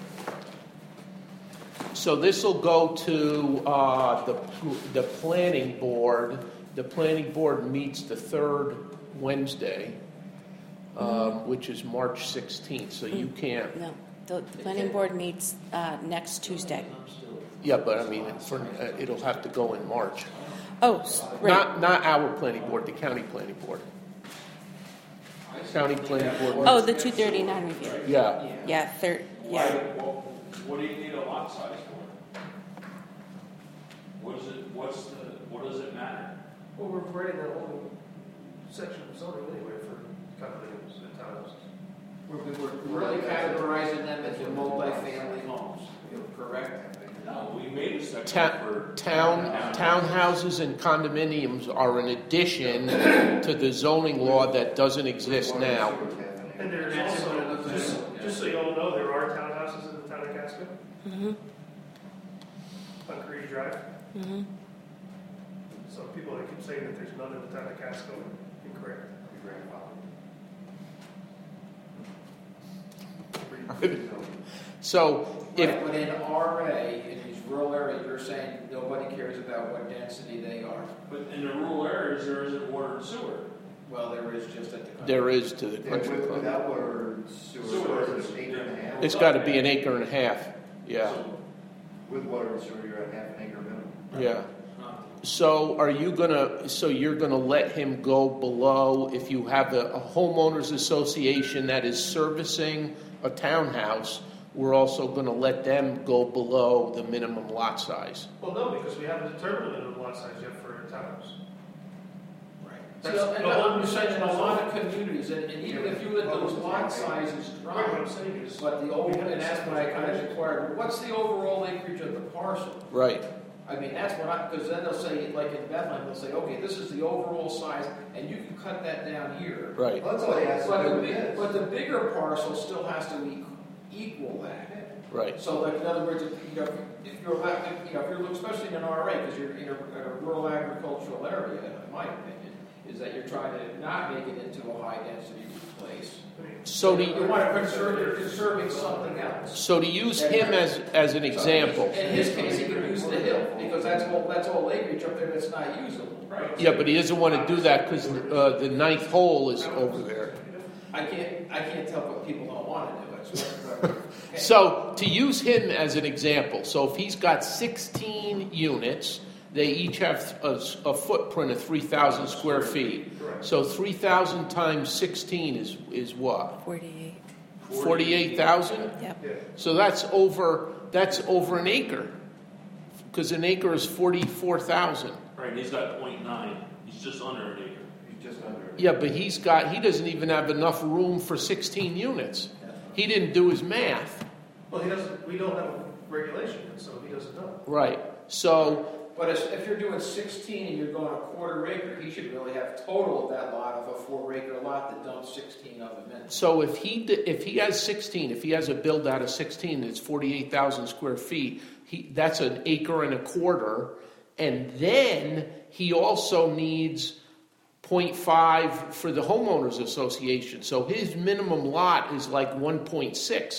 so this will go to uh, the, the planning board. The planning board meets the third Wednesday, um, which is March sixteenth, so you can't, No, the, the planning board meets uh, next Tuesday. yeah, but I mean, for, uh, it'll have to go in March. Oh, s- right. Not, not our planning board, the county planning board. County planning board. Oh, the two thirty-nine review. Yeah, Yeah, third, Why, yeah. what, what do you need a lot size for? What is it, what's the, what does it matter? Well, we're writing that whole section of zoning anyway for condominiums and townhouses. We're, we're really categorizing them as multi-family homes, correct? No, we made a section Ta- for. Town, townhouses and condominiums are an addition to the zoning law that doesn't exist now. And there's also, just, just so you all know, there are townhouses in the town of Casco, Mm-hmm. on Green Drive. Mm-hmm. Some people that keep saying that there's none in the town of Casco, incorrect. So if, Right, but in R A, in these rural areas, you're saying nobody cares about what density they are. But in the rural areas, there isn't water and sewer. Well, there is just at the. country. there is to the Yeah, country with- club. Without water, sewer, Sewer. it's an acre and a half. It's got to be an acre and a half, yeah, With water and sewer, you're at half an acre minimum. yeah. So are you gonna, so you're gonna let him go below, if you have a a homeowners association that is servicing a townhouse, we're also gonna let them go below the minimum lot size? Well, no, because we haven't determined the minimum lot size yet for a townhouse. Right. That's So, and the whole I'm saying in a lot of section. communities, and, and even if you let those lot sizes Right, what drop, I'm saying is. but the over, we haven't and that's what I kind of inquired, what's the overall acreage of the parcel? Right, I mean, that's what I, because then they'll say, like in Bethlehem, they'll say, okay, this is the overall size, and you can cut that down here. right. Well, that's all he has to But do the, with big, this. but the bigger parcel still has to e- equal that. Right. So, like, in other words, if, you know, if you're, about to- you know, if you're, especially in an R A, because you're in a, in a rural agricultural area, in my opinion, is that you're trying to not make it into a high-density place. So to, You want to conserve, you're conserving something else. so to use him as, as an example, In his case, he can use the hill, because that's all, that's all acreage up there that's not usable. Right. yeah, but he doesn't want to do that because uh, the ninth hole is over there. I can't, I can't tell what people don't want to do. It's whatever. Okay. So to use him as an example, so if he's got sixteen units, they each have a, a footprint of three thousand square feet. So three thousand times sixteen is, is what? Forty-eight. forty-eight thousand? Yep. So that's over, that's over an acre. Because an acre is forty-four thousand. Right, and he's got point nine, he's just under an acre. He's just under. Yeah, but he's got, he doesn't even have enough room for sixteen units. He didn't do his math. Well, he doesn't, we don't have a regulation, yet, so he doesn't know. Right. So, But if if you're doing sixteen and you're going a quarter acre, he should really have total of that lot of a four acre lot that dumps sixteen of them in. so if he, d- if he has sixteen, if he has a build out of sixteen that's forty-eight thousand square feet, he, that's an acre and a quarter. And then he also needs zero point five for the homeowners association. So his minimum lot is like one point six.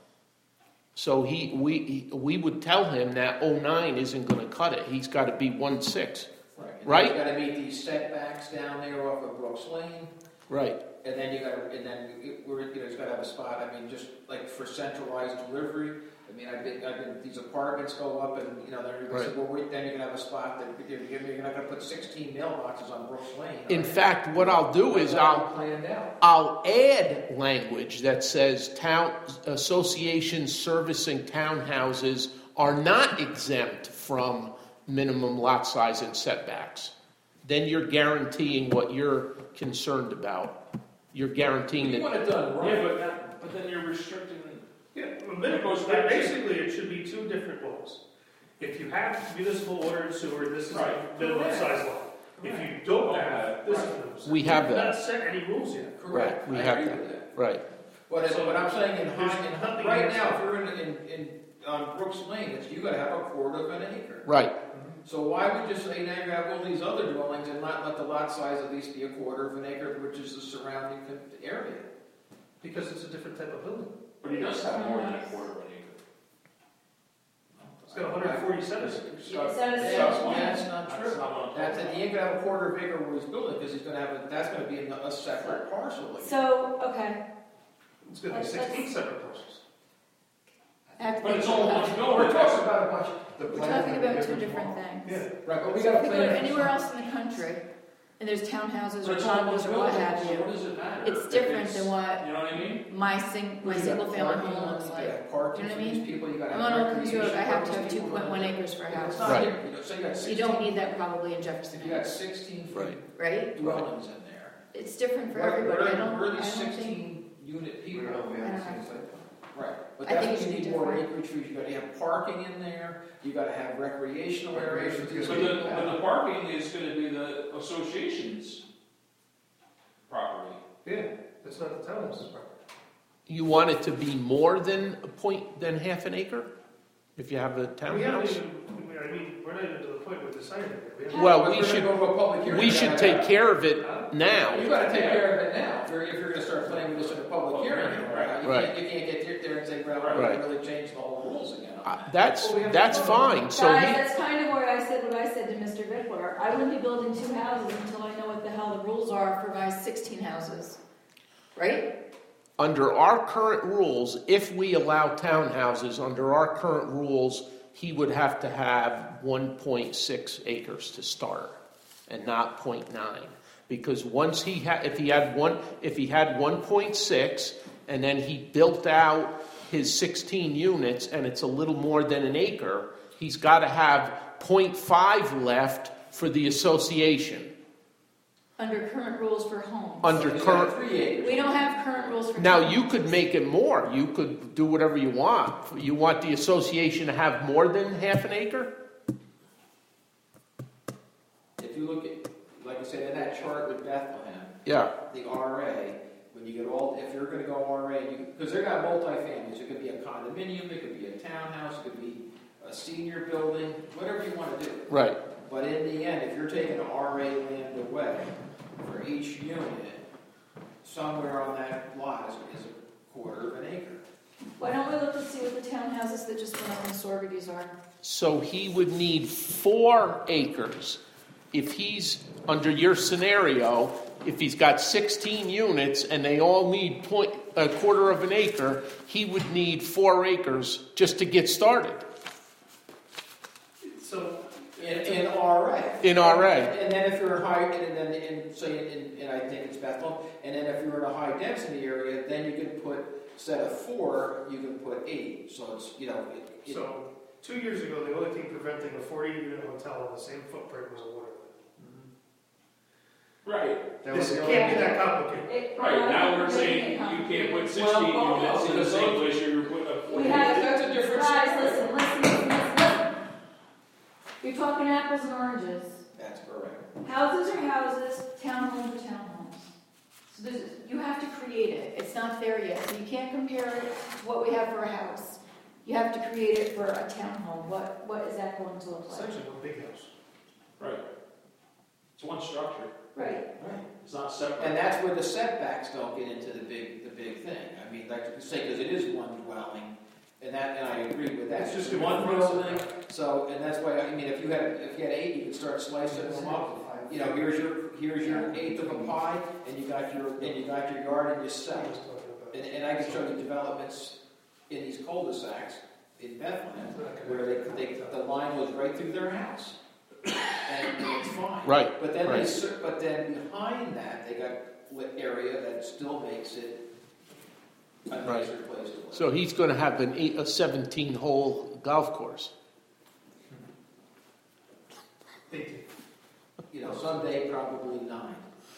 So he, we, he- we would tell him that oh nine isn't going to cut it. He's got to be one point six. Right. And Right. You got to meet these setbacks down there off of Brooks Lane, Right. and then you got to, and then it- we're, you know, it's got to have a spot. I mean, just like for centralized delivery. I mean, I've been, I've been, these apartments go up, and you know, they're going to say, Right. well, wait, then you're going to have a spot that you're, you're not going to put sixteen mailboxes on Brooks Lane. In fact, what I'll do is I'll, planned out. I'll add language that says town associations servicing townhouses are not exempt from minimum lot size and setbacks. Then you're guaranteeing what you're concerned about. You're guaranteeing You that. want it done right. Yeah, but that, but then you're restricting. Yeah, well, minimum, goes back to- basically, it should be two different laws. If you have municipal water and sewer, this is a Right. minimum Correct. size law. If you don't have, this is minimum size. We have We've that. not set any rules yet. Correct. Right, we I have agree that. with that. Right. But, it's, but I'm saying in high, There's in, nothing right against now, that. if you're in, in, in on Brooks Lane, it's, you gotta have a quarter of an acre. Right. So why would you say now you have all these other dwellings and not let the lot size at least be a quarter of an acre, which is the surrounding area? Because it's a different type of building. But he does have more than a quarter of an acre. It's got one hundred forty-seven acres. Yeah, it's not a That's, single one. that's not That's true. not what I'm That's, talking and he ain't gonna have a quarter of acre where he's building, because he's gonna have, a that's gonna be a, a separate parcel. like- So, okay. It's gonna be Let's- sixteen let's- separate parcels. But it's all one We're building. talking about a bunch, The We're plan talking would be about two different different law. things. Yeah. right, but we So gotta if you go plan. to anywhere else in the country, and there's townhouses or But it's all one condos or what building, have so you, what does it matter? it's if different it's- than what You know what I mean? my sing, my You got single family parking home lots, looks you like. got parking You know for what I these mean? people, you gotta I'm have on Old recreation Computer, I have to for have these two people. point one acres for a It's house. not Right. here, you know, so you got You sixteen. don't need that probably in Jefferson You got Heights, sixteen Right. right? dwellings in there. It's different for Where- everybody, I where- don't, Where I are these don't think. sixteen unit We people. don't know, we haven't seen a site plan. Right, but I think that's it when should you be need more different. acreage, you gotta have parking in there, you gotta have recreational areas. Recreation But the, but the parking is gonna be the association's property. Yeah, it's not the townhouse's property. You want it to be more than a point, than half an acre? If you have a We haven't townhouse? even, we- I mean, we're not even to the point where deciding it. We haven't- Well, But we if we're should, gonna go to a public hearing, we you should gotta take have- care of it You now. gotta take care of it now, if you're, if you're gonna start playing with this in a public hearing, right? You Right. can't, you can't get there and say, well, we're Right. gonna really change the whole rules again. Uh, That's, that's fine, so Guys, he, that's kind of where I said what I said to Mister Bickler. I wouldn't be building two houses until I know what the hell the rules are for my sixteen houses. Right? under our current rules, if we allow townhouses, under our current rules, he would have to have one point six acres to start and not zero point nine. Because once he had, if he had one, if he had one point six and then he built out his sixteen units and it's a little more than an acre, he's got to have zero point five left for the association. Under current rules for homes. Under You got current, three acres. We don't have current rules for now homes. you could make it more. You could do whatever you want. You want the association to have more than half an acre? If you look at, like I said, in that chart with Bethlehem, Yeah. the R A, when you get all, if you're gonna go R A, you, because they're got multifamilies, it could be a condominium, it could be a townhouse, it could be a senior building, whatever you wanna do. Right. But in the end, if you're taking R A land away for each unit, somewhere on that lot is, is a quarter of an acre. Why don't we look to see what the townhouses that just went up in Sorbies are? So he would need four acres. If he's, under your scenario, if he's got sixteen units and they all need point, a quarter of an acre, he would need four acres just to get started So, In, in R A. in R A. And then if you're high, and then, in say, in, in, I think it's Bethlehem, and then if you're in a high density area, then you can put, instead of four, you can put eight, so it's, you know, it, it, so, two years ago, the only thing preventing a forty unit hotel on the same footprint was a water Right, That This was the can't be only- that complicated. It- right, now we're making saying it you complicated. can't put sixteen Well, well, units in the because same those- place you're putting a We forty. have, That's a different guys, scenario. listen, listen, listen, listen, listen. You're talking apples and oranges. that's correct. Houses are houses, townhomes are townhomes. So there's, you have to create it. It's not there yet. So you can't compare it to what we have for a house. You have to create it for a townhome. What, what is that going to look It's like? actually one big house. Right. It's one structure, Right. Right. it's not separate. And that's where the setbacks don't get into the big, the big thing. I mean, like you say, because it is one dwelling, and that, and I agree with that. It's just It's gonna one be front building, so, and that's why, I mean, if you had, if you had eight, you could start slicing them up. You know, here's your, here's your eighth of a pie, and you got your, and you got your yard and your I cell. was talking about. And, and I can show you developments in these cul-de-sacs in Bethlehem, It's not gonna- where they, they, the line was right through their house. And it's fine. Right, But then they, right. cer- but then behind that, they got lit area that still makes it a Right. nicer place to live. So he's going to have an eight, a seventeen-hole golf course. eighteen. You know, someday probably nine.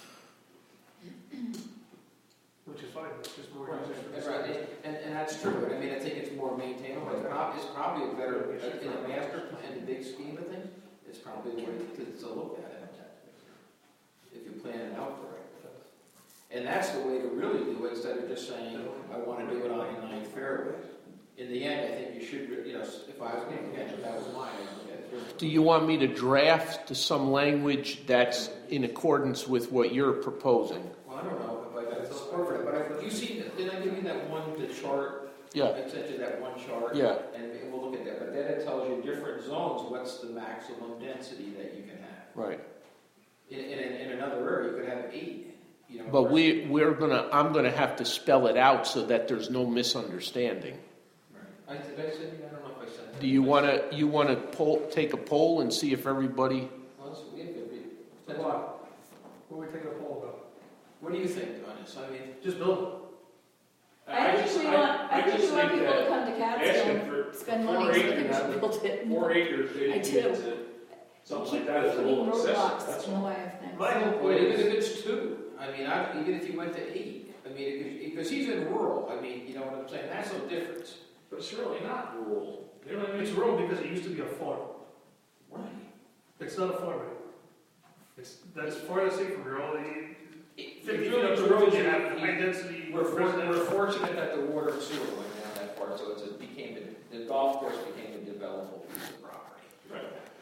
Which is fine, it's just more Right, users for that's the right. service. And, and that's true. I mean, I think it's more maintainable. It's prob- it's probably a better, in a master plan, in the big scheme of things, it's probably the way to, to look at it. If you plan it out correctly. And that's the way to really do it, instead of just saying, I want to do it on the ninth fairway. In the end, I think you should, you know, if I was, again, if that was mine, I'd look at it. Do you want me to draft to some language that's in accordance with what you're proposing? Well, I don't know if I got support for that, but I, you see, did I give you that one, the chart? Yeah, I sent you that one chart. yeah, And we'll look at that, but then it tells you different zones, what's the maximum density that you can have. right. In, in, in another area, you could have eight, you know. But versus- we, we're gonna, I'm gonna have to spell it out so that there's no misunderstanding. Right. I, did I send you, I don't know if I sent it. Do you wanna, you wanna poll, take a poll and see if everybody, Well, that's- we have to read- So what? What are we taking a poll about? What do you think on this? I mean, Just build I think just- we want, I think just we want think people to that come to asking Catskill, for spend four money so they acres, can build it. four acres, they I can do. get to something like that is a Keep putting little excessive, roadblocks that's in the all. way of things. My whole well, point even is, if it's two, I mean, I, even if you went to eight, I mean, mean, because he's in rural, I mean, you know what I'm saying, that's no difference. But it's really not rural. You know what I mean? It's rural because it used to be a farm. Right. It's not a farm anymore. It's, that's far as safe from here, all the, It- fifty it's feet really up the true, road, you you- have you- high density We're, for- we're residential. fortunate that the water and sewer went down that far, so it's, it became, a- the golf course became a developable piece of property. Right.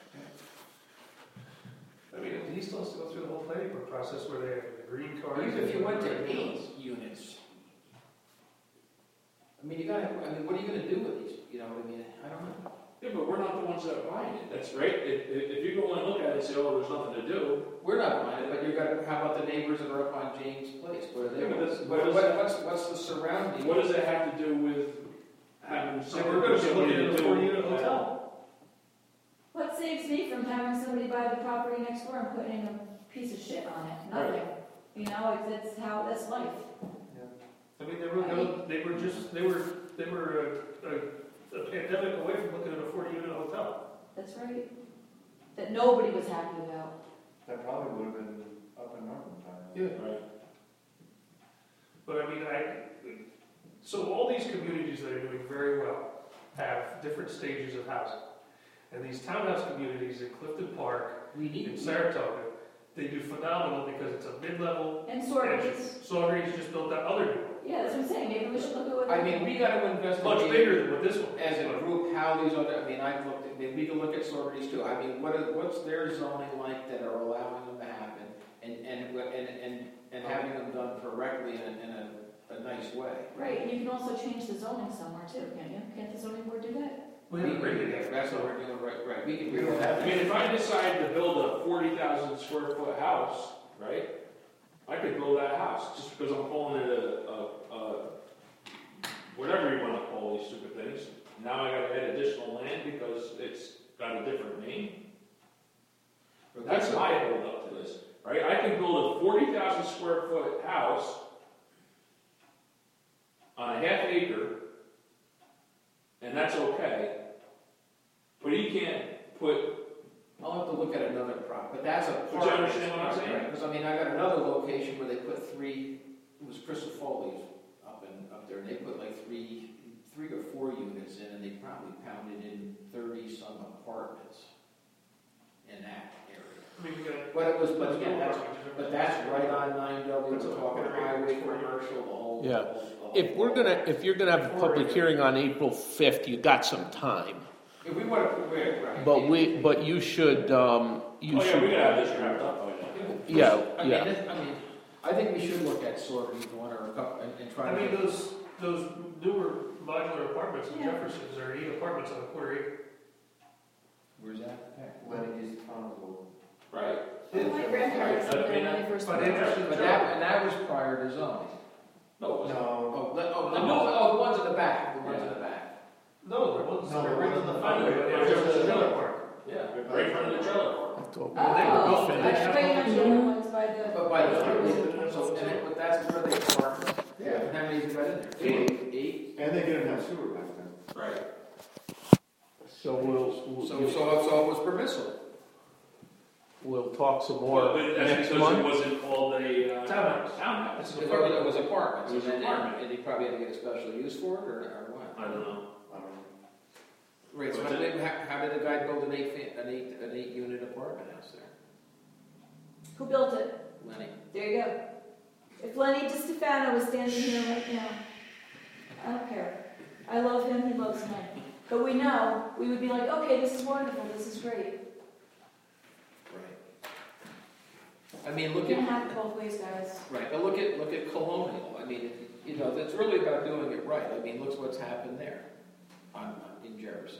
I mean, he still has to go through the whole planning board process where they have the green cards. Even if you went to and everything eight else. units, I mean, you gotta, I mean, what are you gonna do with these, you know what I mean, I don't know. Yeah, but we're not the ones that are buying it, that's right. If, if, if you go and look at it and say, oh, there's nothing to do, We're not buying it, but you're gonna, how about the neighbors that are up on James Place, what are they, Yeah, but that's- what, what is what- that? what's, what's the surrounding? what does that have to do with having So something we're gonna be somebody looking to at a do? four unit hotel. What saves me from having somebody buy the property next door and putting a piece of shit on it? Nothing. You know, it's, it's how, that's life. I mean, they were, they were- they were just, they were, they were a, a, a pandemic away from looking at a forty unit hotel. That's right. That nobody was happy about. That probably would have been up and running by now. Yeah. Right. But I mean, I, so all these communities that are doing very well have different stages of housing. And these townhouse communities in Clifton Park, We need, in Saratoga, they do phenomenal because it's a mid-level. And Sorbies. Saugerties just built that other new one. Yeah, that's what I'm saying. Maybe we should look at what. I mean, we gotta investigate. Much bigger than what this one As is. a group, how these other, I mean, I've looked at, I mean, we can look at Sorbies too, I mean, what is, what's their zoning like that are allowing them to happen? And, and, and, and, and having them done correctly in, in a, a nice way. Right, and you can also change the zoning somewhere too, can't you? Can't the zoning board do that? We haven't can- rated it. That's what we're doing, right, right, we can We do don't that. I mean, if I decide to build a forty thousand square foot house, right? I could build that house just because I'm calling it a, a, a whatever you want to call these stupid things. Now I got to add additional land because it's got a different name. That's my hold up to this, right? I can build a forty thousand square foot house on a half acre, and that's okay. But you can't put, I'll have to look at another prop, but that's a But part. you understand what I'm saying? Because, I mean, I got another location where they put three, it was Crystal Foley's up in, up there, and they put like three, three or four units in, and they probably pounded in thirty-some apartments in that area. I mean, you got. But it was, but again, that's, but that's right on nine W, That's a we're talking quarter acre, highway, quarter acre. commercial, the whole. Yeah. the whole- the whole- If we're gonna, if you're gonna have a public hearing on April fifth, you got some time. If we want to, right, right. But we, but you should, um, you oh yeah, we should, gotta have this wrapped up. Oh, yeah. yeah, I mean, yeah. this- I mean, I think we should look at sort of one or a couple, and, and try I to. mean, those, those newer modular apartments in Yeah. Jefferson's are eight apartments on a quarter acre. Where's that? Lenny is accountable. Right. My grandparents Right, I lived mean, there when they first but moved. it- But that, and that was prior to zoning. No, it wasn't. No, Oh, the, oh, the, no, oh, the ones in the back, the ones in the back. No, they're ones, No, they're the right ones on the in the highway, front. they're just a trailer park. Yeah, right in front of the trailer park. I thought we Well, they were Oh, built- I they thought have you all meant these the little- other ones by the. But by the, so, and it, but that's where they park. Yeah. How many have you got in there? Eight. Eight? And they didn't have sewer back then. Right. So we'll, So, we'll, so, so it was permissible. we'll talk some Well, more but that's next because it month. wasn't called a uh, Townhouse. Townhouse. It probably was apartments, It was and then, apartment. and they probably had to get a special use for it, or, or what? I don't know. I don't know. Right, so Was how it- did, how, how did the guy build an eight, fa- an eight, an eight unit apartment house there? Who built it? Lenny? There you go. If Lenny DiStefano was standing here right now, I don't care. I love him, he loves me. But we know, we would be like, okay, this is wonderful, this is great. Right. I mean, We look can't at, have it both ways, guys. right, but look at, look at Colonial, I mean, you know, it's really about doing it right, I mean, look what's happened there on, in Jefferson.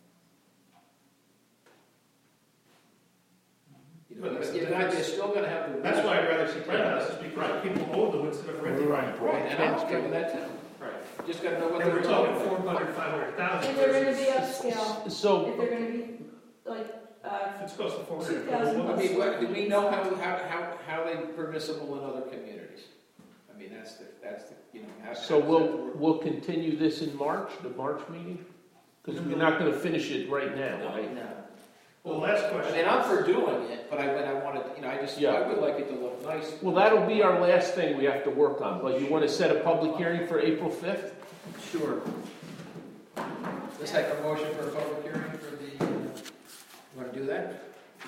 You know, But that's- you're not, you're still gonna have the. That's why I'd rather see townhouses, because people own them instead of renting. Right. Right, and I'm okay with that too. Right. Just gotta know what And they're we're talking talking four about. hundred, five hundred thousand. If they're gonna be upscale, if So, they're gonna be, like, uh, It's close to four two hundred. thousand. I mean, what, do we know how, how, how, how they permissible in other communities? I mean, that's the, that's the, you know. how- so how does we'll, that work? we'll continue this in March, the March meeting? Because we're not gonna finish it right now, right? No. Well, last I question. mean, I'm for doing it, but I, when I wanted, you know, I just, Yeah. I would like it to look nice. Well, that'll be our last thing we have to work on, but you want to set a public hearing for April fifth? Sure. Let's take a motion for a public hearing for the, uh, you wanna do that?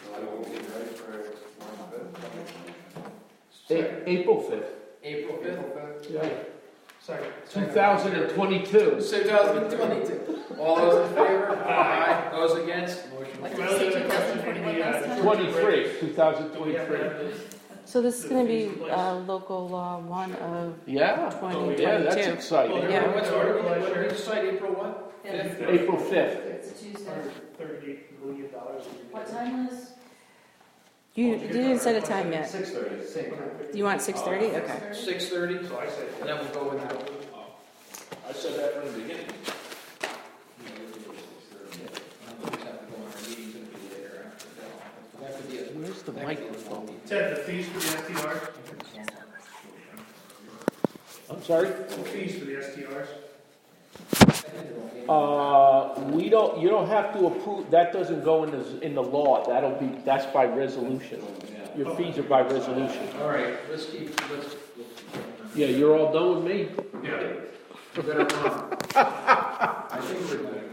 A- April fifth, April fifth? yeah, Second. two thousand twenty-two. two thousand twenty-two. All those in favor? Aye. Those against? Motion What carries. Well, did you the say, question two thousand in twenty-one the, uh, last time? twenty-three, two thousand Do we have to twenty-three. have this? So this is going to be The fees uh, local law one of Yeah, twenty yeah, that's twenty-two. exciting. Well, Yeah. What's, what did we, what did we decide, April what? Fifth? April fifth. It's a Tuesday. Thirty-eight million dollars. What time is? You, you didn't set a time yet. Six thirty. Six. You want six thirty? Okay. Six thirty, So I say. and then we'll go with that. I said that from the beginning. We'll just have to go on our meetings and be later after that. That could be a. Where's the that could be a microphone? meeting. Ted, the fees for the S T Rs? I'm sorry? The fees for the S T Rs? Uh, we don't, you don't have to approve, that doesn't go in the, in the law, that'll be, that's by resolution. Your fees are by resolution. All right, let's keep, let's. let's keep going. Yeah, you're all done with me? Yeah. We're gonna run. I think we're good.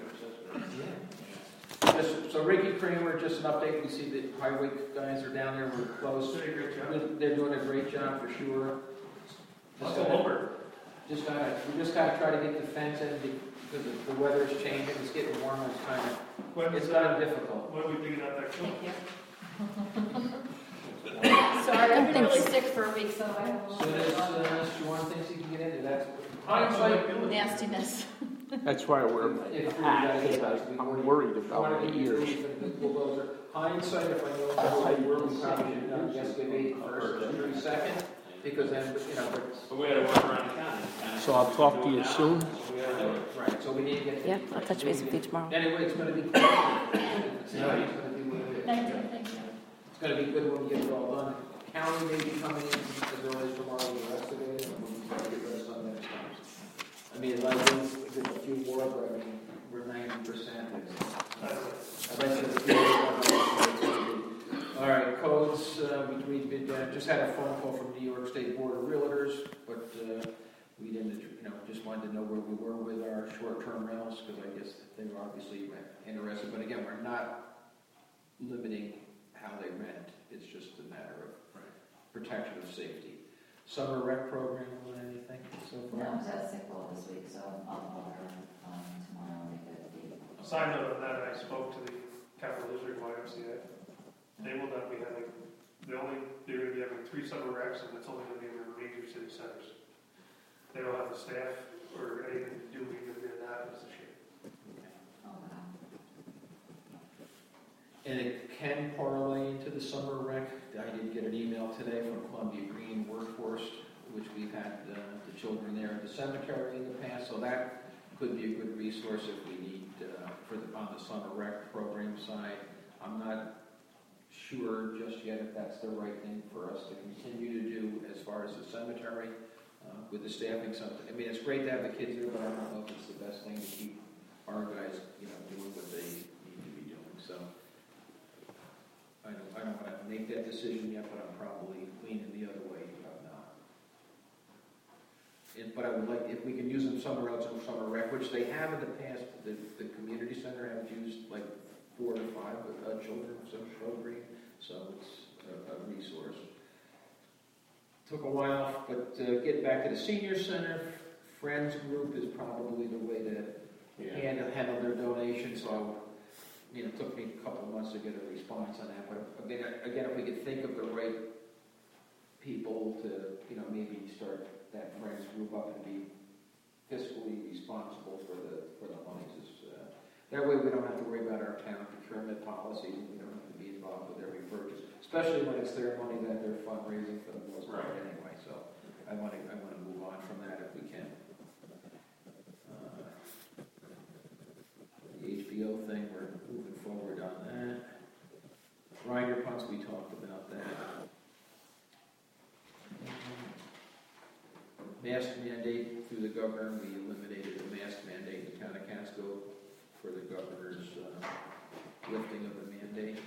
Just, so Ricky Kramer, just an update, we see the highway guys are down there, we're close. Doing a great job. They're- They're doing a great job for sure. Just Uncle gotta, Homer. just gotta, we just gotta try to get the fence in be- because the, the weather is changing, it's getting warmer, it's kind of, When it's is kind that? of difficult. When are we digging out that creek? Sorry, I've been really sick for a week, so I have a As soon as, little uh, Siobhan thinks he can get into that. Hindsight, bit of nastiness. That's why we're, if we ah, gotta get because back, we I'm worried I want about to the give you ears. brief and the bulldozer. Hindsight, if I know what we were, we probably should have done yesterday first, or thirty-second, because then, you know, it's, But we had to work around the county. So I'll talk to you soon. So we had to- right, so we need to get. Yeah, I'll touch base with you tomorrow. Anyway, it's gonna be. It's gonna be really good. Thank you, thank you. It's gonna be good when we get it all done. County may be coming in as early as tomorrow, the rest of it, and we'll try to get the rest on next time. I mean, like, there's a few more, but I mean, we're ninety percent. I'd like to see it. All right, codes, uh, we, we did, uh, just had a phone call from New York State Board of Realtors, but, uh, we didn't, you know, just wanted to know where we were with our short-term rentals, because I guess they were obviously interested, but again, we're not limiting how they rent, it's just a matter of protection of safety. Summer rec program, on anything so No, I far? was at sick call this week, so I'll call her um, tomorrow and make a date. Side note on that, I spoke to the Capital District Y M C A. They will not be having, they only, they're gonna be having three summer recs, and it's only gonna be in the major city centers. They don't have the staff or anything to do even in that position. Oh, wow. And it can parlay into the summer rec. I did get an email today from Columbia Green Workforce, which we've had uh, the children there at the cemetery in the past, so that could be a good resource if we need uh, for the, on the summer rec program side. I'm not sure just yet if that's the right thing for us to continue to do as far as the cemetery uh, with the staffing. Something. I mean, it's great to have the kids there, but I don't know if it's the best thing to keep our guys, you know, doing what they need to be doing. So. I don't, I don't want to make that decision yet, but I'm probably leaning the other way about not. And, but I would like, if we can use them somewhere else in summer rec, which they have in the past, the, the community center has used like four to five uh, children of some program, so it's a, a resource. Took a while, but uh, getting back to the senior center, Friends group is probably the way to Yeah. handle, handle their donations, so I mean, it took me a couple of months to get a response on that, but I mean, again, if we could think of the right people to, you know, maybe start that friends group up and be fiscally responsible for the, for the monies. Is, uh, that way we don't have to worry about our town procurement policies, and we don't have to be involved with every purchase, especially when it's their money that they're fundraising for the most part anyway, so I want to, I want to move on from that if we can. Uh, The H B O thing, we're moving forward on that. Rider punts, we talked about that. Mask mandate through the governor, we eliminated the mask mandate in the town of Casco for the governor's uh, lifting of the mandate.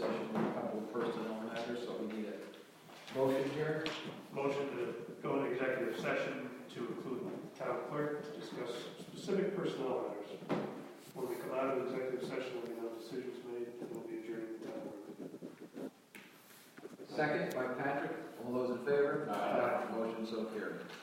session with a couple of personnel matters, so we need a motion here. Motion to go into executive session to include town clerk to discuss specific personnel matters. When we come out of executive session, there'll be no decisions made, and we'll be adjourning the town board. Second by Patrick. All those in favor? Aye. Motion so carried.